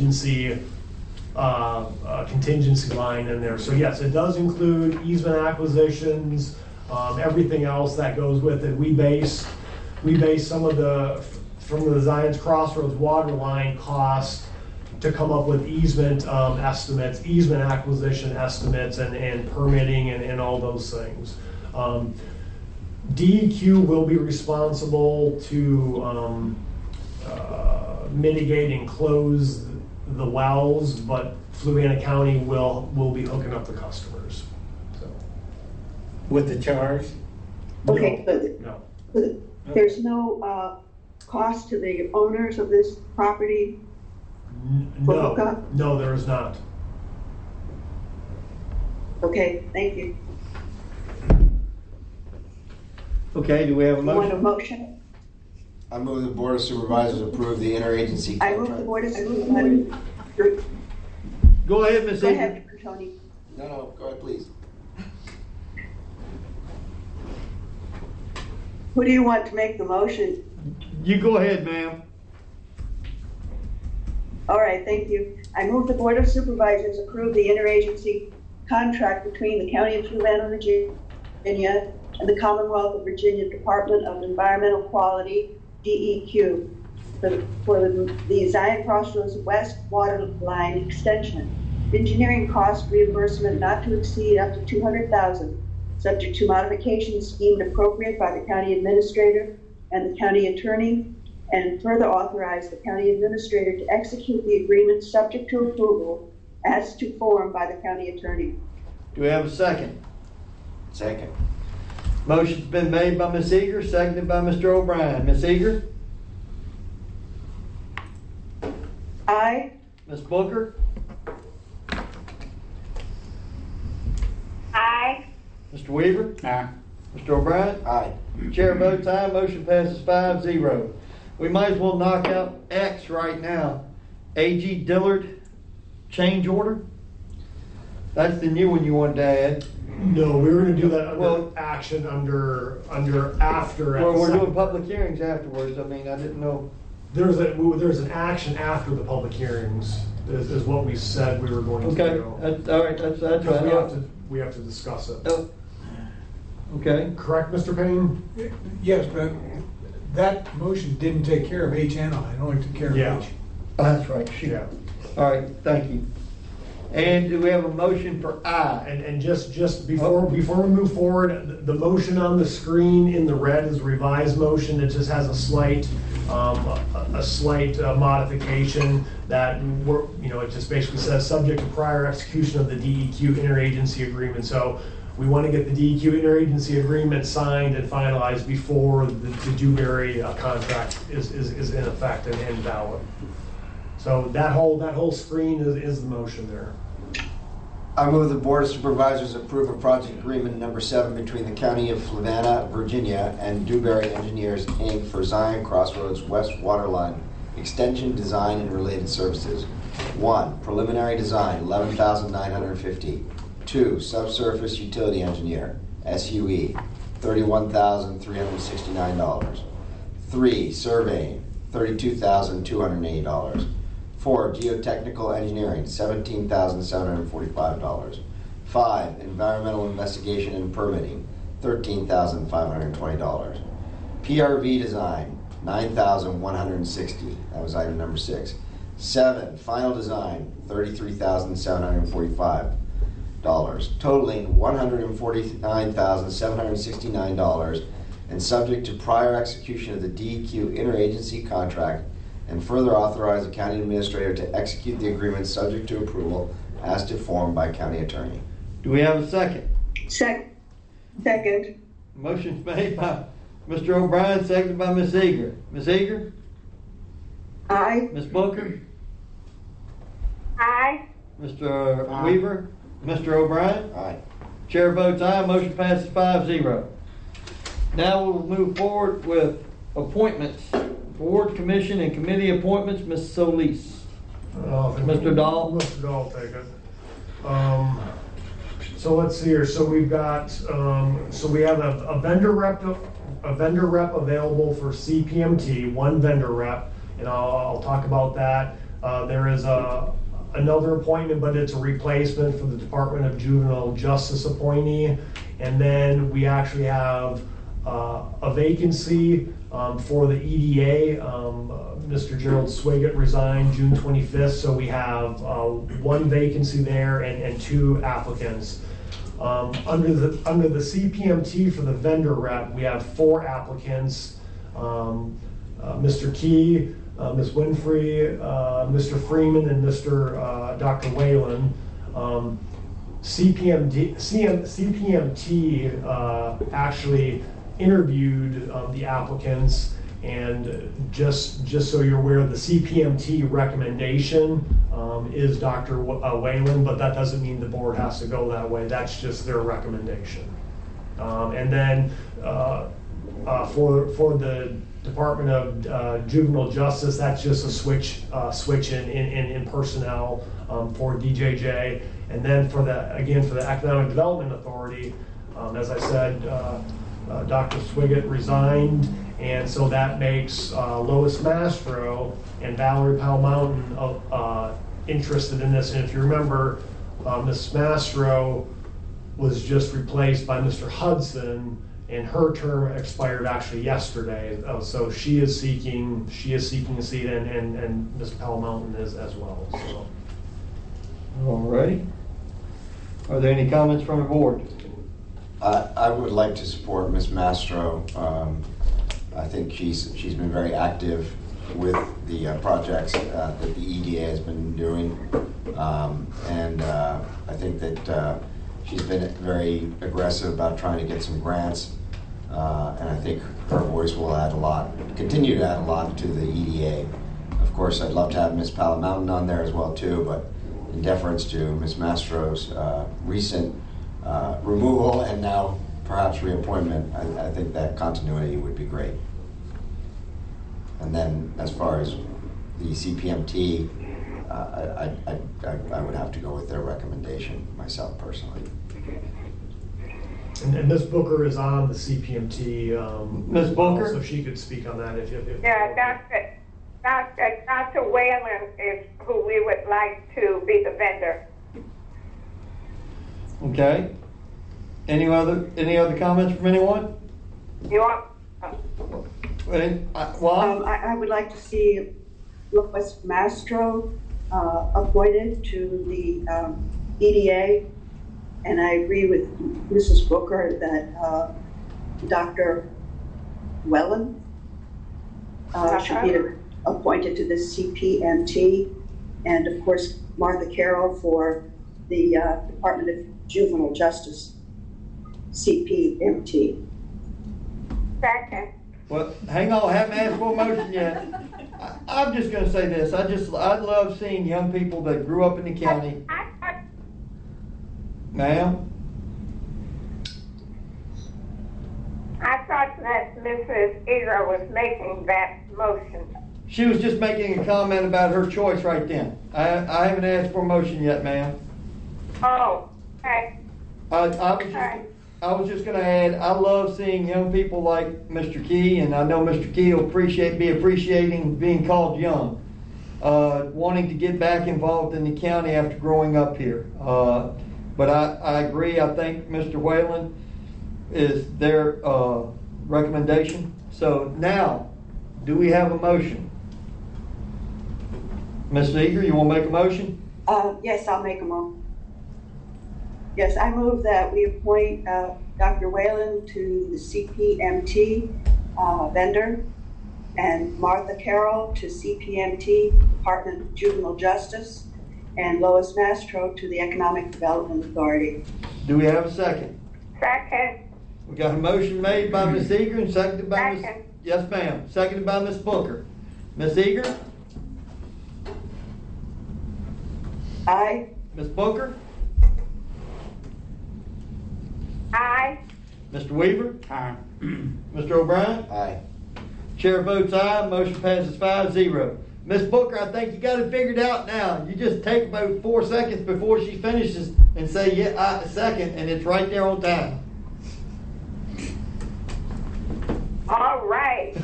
contingency line in there. So yes, it does include easement acquisitions, everything else that goes with it. We base some of from the Zions Crossroads water line cost to come up with easement estimates, easement acquisition estimates, and permitting and all those things. DEQ will be responsible to mitigate and close the wells, but Fluvanna County will be hooking up the customers. So. With the charge? Okay, no. There's no cost to the owners of this property? No, there is not. Okay, thank you. Okay, do we have a motion? You want a motion? I move the Board of Supervisors approve the interagency contract. I move the Board of Supervisors. Go ahead, Ms. Go Egan. ahead, Tony. No, go ahead, please. Who do you want to make the motion? You go ahead, ma'am. All right, thank you. I move the Board of Supervisors approve the interagency contract between the County of Fluvanna, Virginia, and the Commonwealth of Virginia Department of Environmental Quality, DEQ, for the Zion Crossroads West Water Line extension. Engineering cost reimbursement not to exceed up to $200,000, subject to modifications deemed appropriate by the county administrator and the county attorney, and further authorize the county administrator to execute the agreement subject to approval as to form by the county attorney. Do we have a second? Second. Motion's been made by Ms. Eager, seconded by Mr. O'Brien. Ms. Eager? Aye. Ms. Booker? Aye. Mr. Weaver? Aye. Mr. O'Brien? Aye. Chair votes aye, motion passes 5-0. We might as well knock out X right now. A.G. Dillard, change order? That's the new one you wanted to add. No, we were gonna do that under Well- action under after. at Well, the we're doing second- public hearings afterwards. I mean, I didn't know. There's an action after the public hearings, is what we said we were going to Okay, do. that's, all right, that's Because fine. we have to discuss it. Oh. Okay. Correct, Mr. Payne? Yes, but that motion didn't take care of H and I, it only took care of Yeah. H. Oh, that's right. Shoot. Yeah. All right, thank you. And do we have a motion for I? And just before we move forward, the motion on the screen in the red is a revised motion. It just has a slight modification that it just basically says subject to prior execution of the DEQ interagency agreement. So we want to get the DEQ interagency agreement signed and finalized before the Dewberry contract is in effect and valid. So that whole screen is the motion there. I move the Board of Supervisors approve a project agreement number 7 between the County of Fluvanna, Virginia and Dewberry Engineers, Inc. for Zion Crossroads West Waterline Extension Design and Related Services. 1. Preliminary design, $11,950. 2. Subsurface Utility Engineer, SUE, $31,369. 3. Surveying, $32,280. 4. Geotechnical Engineering, $17,745. 5. Environmental Investigation and Permitting, $13,520. PRV Design, $9,160. That was item number 6. 7. Final Design, $33,745. Totaling $149,769 and subject to prior execution of the DEQ interagency contract, and further authorize the county administrator to execute the agreement subject to approval as to form by county attorney. Do we have a second? Second. Motion's made by Mr. O'Brien, seconded by Ms. Eager. Ms. Eager? Aye. Ms. Booker? Aye. Mr. Weaver? Mr. O'Brien? Aye. Chair votes aye, motion passes 5-0. Now we'll move forward with appointments. Board, commission, and committee appointments, Ms. Solis. Mr. Dahl? Mr. Dahl, take it. So let's see here. So we've got, so we have a vendor rep available for CPMT, one vendor rep, and I'll talk about that. There is another appointment, but it's a replacement for the Department of Juvenile Justice appointee. And then we actually have a vacancy for the EDA. Mr. Gerald Swiggett resigned June 25th, so we have one vacancy there and 2 applicants. Under the CPMT for the vendor rep, we have 4 applicants. Mr. Key, Ms. Winfrey, Mr. Freeman, and Mr. Dr. Whalen. CPMT actually interviewed the applicants, and just so you're aware, the CPMT recommendation is Dr. Whalen, but that doesn't mean the board has to go that way. That's just their recommendation. And then for the Department of Juvenile Justice, that's just a switch in personnel for DJJ. And then for the Economic Development Authority, as I said, Dr. Swiggett resigned, and so that makes Lois Mastro and Valerie Powell Mountain interested in this. And if you remember, Ms. Mastro was just replaced by Mr. Hudson, and her term expired actually yesterday. So she is seeking a seat, and Ms. Powell Mountain is as well. So. All righty. Are there any comments from the board? I would like to support Ms. Mastro. I think she's been very active with the projects that the EDA has been doing, and I think that She's been very aggressive about trying to get some grants, and I think her voice will add a lot, continue to add a lot to the EDA. Of course, I'd love to have Ms. Palamountain on there as well too, but in deference to Ms. Mastro's recent removal and now perhaps reappointment, I think that continuity would be great. And then as far as the CPMT, I would have to go with their recommendation myself personally. And Ms. Booker is on the CPMT. Ms. Booker? So she could speak on that if Yeah, Dr. Whalen is who we would like to be the vendor. Okay. Any other comments from anyone? You want? I would like to see Lois Mastro appointed to the EDA, and I agree with Mrs. Booker that Dr. Whalen should be appointed to the CPMT, and of course Martha Carroll for the Department of Juvenile Justice CPMT. Second. Well, hang on, I haven't asked for a motion yet. I'm just going to say this. I love seeing young people that grew up in the county. Ma'am? I thought that Mrs. Eager was making that motion. She was just making a comment about her choice right then. I haven't asked for a motion yet, ma'am. Oh, okay. I was just going to add, I love seeing young people like Mr. Key, and I know Mr. Key will be appreciating being called young, wanting to get back involved in the county after growing up here. But I agree. I think Mr. Whalen is their recommendation. So now, do we have a motion? Ms. Eager, you want to make a motion? Yes, I'll make a motion. Yes, I move that we appoint Dr. Whalen to the CPMT vendor, and Martha Carroll to CPMT, Department of Juvenile Justice, and Lois Mastro to the Economic Development Authority. Do we have a second? Second. We got a motion made by Ms. Eager and seconded by Ms. Yes, ma'am. Seconded by Ms. Booker. Ms. Eager? Aye. Ms. Booker? Aye. Mr. Weaver? Aye. Mr. O'Brien? Aye. Chair votes aye. Motion passes 5-0. Ms. Booker, I think you got it figured out now. You just take about 4 seconds before she finishes and say, yeah, I second, and it's right there on time. All right.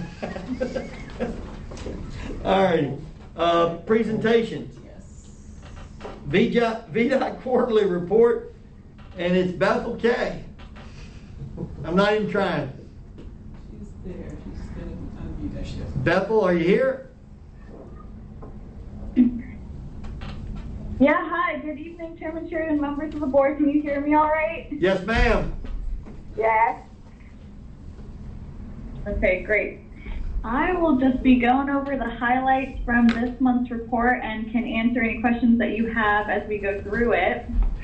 All right. Presentations. VDOT quarterly report, and it's Bethel K. I'm not even trying. She's there. She's going to unmute. There she is. Bethel, are you here? Yeah, hi. Good evening, Chairman Sheridan and members of the board. Can you hear me all right? Yes, ma'am. Yes. Okay, great. I will just be going over the highlights from this month's report and can answer any questions that you have as we go through it.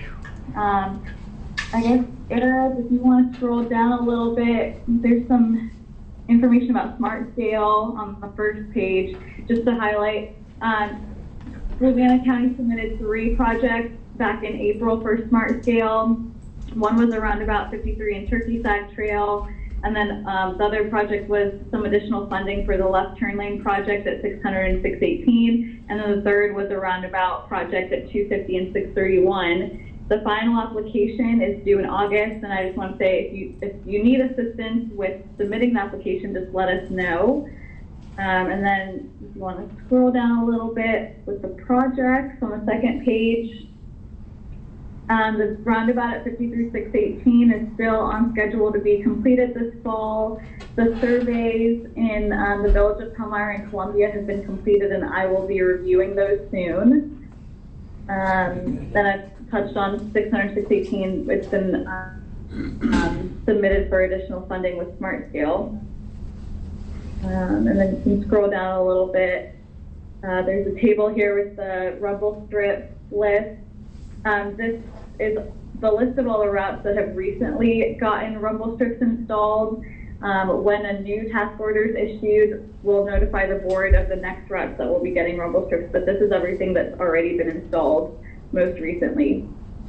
I guess, Eric, if you want to scroll down a little bit, there's some information about Smart Scale on the first page, just to highlight. Fluvanna County submitted 3 projects back in April for Smart Scale. One was a roundabout 53 and Turkey Sack Trail. And then the other project was some additional funding for the left turn lane project at 600 and 618. And then the third was a roundabout project at 250 and 631. The final application is due in August, and I just want to say if you need assistance with submitting the application, just let us know. And then if you want to scroll down a little bit with the projects on the second page, the roundabout at 53-618 is still on schedule to be completed this fall. The surveys in the village of Palmyra and Columbia have been completed, and I will be reviewing those soon. Then I've touched on 600-618. It's been submitted for additional funding with Smart Scale. And then you can scroll down a little bit. There's a table here with the rumble strip list. This is the list of all the routes that have recently gotten rumble strips installed. When a new task order is issued, we'll notify the board of the next routes that will be getting rumble strips, but this is everything that's already been installed most recently.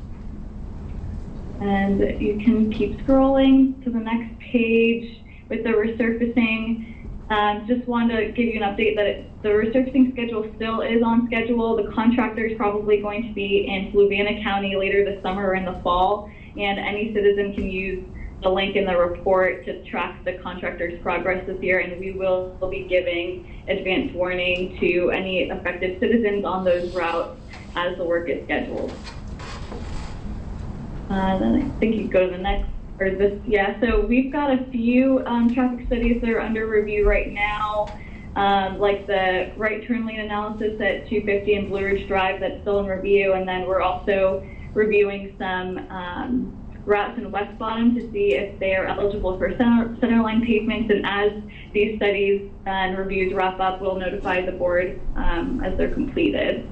And you can keep scrolling to the next page with the resurfacing. Just wanted to give you an update that the resurfacing schedule still is on schedule. The contractor is probably going to be in Fluvanna County later this summer or in the fall, and any citizen can use the link in the report to track the contractor's progress this year, and we will be giving advance warning to any affected citizens on those routes as the work is scheduled. Then I think you go to the next, or this, yeah, so we've got a few traffic studies that are under review right now, like the right turn lane analysis at 250 and Blue Ridge Drive that's still in review, and then we're also reviewing some routes in West Bottom to see if they are eligible for centerline pavements, and as these studies and reviews wrap up, we'll notify the board as they're completed.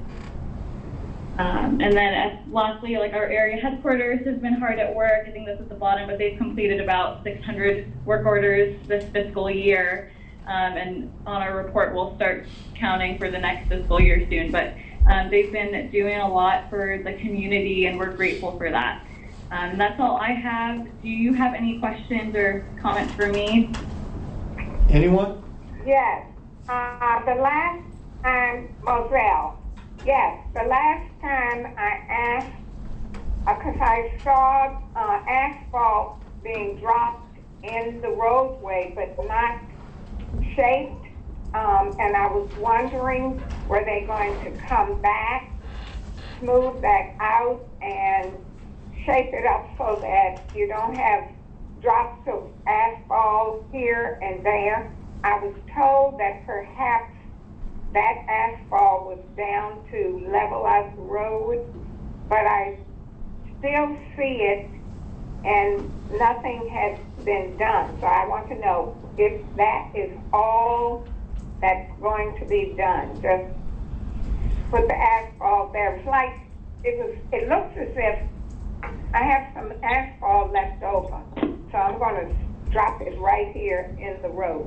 And then lastly, like our area headquarters has been hard at work. I think that's at the bottom, but they've completed about 600 work orders this fiscal year. And on our report, we'll start counting for the next fiscal year soon. But they've been doing a lot for the community, and we're grateful for that. That's all I have. Do you have any questions or comments for me? Anyone? Yes. The last time, Moselle. Yes, the last time I asked, because I saw asphalt being dropped in the roadway, but not shaped, and I was wondering, were they going to come back, smooth that out, and shape it up so that you don't have drops of asphalt here and there? I was told that perhaps that asphalt was down to level out the road, but I still see it and nothing has been done. So I want to know if that is all that's going to be done. Just put the asphalt there. It's like, it looks as if I have some asphalt left over, so I'm going to drop it right here in the road.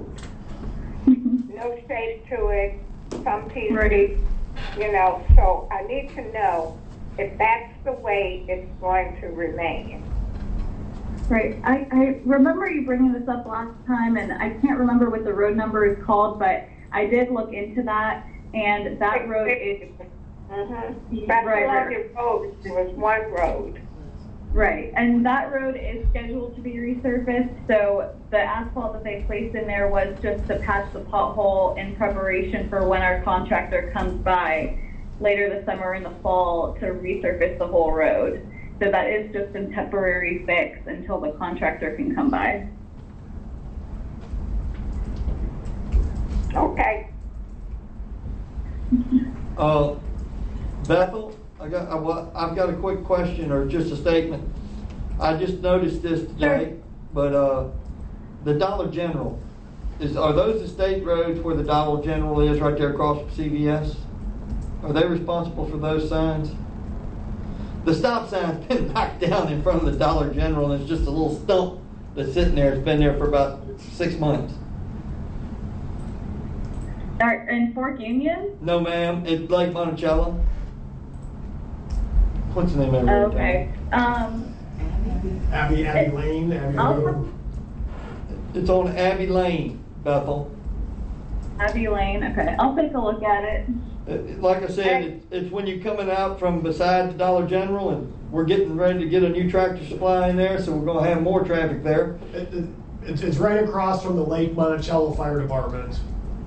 No shape to it. Some pieces, you know, so I need to know if that's the way it's going to remain. Right. I remember you bringing this up last time, and I can't remember what the road number is called, but I did look into that, and that road is... That's right. Road was one road. Right, and that road is scheduled to be resurfaced, so the asphalt that they placed in there was just to patch the pothole in preparation for when our contractor comes by later this summer in the fall to resurface the whole road. So that is just a temporary fix until the contractor can come by. Okay. Bethel, I've got a quick question or just a statement. I just noticed this today, but the Dollar General, are those the state roads where the Dollar General is right there across from CVS? Are they responsible for those signs? The stop sign's been knocked down in front of the Dollar General, and it's just a little stump that's sitting there. It's been there for about 6 months. In Fork Union? No, ma'am. It's Lake Monticello. What's the name of it? Okay. Abbey Lane, Abbey Road. It's on Abbey Lane, Bethel. Abbey Lane, okay. I'll take a look at it. Like I said, it's when you're coming out from beside the Dollar General, and we're getting ready to get a new Tractor Supply in there, so we're going to have more traffic there. It's right across from the Lake Monticello Fire Department.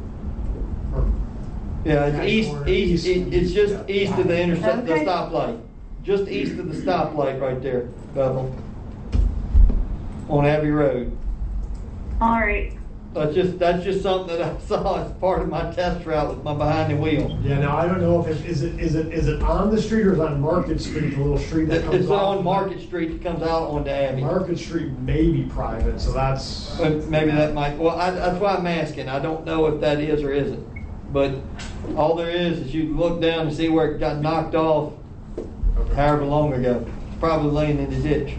Yeah, it's it's just east of the the stoplight. Just east of the stoplight right there, Bethel. On Abbey Road. All right. That's just something that I saw as part of my test route with my behind the wheel. Yeah, now I don't know if is it on the street or is it on Market Street, the little street that comes It's on Market Street that comes out onto Abbey. Market Street may be private, so that's... But maybe that might... Well, that's why I'm asking. I don't know if that is or isn't. But all there is you look down and see where it got knocked off however long ago. probably laying in the ditch.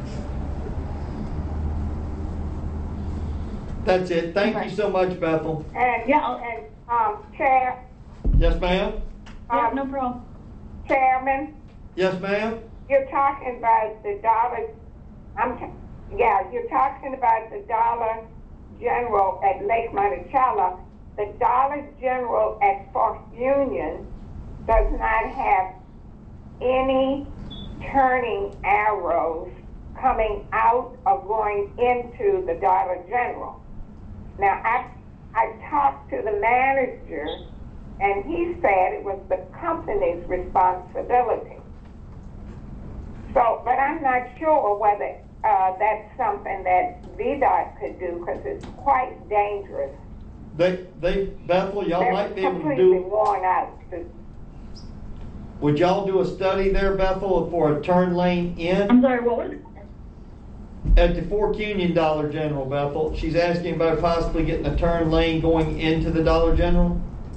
That's it. Thank you so much, Bethel. And Chair. Yes, ma'am? No problem. Chairman, Yes, ma'am? you're talking about the Dollar. You're talking about the Dollar General at Lake Monticello. The Dollar General at Fork Union does not have any turning arrows coming out or going into the Dollar General. Now, I talked to the manager, and he said it was the company's responsibility. So, but I'm not sure whether that's something that VDOT could do, because it's quite dangerous. Bethel, y'all might be able to completely do, worn out. would y'all do a study there, Bethel, for a turn lane in? I'm sorry, what was it? At the Fork Union Dollar General, Bethel. She's asking about possibly getting a turn lane going into the Dollar General.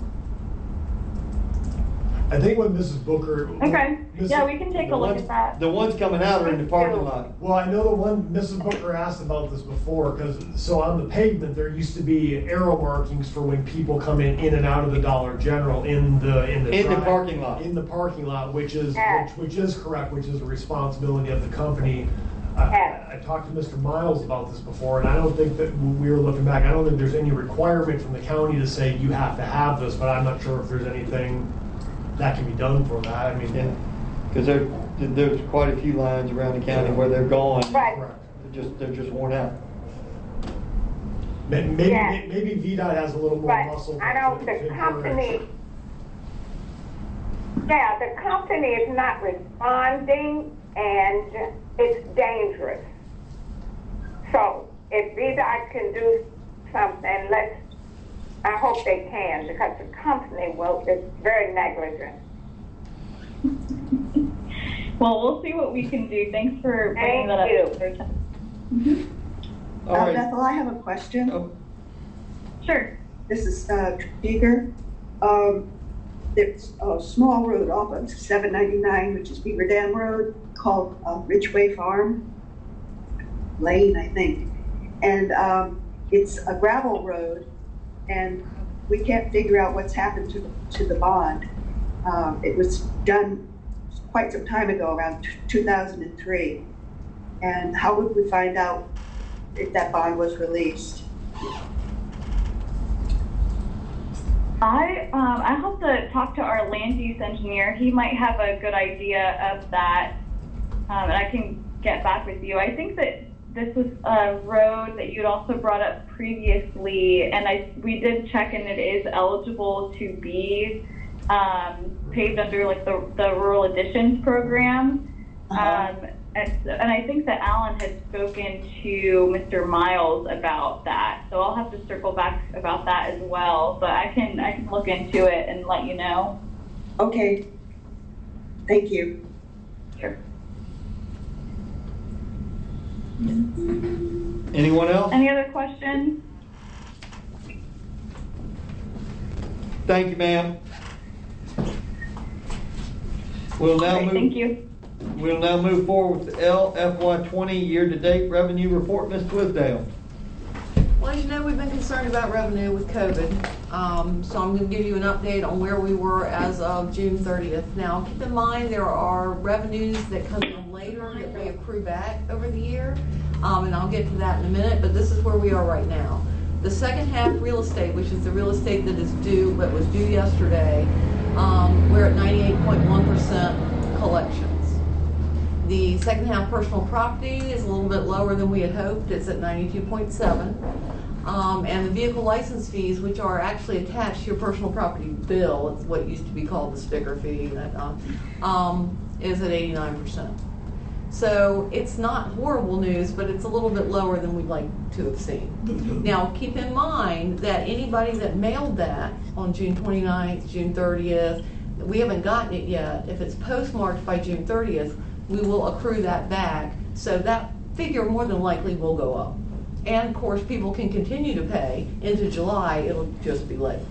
I think when Mrs. Booker. Okay, yeah, we can take a look at that. The ones coming out are in the parking lot. Well, I know the one, Mrs. Booker asked about this before, so on the pavement, there used to be arrow markings for when people come in and out of the Dollar General in the parking lot. In the parking lot, which is correct, which is a responsibility of the company. I talked to Mr. Miles about this before, and I don't think that we were looking back, I don't think there's any requirement from the county to say you have to have this, but I'm not sure if there's anything that can be done for that. I mean, because there's quite a few lines around the county where they're going. Right. They're just worn out. Maybe VDOT has a little more muscle. I know the company. Yeah, the company is not responding, and it's dangerous. So if VDOT can do something, I hope they can, because the company is very negligent. Well, we'll see what we can do. Thanks for bringing that up. All right. Bethel, I have a question. Sure. This is Beaker. There's a small road off of 799, which is Beaver Dam Road, called Ridgeway Farm Lane, I think. And it's a gravel road, and we can't figure out what's happened to the bond. It was done quite some time ago, around 2003. And how would we find out if that bond was released? I have to talk to our land use engineer. He might have a good idea of that, and I can get back with you. I think that this was a road that you'd also brought up previously, and we did check, and it is eligible to be paved under like the Rural Additions program. And I think that Alan had spoken to Mr. Miles about that, so I'll have to circle back about that as well. But I can look into it and let you know. Okay. Thank you. Sure. Anyone else? Any other questions? Thank you, ma'am. We'll now move. Thank you. We'll now move forward with the FY20 year-to-date revenue report. Ms. Twisdale. Well, you know, we've been concerned about revenue with COVID, so I'm going to give you an update on where we were as of June 30th. Now, keep in mind there are revenues that come in later that we accrue back over the year, and I'll get to that in a minute, but this is where we are right now. The second half real estate, which is the real estate that was due yesterday, we're at 98.1% collections. The second half personal property is a little bit lower than we had hoped. It's at 92.7. And the vehicle license fees, which are actually attached to your personal property bill, it's what used to be called the sticker fee, is at 89%. So it's not horrible news, but it's a little bit lower than we'd like to have seen. Now, keep in mind that anybody that mailed that on June 29th, June 30th, we haven't gotten it yet. If it's postmarked by June 30th, we will accrue that back. So that figure more than likely will go up. And of course, people can continue to pay into July. It'll just be late.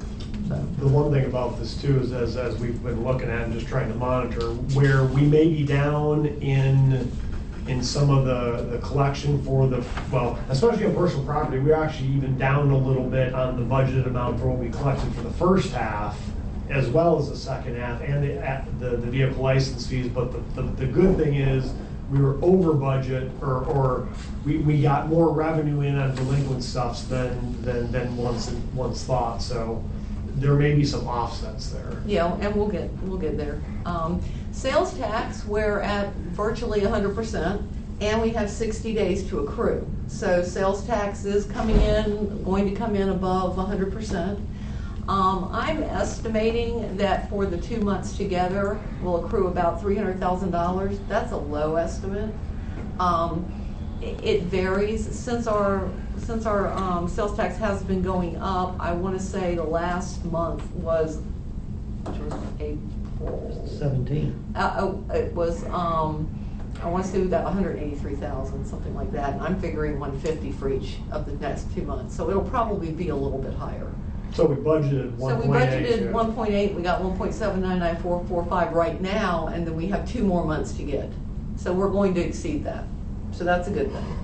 The one thing about this too is as we've been looking at and just trying to monitor, where we may be down in some of the collection for well, especially on personal property, we're actually even down a little bit on the budgeted amount for what we collected for the first half, as well as the second half, and the vehicle license fees. But the good thing is we were over budget, or we got more revenue in on delinquent stuff than once thought. So there may be some offsets there. Yeah, and we'll get there. Sales tax, we're at virtually 100%, and we have 60 days to accrue. So sales tax is going to come in above 100%. I'm estimating that for the 2 months together, we'll accrue about $300,000. That's a low estimate. It varies. Since our sales tax has been going up, I want to say the last month was April 17. It was I want to say we got 183,000, something like that. And I'm figuring 150 for each of the next 2 months. So it'll probably be a little bit higher. So we budgeted 1.8. So we budgeted 1.8. We got 1.79945 right now, and then we have 2 more months to get. So we're going to exceed that. So that's a good thing.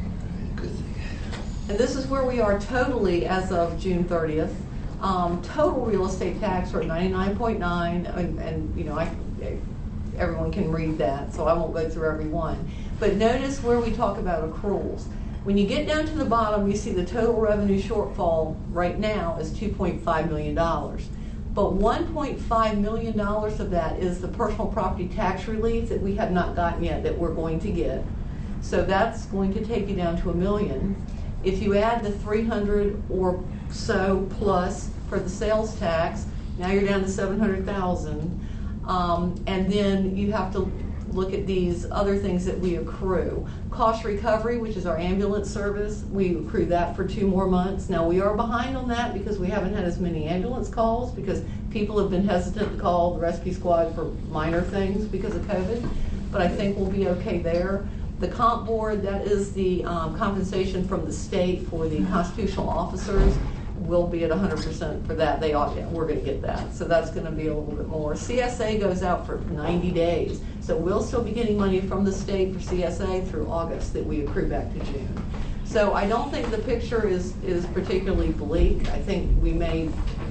And this is where we are totally as of June 30th. Total real estate tax, we're at 99.9, and you know, everyone can read that, so I won't go through every one. But notice where we talk about accruals. When you get down to the bottom, you see the total revenue shortfall right now is $2.5 million. But $1.5 million of that is the personal property tax relief that we have not gotten yet, that we're going to get. So that's going to take you down to $1 million. If you add the 300 or so plus for the sales tax, now you're down to 700,000. And then you have to look at these other things that we accrue. Cost recovery, which is our ambulance service, we accrue that for 2 more months. Now we are behind on that because we haven't had as many ambulance calls, because people have been hesitant to call the rescue squad for minor things because of COVID. But I think we'll be okay there. The comp board, that is the compensation from the state for the constitutional officers, will be at 100% for that. We're going to get that. So that's going to be a little bit more. CSA goes out for 90 days. So we'll still be getting money from the state for CSA through August that we accrue back to June. So I don't think the picture is particularly bleak. I think we may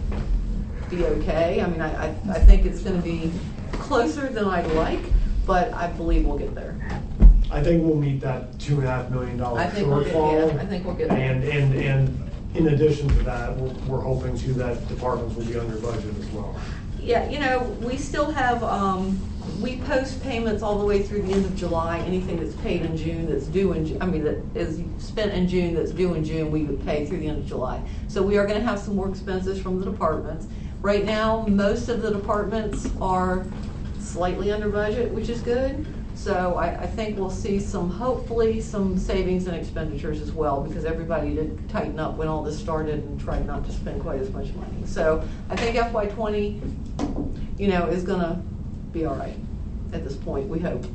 be okay. I mean, I think it's going to be closer than I'd like, but I believe we'll get there. I think we'll meet that $2.5 million shortfall. I think we'll get there. And in addition to that, we're hoping too that departments will be under budget as well. Yeah, you know, we still have, we post payments all the way through the end of July. Anything that's paid in June that's due in, that is spent in June that's due in June, we would pay through the end of July. So we are going to have some more expenses from the departments. Right now, most of the departments are slightly under budget, which is good. So I think we'll see hopefully some savings and expenditures as well, because everybody did tighten up when all this started and tried not to spend quite as much money. So I think FY20, you know, is going to be all right at this point, we hope.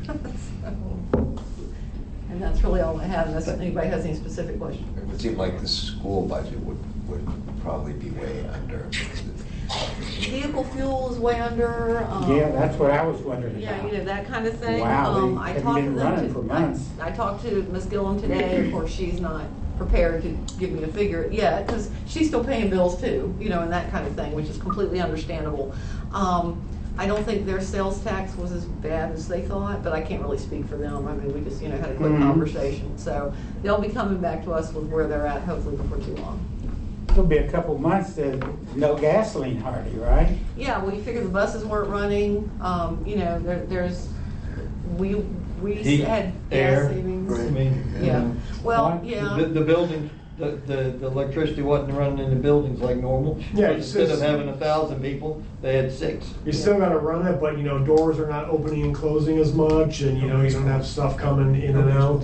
And that's really all I have, unless anybody has any specific questions. It would seem like the school budget would probably be way under. Vehicle fuel is way under. Yeah, that's what I was wondering Yeah, about. you know, that kind of thing. Wow, I they talked haven't been running for months. I talked to Ms. Gillum today. Of course, she's not prepared to give me a figure yet, because she's still paying bills too, you know, and that kind of thing, which is completely understandable. I don't think their sales tax was as bad as they thought, but I can't really speak for them. I mean, we just, you know, had a quick conversation. So they'll be coming back to us with where they're at, hopefully before too long. It'll be a couple months, no gasoline hardly, right? Yeah, we figured the buses weren't running. You know, we had gas savings. I mean, Yeah. Well, yeah. The building, the electricity wasn't running in the buildings like normal. Yeah, Instead of having 1,000 people, they had 6. You still got to run it, but you know, doors are not opening and closing as much, and you know, you don't have stuff coming in and out.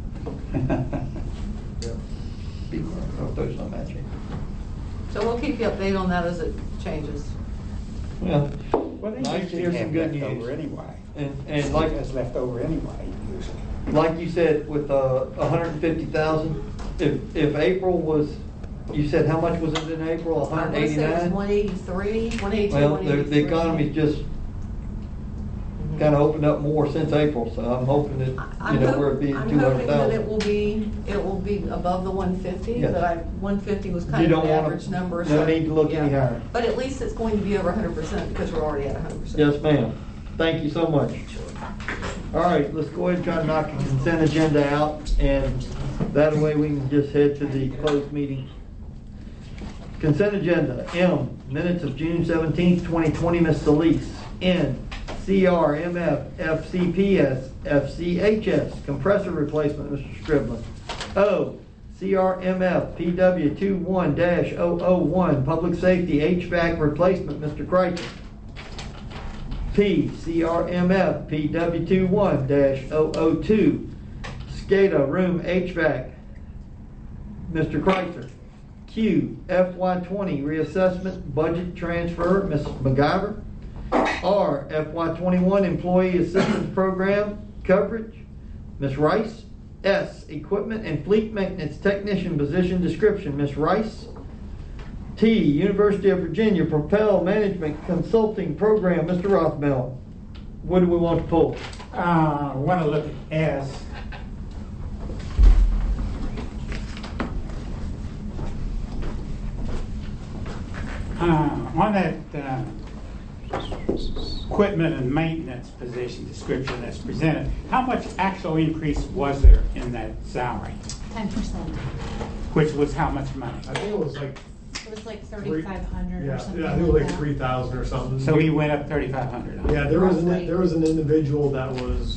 Those not matching. So we'll keep you updated on that as it changes. Well, They nice to hear usually some have good leftover news. Anyway. And like has left over anyway, usually. Like you said, with 150,000, if April was you said how much was it in April? I want to say it was 189? 183, 182, Well, 183. the economy's just kind of opened up more since April, so I'm hoping that, we're being I'm 200,000. hoping that it will be above the 150, Yes. but 150 was You kind of don't an wanna- average number. no need to look any higher. But at least it's going to be over 100% because we're already at 100%. Yes, ma'am. Thank you so much. All right, let's go ahead and try to knock the consent agenda out, and that way we can just head to the closed meeting. Consent agenda. M, minutes of June 17th, 2020, Ms. Solis. N, CR, MF, FCPS, FCHS, compressor replacement, Mr. Scriblin. O, CRMF, PW21-001, public safety HVAC replacement, Mr. Kreitzer. P, CRMF, PW21-002, SCADA room HVAC, Mr. Kreitzer. Q, FY20 reassessment budget transfer, Ms. MacGyver. R, FY21 employee assistance program coverage, Ms. Rice. S, equipment and fleet maintenance technician position description, Ms. Rice. T, University of Virginia Propel Management Consulting Program, Mr. Rothmel. What do we want to pull? I want to look at S. On that equipment and maintenance position description that's presented, how much actual increase was there in that salary? 10%. Which was how much money? I think it was like, It was like 3,500 or something. yeah, I think it was like 3,000 or something. So he went up 3,500. Yeah, there was an individual that was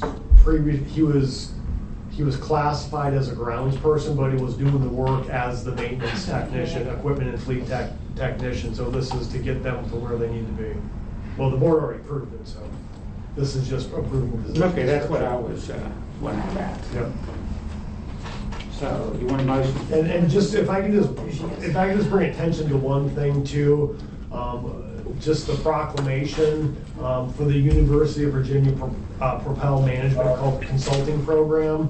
he was classified as a grounds person, but he was doing the work as the maintenance technician, equipment and fleet technician. So this is to get them to where they need to be. Well, the board already approved it, so this is just approving the position. Okay, that's what I was wondering about. Yep. So you want a motion? And just if I can just bring attention to one thing too, just the proclamation for the University of Virginia Propel Management Consulting Program.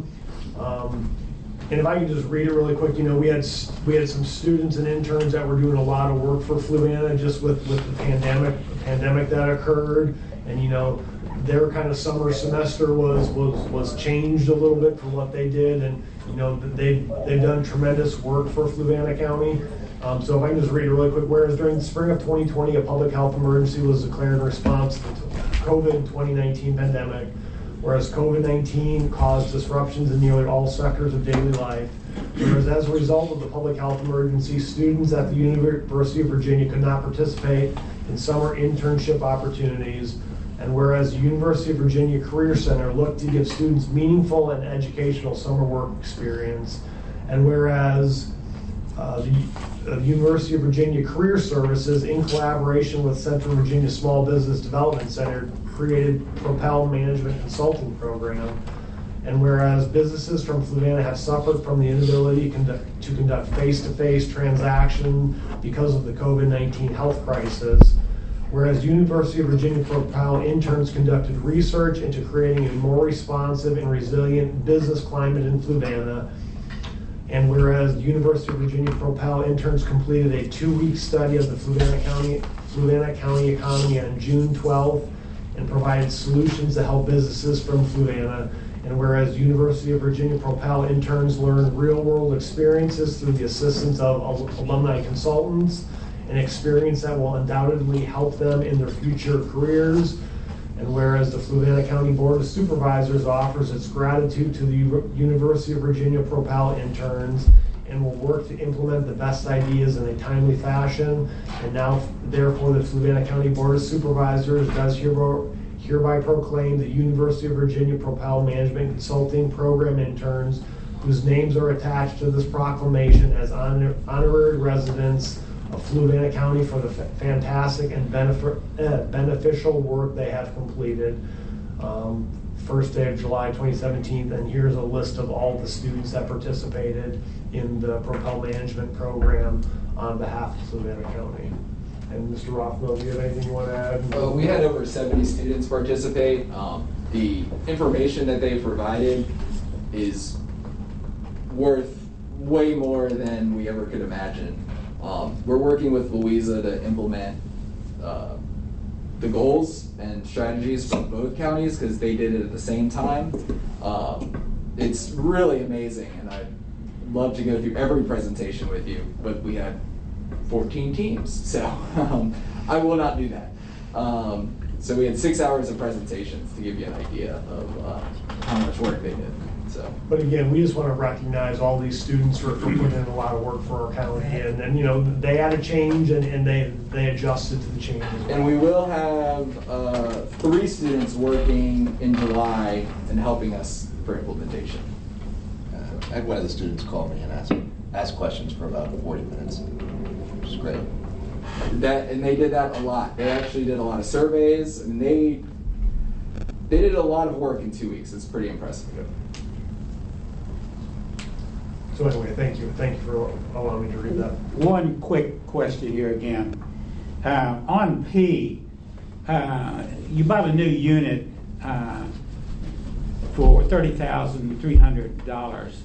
And if I can just read it really quick, we had some students and interns that were doing a lot of work for Fluvanna just with the pandemic that occurred, and their kind of summer semester was changed a little bit from what they did, and they've done tremendous work for Fluvanna County. So if I can just read it really quick, whereas during the spring of 2020, a public health emergency was declared in response to the COVID-2019 pandemic. Whereas COVID-19 caused disruptions in nearly all sectors of daily life. Whereas as a result of the public health emergency, students at the University of Virginia could not participate in summer internship opportunities. And whereas the University of Virginia Career Center looked to give students meaningful and educational summer work experience. And whereas the University of Virginia Career Services, in collaboration with Central Virginia Small Business Development Center, created Propel Management Consulting Program. And whereas businesses from Fluvanna have suffered from the inability to conduct face-to-face transaction because of the COVID-19 health crisis, whereas University of Virginia Propel interns conducted research into creating a more responsive and resilient business climate in Fluvanna, and whereas the University of Virginia Propel interns completed a 2-week study of the Fluvanna County economy on June 12th and provided solutions to help businesses from Fluvanna. And whereas University of Virginia Propel interns learn real-world experiences through the assistance of alumni consultants, an experience that will undoubtedly help them in their future careers. And whereas the Fluvanna County Board of Supervisors offers its gratitude to the University of Virginia Propel interns and will work to implement the best ideas in a timely fashion. And now, therefore, the Fluvanna County Board of Supervisors does hereby proclaim the University of Virginia Propel Management Consulting Program interns, whose names are attached to this proclamation, as honorary residents of Fluvanna County for the fantastic and beneficial work they have completed. First day of July 2017, and here's a list of all the students that participated in the Propel Management Program on behalf of Fluvanna County. And Mr. Rothmel, do you have anything you want to add? We had over 70 students participate. The information that they provided is worth way more than we ever could imagine. We're working with Louisa to implement the goals and strategies from both counties because they did it at the same time. It's really amazing, and I'd love to go through every presentation with you, but we had 14 teams, so I will not do that. So we had 6 hours of presentations to give you an idea of how much work they did. So. But again, we just want to recognize all these students for putting in a lot of work for our county, and you know, they had a change and they adjusted to the changes. And we will have 3 students working in July and helping us for implementation. I had one of the students call me and ask questions for about 40 minutes, which is great. And they did that a lot. They actually did a lot of surveys, and they did a lot of work in 2 weeks. It's pretty impressive. So anyway, thank you for allowing me to read that. One quick question here again. On P, you bought a new unit for $30,300.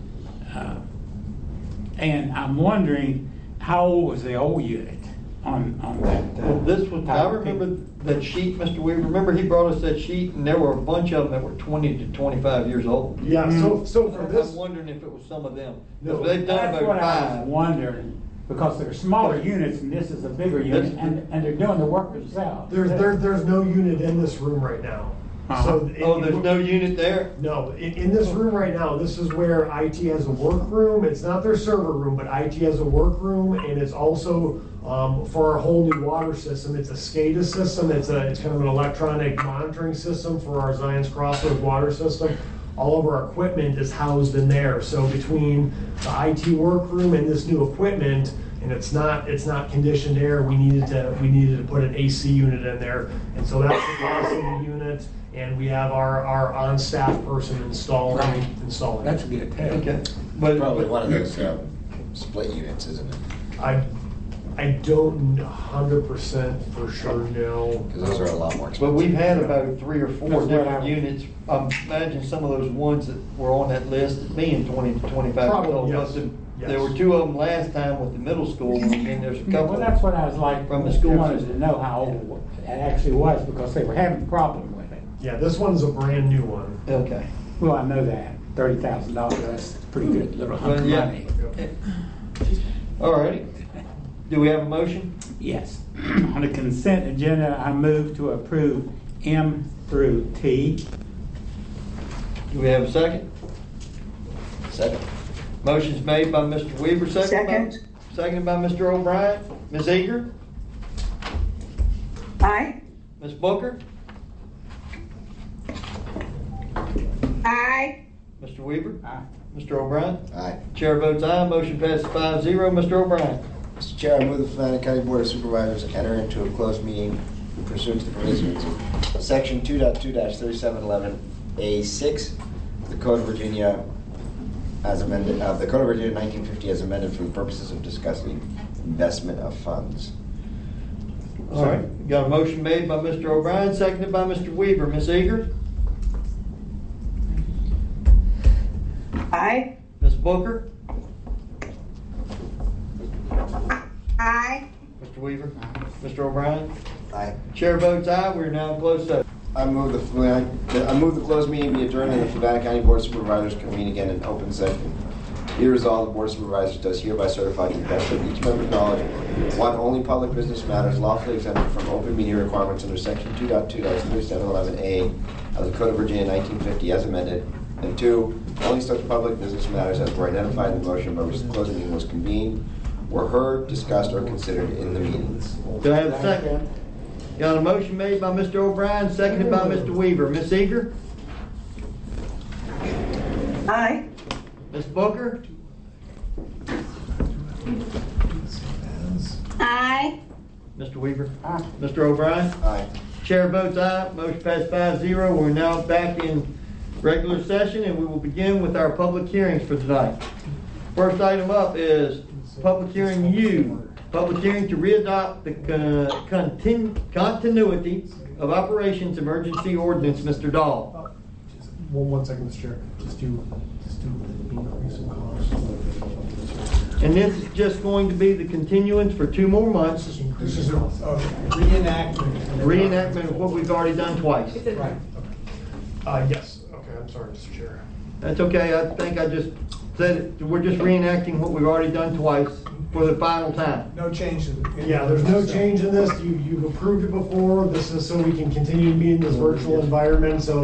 And I'm wondering, how old was the old unit on that? Well, this was, I remember that sheet, Mr. Weaver. Remember he brought us that sheet, and there were a bunch of them that were 20 to 25 years old. Yeah, so for this, I'm wondering if it was some of them. No, They've done That's about what I 5. was wondering, because they're smaller units and this is a bigger unit, and they're doing the work themselves. there's no unit in this room right now. So there's no unit there? No, in this room right now, this is where IT has a workroom. It's not their server room, but IT has a workroom, and it's also for our whole new water system. It's a SCADA system. It's kind of an electronic monitoring system for our Zion's Crossroads water system. All of our equipment is housed in there. So between the IT workroom and this new equipment, and it's not conditioned air, we needed to put an AC unit in there, and so that's the AC unit. And we have our on-staff person installing. That's good. Okay. But probably one of those split units, isn't it? I don't 100% for sure know. Because those are a lot more expensive. But we've had about 3 or 4 different units. Imagine some of those ones that were on that list being 20 to 25 years old. Yes. There were 2 of them last time with the middle school, and there's a couple. Well, that's what I was like from the school. Wanted to know how old it actually was, because they were having a problem with it. Yeah, this one's a brand new one. Okay. Well, I know that. $30,000, that's a pretty good little hunk of money. All right. Do we have a motion? Yes. On the consent agenda, I move to approve M through T. Do we have a second? Second. Motion's made by Mr. Weaver, seconded by Mr. O'Brien. Ms. Eager? Aye. Ms. Booker? Aye. Mr. Weaver? Aye. Mr. O'Brien? Aye. Chair votes aye. Motion passes 5-0. Mr. O'Brien? Mr. Chair, I move the Fluvanna County Board of Supervisors enter into a closed meeting pursuant to the provisions of Section 2.2-3711A6 of the Code of Virginia as amended, the Code of Virginia 1950 as amended for the purposes of discussing investment of funds. All right. Got a motion made by Mr. O'Brien, seconded by Mr. Weaver. Ms. Eager? Aye. Ms. Booker? Aye. Mr. Weaver? Mr. O'Brien? Aye. Chair votes aye. We're now in closed session. I move the closed meeting be adjourned and the Fluvanna County Board of Supervisors convene again in open session. Be resolved, the Board of Supervisors does hereby certify to the best of each member's knowledge, 1, only public business matters lawfully exempted from open meeting requirements under Section 2.2-3711A of the Code of Virginia 1950 as amended, and 2, only such public business matters as were identified in the motion by which the closed meeting was convened were heard, discussed, or considered in the meetings. Do I have a second? Got a motion made by Mr. O'Brien, seconded by Mr. Weaver. Ms. Eager? Aye. Ms. Booker? Aye. Mr. Weaver? Aye. Mr. O'Brien? Aye. Chair votes aye. Motion passed 5-0. We're now back in regular session, and we will begin with our public hearings for tonight. First item up is public hearing U. Public hearing to readopt the continuity of operations emergency ordinance. Mr. Dahl. one second, Mr. Chair. Just do increase in cost. And this is just going to be the continuance for 2 more months. This is a reenactment. Reenactment of what we've already done twice. Right. Yes, okay, I'm sorry, Mr. Chair. That's okay, I think I just said it. We're just reenacting what we've already done twice for the final time. No change to the. Yeah, there's no change in this. You've approved it before. This is so we can continue to be in this virtual environment, so,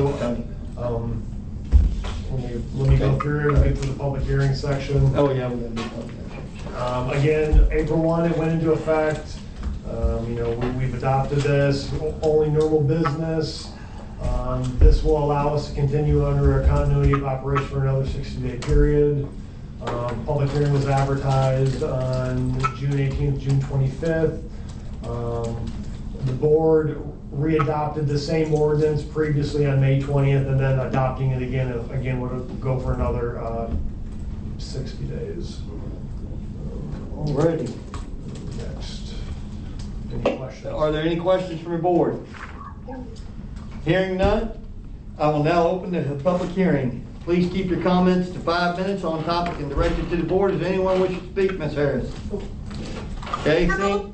let me go through and get to the public hearing section. Oh, yeah, we're gonna do public hearing. Again, April 1, it went into effect. We've adopted this, only normal business. This will allow us to continue under a continuity of operation for another 60-day period. Public hearing was advertised on June 18th, June 25th. The board readopted the same ordinance previously on May 20th, and then adopting it again would go for another 60 days. Alrighty. Next. Any questions? Are there any questions from the board? Hearing none, I will now open the public hearing. Please keep your comments to 5 minutes on topic and directed to the board. Does anyone wish to speak, Ms. Harris? Okay,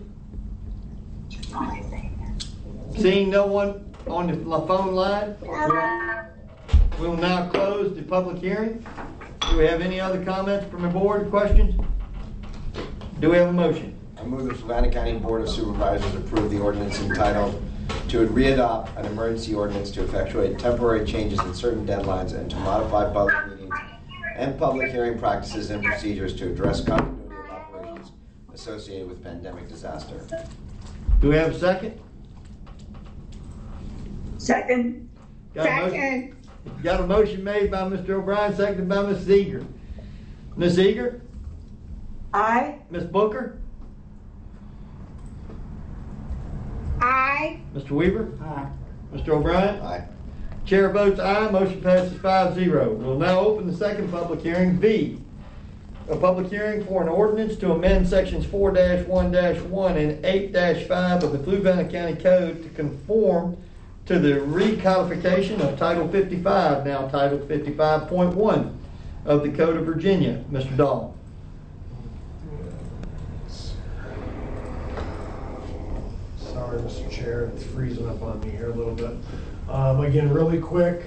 seeing no one on the phone line, we'll now close the public hearing. Do we have any other comments from the board, questions? Do we have a motion? I move the Fluvanna County Board of Supervisors approve the ordinance entitled to readopt an emergency ordinance to effectuate temporary changes in certain deadlines and to modify public meetings and public hearing practices and procedures to address continuity of operations associated with pandemic disaster. Do we have a second? Second. Got a motion made by Mr. O'Brien, seconded by Ms. Eager. Ms. Eager? Aye. Ms. Booker? Aye. Mr. Weaver? Aye. Mr. O'Brien? Aye. Chair votes aye, motion passes 5-0. We'll now open the second public hearing, V. A public hearing for an ordinance to amend sections 4-1-1 and 8-5 of the Fluvanna County Code to conform to the recodification of Title 55, now Title 55.1 of the Code of Virginia. Mr. Dahl. Sorry, Mr. Chair, it's freezing up on me here a little bit. Again, really quick,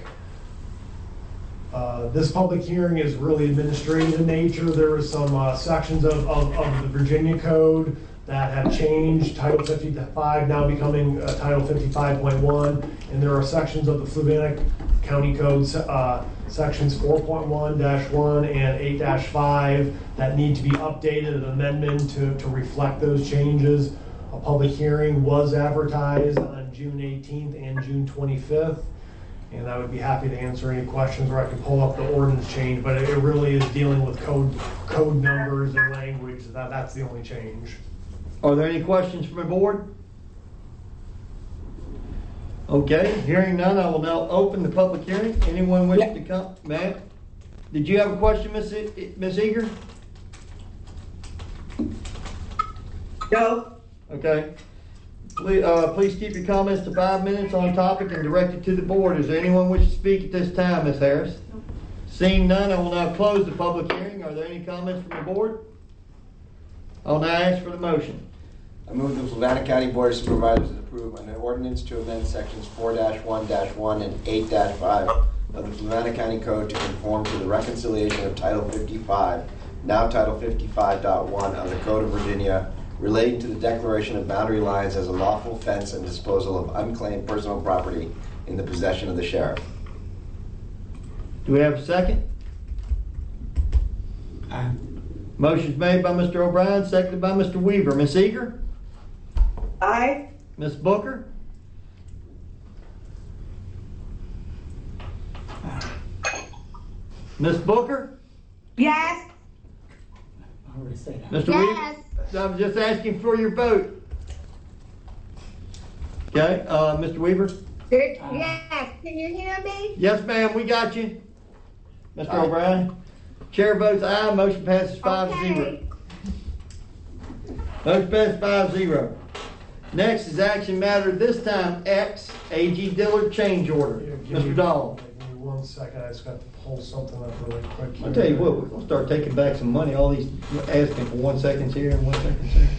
this public hearing is really administrative in nature. There are some sections of the Virginia Code that have changed, Title 55 now becoming Title 55.1, and there are sections of the Fluvanna County Code, sections 4.1-1 and 8-5 that need to be updated, an amendment to reflect those changes. A public hearing was advertised on June 18th and June 25th, and I would be happy to answer any questions, or I can pull up the ordinance change, but it really is dealing with code numbers and language. That's the only change. Are there any questions from the board? Okay, hearing none, I will now open the public hearing. Anyone wish to come? Ma'am? Did you have a question, Ms. Eager? No. Okay. Please keep your comments to 5 minutes on topic and directed to the board. Is there anyone wish to speak at this time, Ms. Harris? No. Seeing none, I will now close the public hearing. Are there any comments from the board? I'll now ask for the motion. I move the Fluvanna County Board of Supervisors approve an ordinance to amend sections 4-1-1 and 8-5 of the Fluvanna County Code to conform to the reconciliation of Title 55, now Title 55.1 of the Code of Virginia, relating to the declaration of boundary lines as a lawful fence and disposal of unclaimed personal property in the possession of the sheriff. Do we have a second? Aye. Motion's made by Mr. O'Brien, seconded by Mr. Weaver. Ms. Eager? Aye. Ms. Booker? Ms. Booker? Yes. I already said that. Mr. Yes. Weaver? I'm just asking for your vote. Okay, Mr. Weaver? Yes. Can you hear me? Yes, ma'am, we got you. Mr. Aye. O'Brien? Chair votes aye, motion passes 5-0. Okay. Motion passes 5-0. Next is action matter, this time X, A.G. Dillard change order. Give me Mr. Dahl. 1 second, I just got to pull something up really quick here. I'll tell you what, we're gonna start taking back some money, all these asking for 1 second here and 1 second there.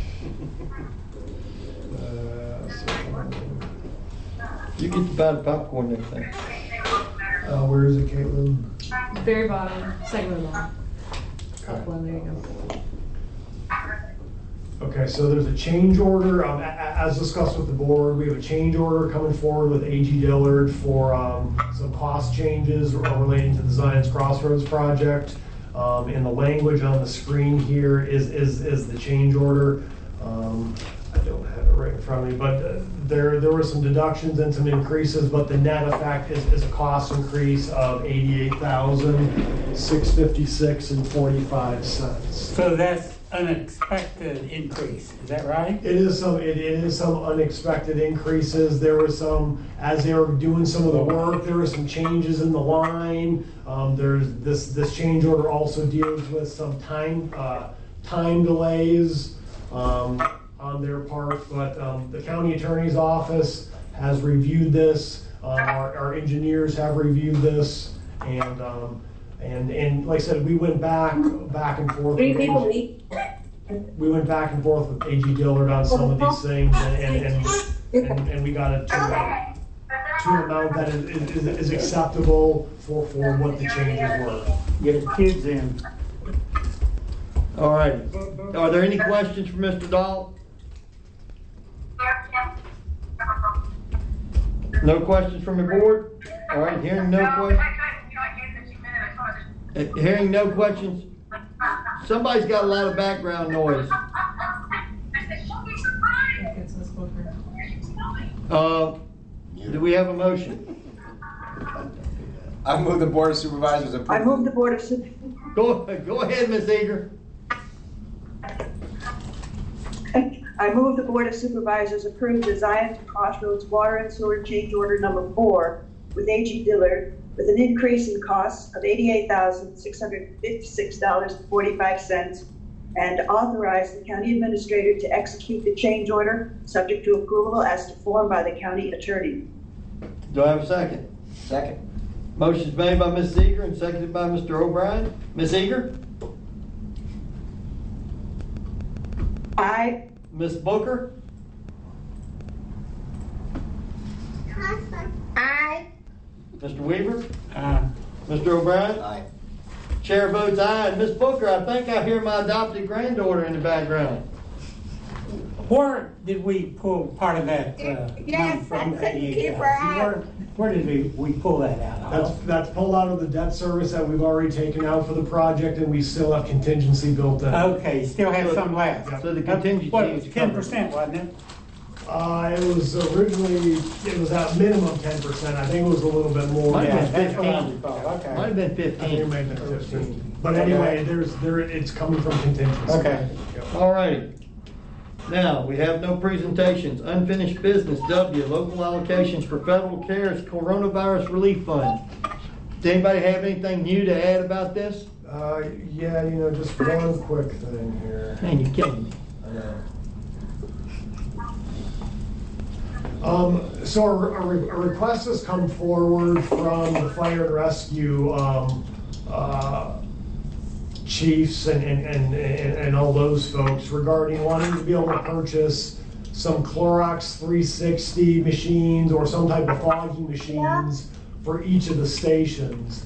You get to buy the popcorn next time. Where is it, Caitlin? Very bottom, second one on. Top one, there you go. Okay, so there's a change order, as discussed with the board, we have a change order coming forward with A.G. Dillard for some cost changes relating to the Zion's Crossroads project. And the language on the screen here is the change order. I don't have it right in front of me, but there were some deductions and some increases, but the net effect is a cost increase of $88,656.45. So that's unexpected increase, is that right? It is some unexpected increases. There were some, as they were doing some of the work, there were some changes in the line. There's this change order also deals with some time delays on their part, but the county attorney's office has reviewed this. Our engineers have reviewed this, and like I said, we went back and forth. We went back and forth with A.G. Dillard on some of these things, and we got it to an amount that is acceptable for what the changes were. Get the kids in. All right. Are there any questions for Mr. Dahl? No questions from the board? All right, hearing no questions. Hearing no questions. Somebody's got a lot of background noise. Do we have a motion? I move the Board of Supervisors approve. I move the Board of Go ahead, Ms. Eager. I move the Board of Supervisors approve the Zion to Crossroads Water and Sewer Change Order Number 4 with A.G. Dillard with an increase in costs of $88,656.45 and authorize the county administrator to execute the change order subject to approval as to form by the county attorney. Do I have a second? Second. Motion's made by Ms. Eager and seconded by Mr. O'Brien. Ms. Eager? Aye. Ms. Booker? Aye. Mr. Weaver? Aye. Mr. O'Brien? Aye. Chair votes aye. And Ms. Booker, I think I hear my adopted granddaughter in the background. Where did we pull part of that money from? Where did we pull that out of? That's pulled out of the debt service that we've already taken out for the project, and we still have contingency built in. Okay, still have some left. So the contingency What, it was is 10%, wasn't it? It was originally, it was at minimum 10%. I think it was a little bit more. Might have been That's what I 15. recall, okay. Might have been I think it 15. might have been 15. But anyway, it's coming from contingency. Okay. All righty. Now, we have no presentations. Unfinished business, W, local allocations for federal CARES Coronavirus Relief Fund. Does anybody have anything new to add about this? Yeah, just one quick thing here. Man, you're killing me. I know. So a request has come forward from the fire and rescue chiefs and all those folks regarding wanting to be able to purchase some Clorox 360 machines or some type of fogging machines for each of the stations.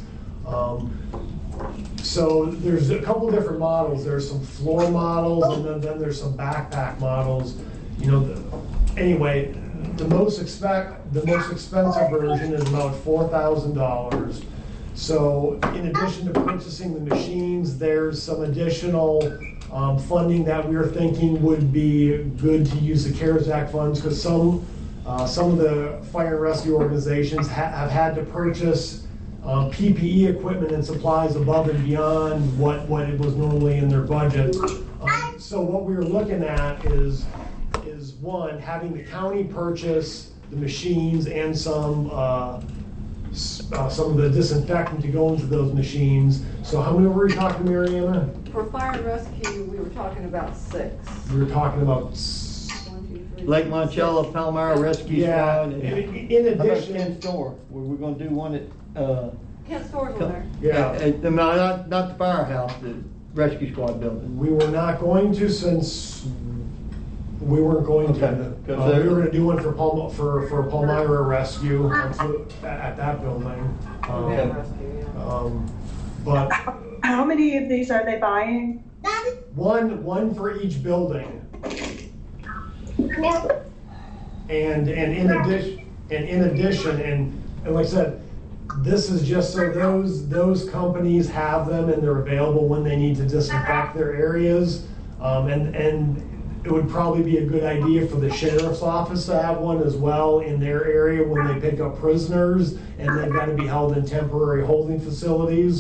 So there's a couple different models. There's some floor models, and then there's some backpack models. Anyway, the most expensive version is about $4,000. So in addition to purchasing the machines, there's some additional funding that we're thinking would be good to use the CARES Act funds, because some of the fire and rescue organizations have had to purchase PPE equipment and supplies above and beyond what it was normally in their budget. So what we were looking at is one, having the county purchase the machines and some of the disinfectant to go into those machines. So how many were we talking, Mariana? For fire and rescue, we were talking about 6. We were talking about 1, 2, 3. Lake Monticello, Palmyra Rescue Yeah. Squad. In addition, Ken Store, were we going to do one at Kent Stores were there. Yeah. No, not the firehouse, the rescue squad building. We were not going to, since we weren't going to. Okay. We were gonna do one for Palmyra Rescue at that building. But How many of these are they buying? one for each building. And in addition, and like I said, this is just so those companies have them and they're available when they need to disinfect their areas. And it would probably be a good idea for the sheriff's office to have one as well in their area when they pick up prisoners and they've got to be held in temporary holding facilities.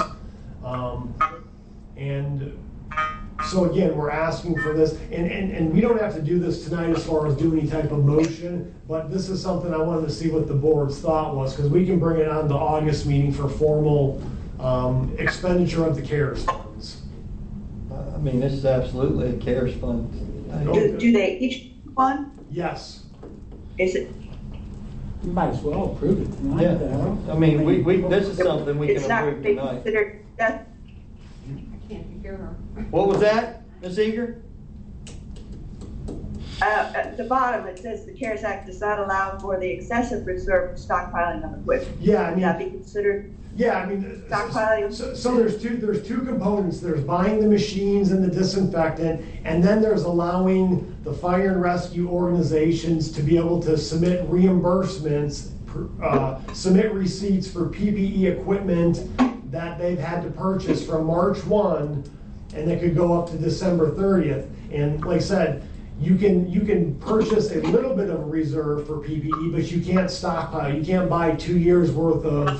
And so again, we're asking for this, and we don't have to do this tonight as far as do any type of motion, but this is something I wanted to see what the board's thought was, because we can bring it on the August meeting for formal expenditure of the CARES funds. I mean, this is absolutely a CARES fund. Do they each one? Yes. Is it? You might as well approve it tonight. Yeah, though. I mean, this is something we It's can not approve being tonight. considered, that, I can't hear her. What was that, Ms. Eager? at the bottom, it says the CARES Act does not allow for the excessive reserve stockpiling of equipment. Yeah, I Would mean, that be considered yeah, I mean, stockpiling? so there's two components. There's buying the machines and the disinfectant, and then there's allowing the fire and rescue organizations to be able to submit reimbursements, submit receipts for PPE equipment that they've had to purchase from March 1, and that could go up to December 30th. And like I said, you can purchase a little bit of a reserve for PPE, but you can't stockpile. You can't buy 2 years worth of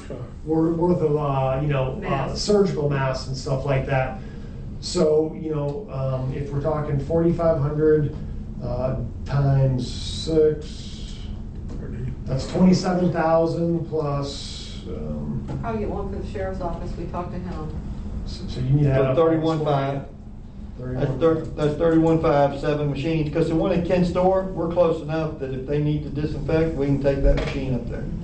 surgical masks and stuff like that. So if we're talking 4,500 times 6, that's 27,000 plus. Probably get one for the sheriff's office. We talked to him. So you need to have 31.5. That's 31.5, 7 machines, because the one in Kent Store, we're close enough that if they need to disinfect, we can take that machine up there.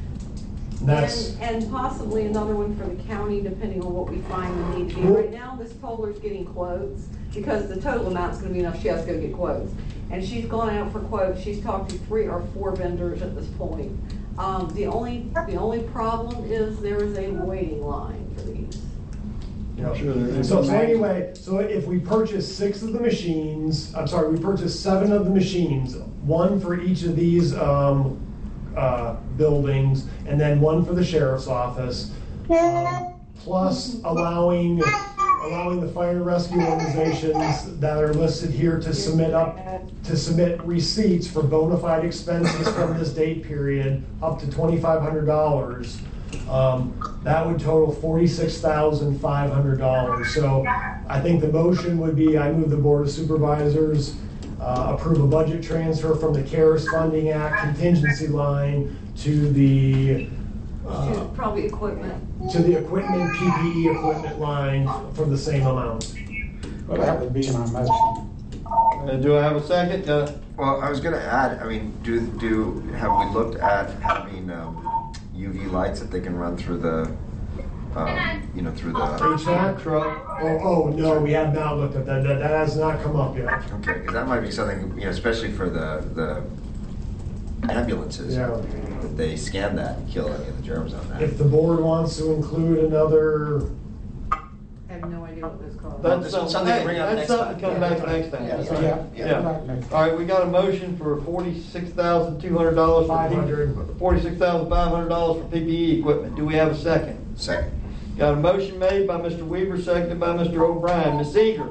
And possibly another one for the county, depending on what we find we need to do. Right now, Ms. Toller's getting quotes, because the total amount's gonna be enough, she has to go get quotes. And she's gone out for quotes, she's talked to 3 or 4 vendors at this point. The only problem is there is a waiting line for these. Yeah. Sure there is. So anyway, so if we purchase 6 of the machines, we purchase 7 of the machines, 1 for each of these buildings, and then 1 for the sheriff's office, plus allowing the fire and rescue organizations that are listed here to submit receipts for bona fide expenses from this date period up to $2,500. That would total $46,500. So I think the motion would be, I move the Board of Supervisors approve a budget transfer from the CARES Funding Act contingency line to the probably equipment. To the equipment, PPE equipment line for the same amount. Well, that would be my motion. Do I have a second? Well, I was going to add, I mean, have we looked at having UV lights that they can run through the, through the HVAC truck? Oh, no, we have not looked at that. That has not come up yet. Okay, because that might be something, especially for the ambulances. Yeah. That they scan that and kill any of the germs on that. If the board wants to include another. I have no idea what this costs. That's something to bring up next time. That's something to come back next time. Yeah. All right, we got a motion for $46,200. $46,500 for PPE equipment. Do we have a second? Second. Got a motion made by Mr. Weaver, seconded by Mr. O'Brien. Ms. Eager?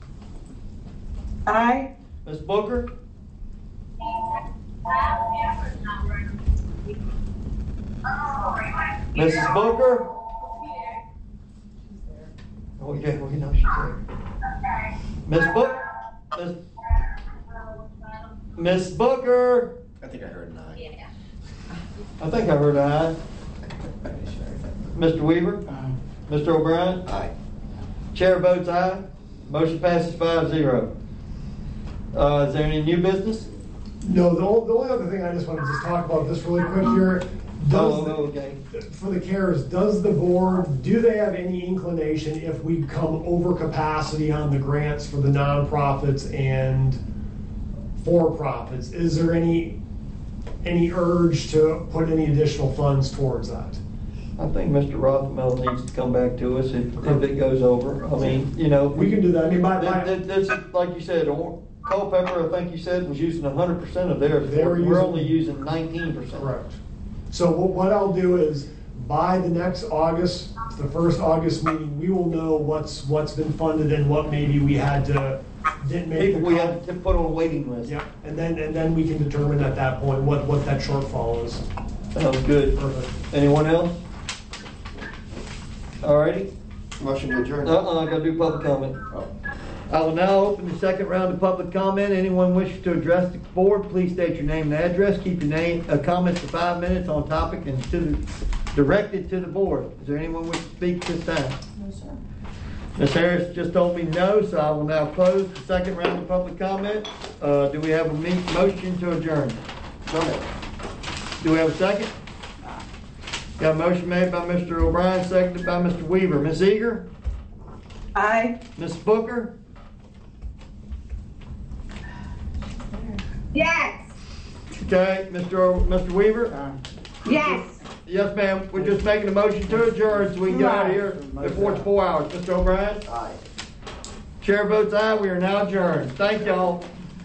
Aye. Ms. Booker? Mrs. Booker? Oh, yeah, we know she's there. Miss Miss Booker? I think I heard an aye. Yeah. I think I heard an aye. Mr. Weaver? Mr. O'Brien? Aye. Chair votes aye. Motion passes 5-0. Is there any new business? No, the only other thing I just wanted to talk about this really quick here. okay. For the CARES, does the board, do they have any inclination if we come over capacity on the grants for the nonprofits and for-profits? Is there any urge to put any additional funds towards that? I think Mr. Rothmel needs to come back to us if it goes over. I mean, you know. We can do that. I mean, This, like you said, Culpeper, I think you said, was using 100% of theirs. We're only using 19%. Correct. So what I'll do is, by the next August, the first August meeting, we will know what's been funded and what maybe we had to, didn't make. People we had to put on a waiting list. Yeah, and then we can determine at that point what that shortfall is. Sounds good. Perfect. Anyone else? Alrighty. Motion to adjourn. I gotta do public comment. I will now open the second round of public comment. Anyone wishing to address the board, please state your name and address. Keep your comments to 5 minutes on topic and directed to the board. Is there anyone wishing to speak this time? No, sir. Ms. Harris just told me no, so I will now close the second round of public comment. Do we have a motion to adjourn? Do we have a second? Got a motion made by Mr. O'Brien, seconded by Mr. Weaver. Ms. Eager? Aye. Ms. Booker? Yes. Okay, Mr. Weaver? Yes. Yes, ma'am. We're just making a motion to adjourn so we can get out of here before it's 4 hours. Mr. O'Brien? Aye. Chair votes aye. We are now adjourned. Thank y'all.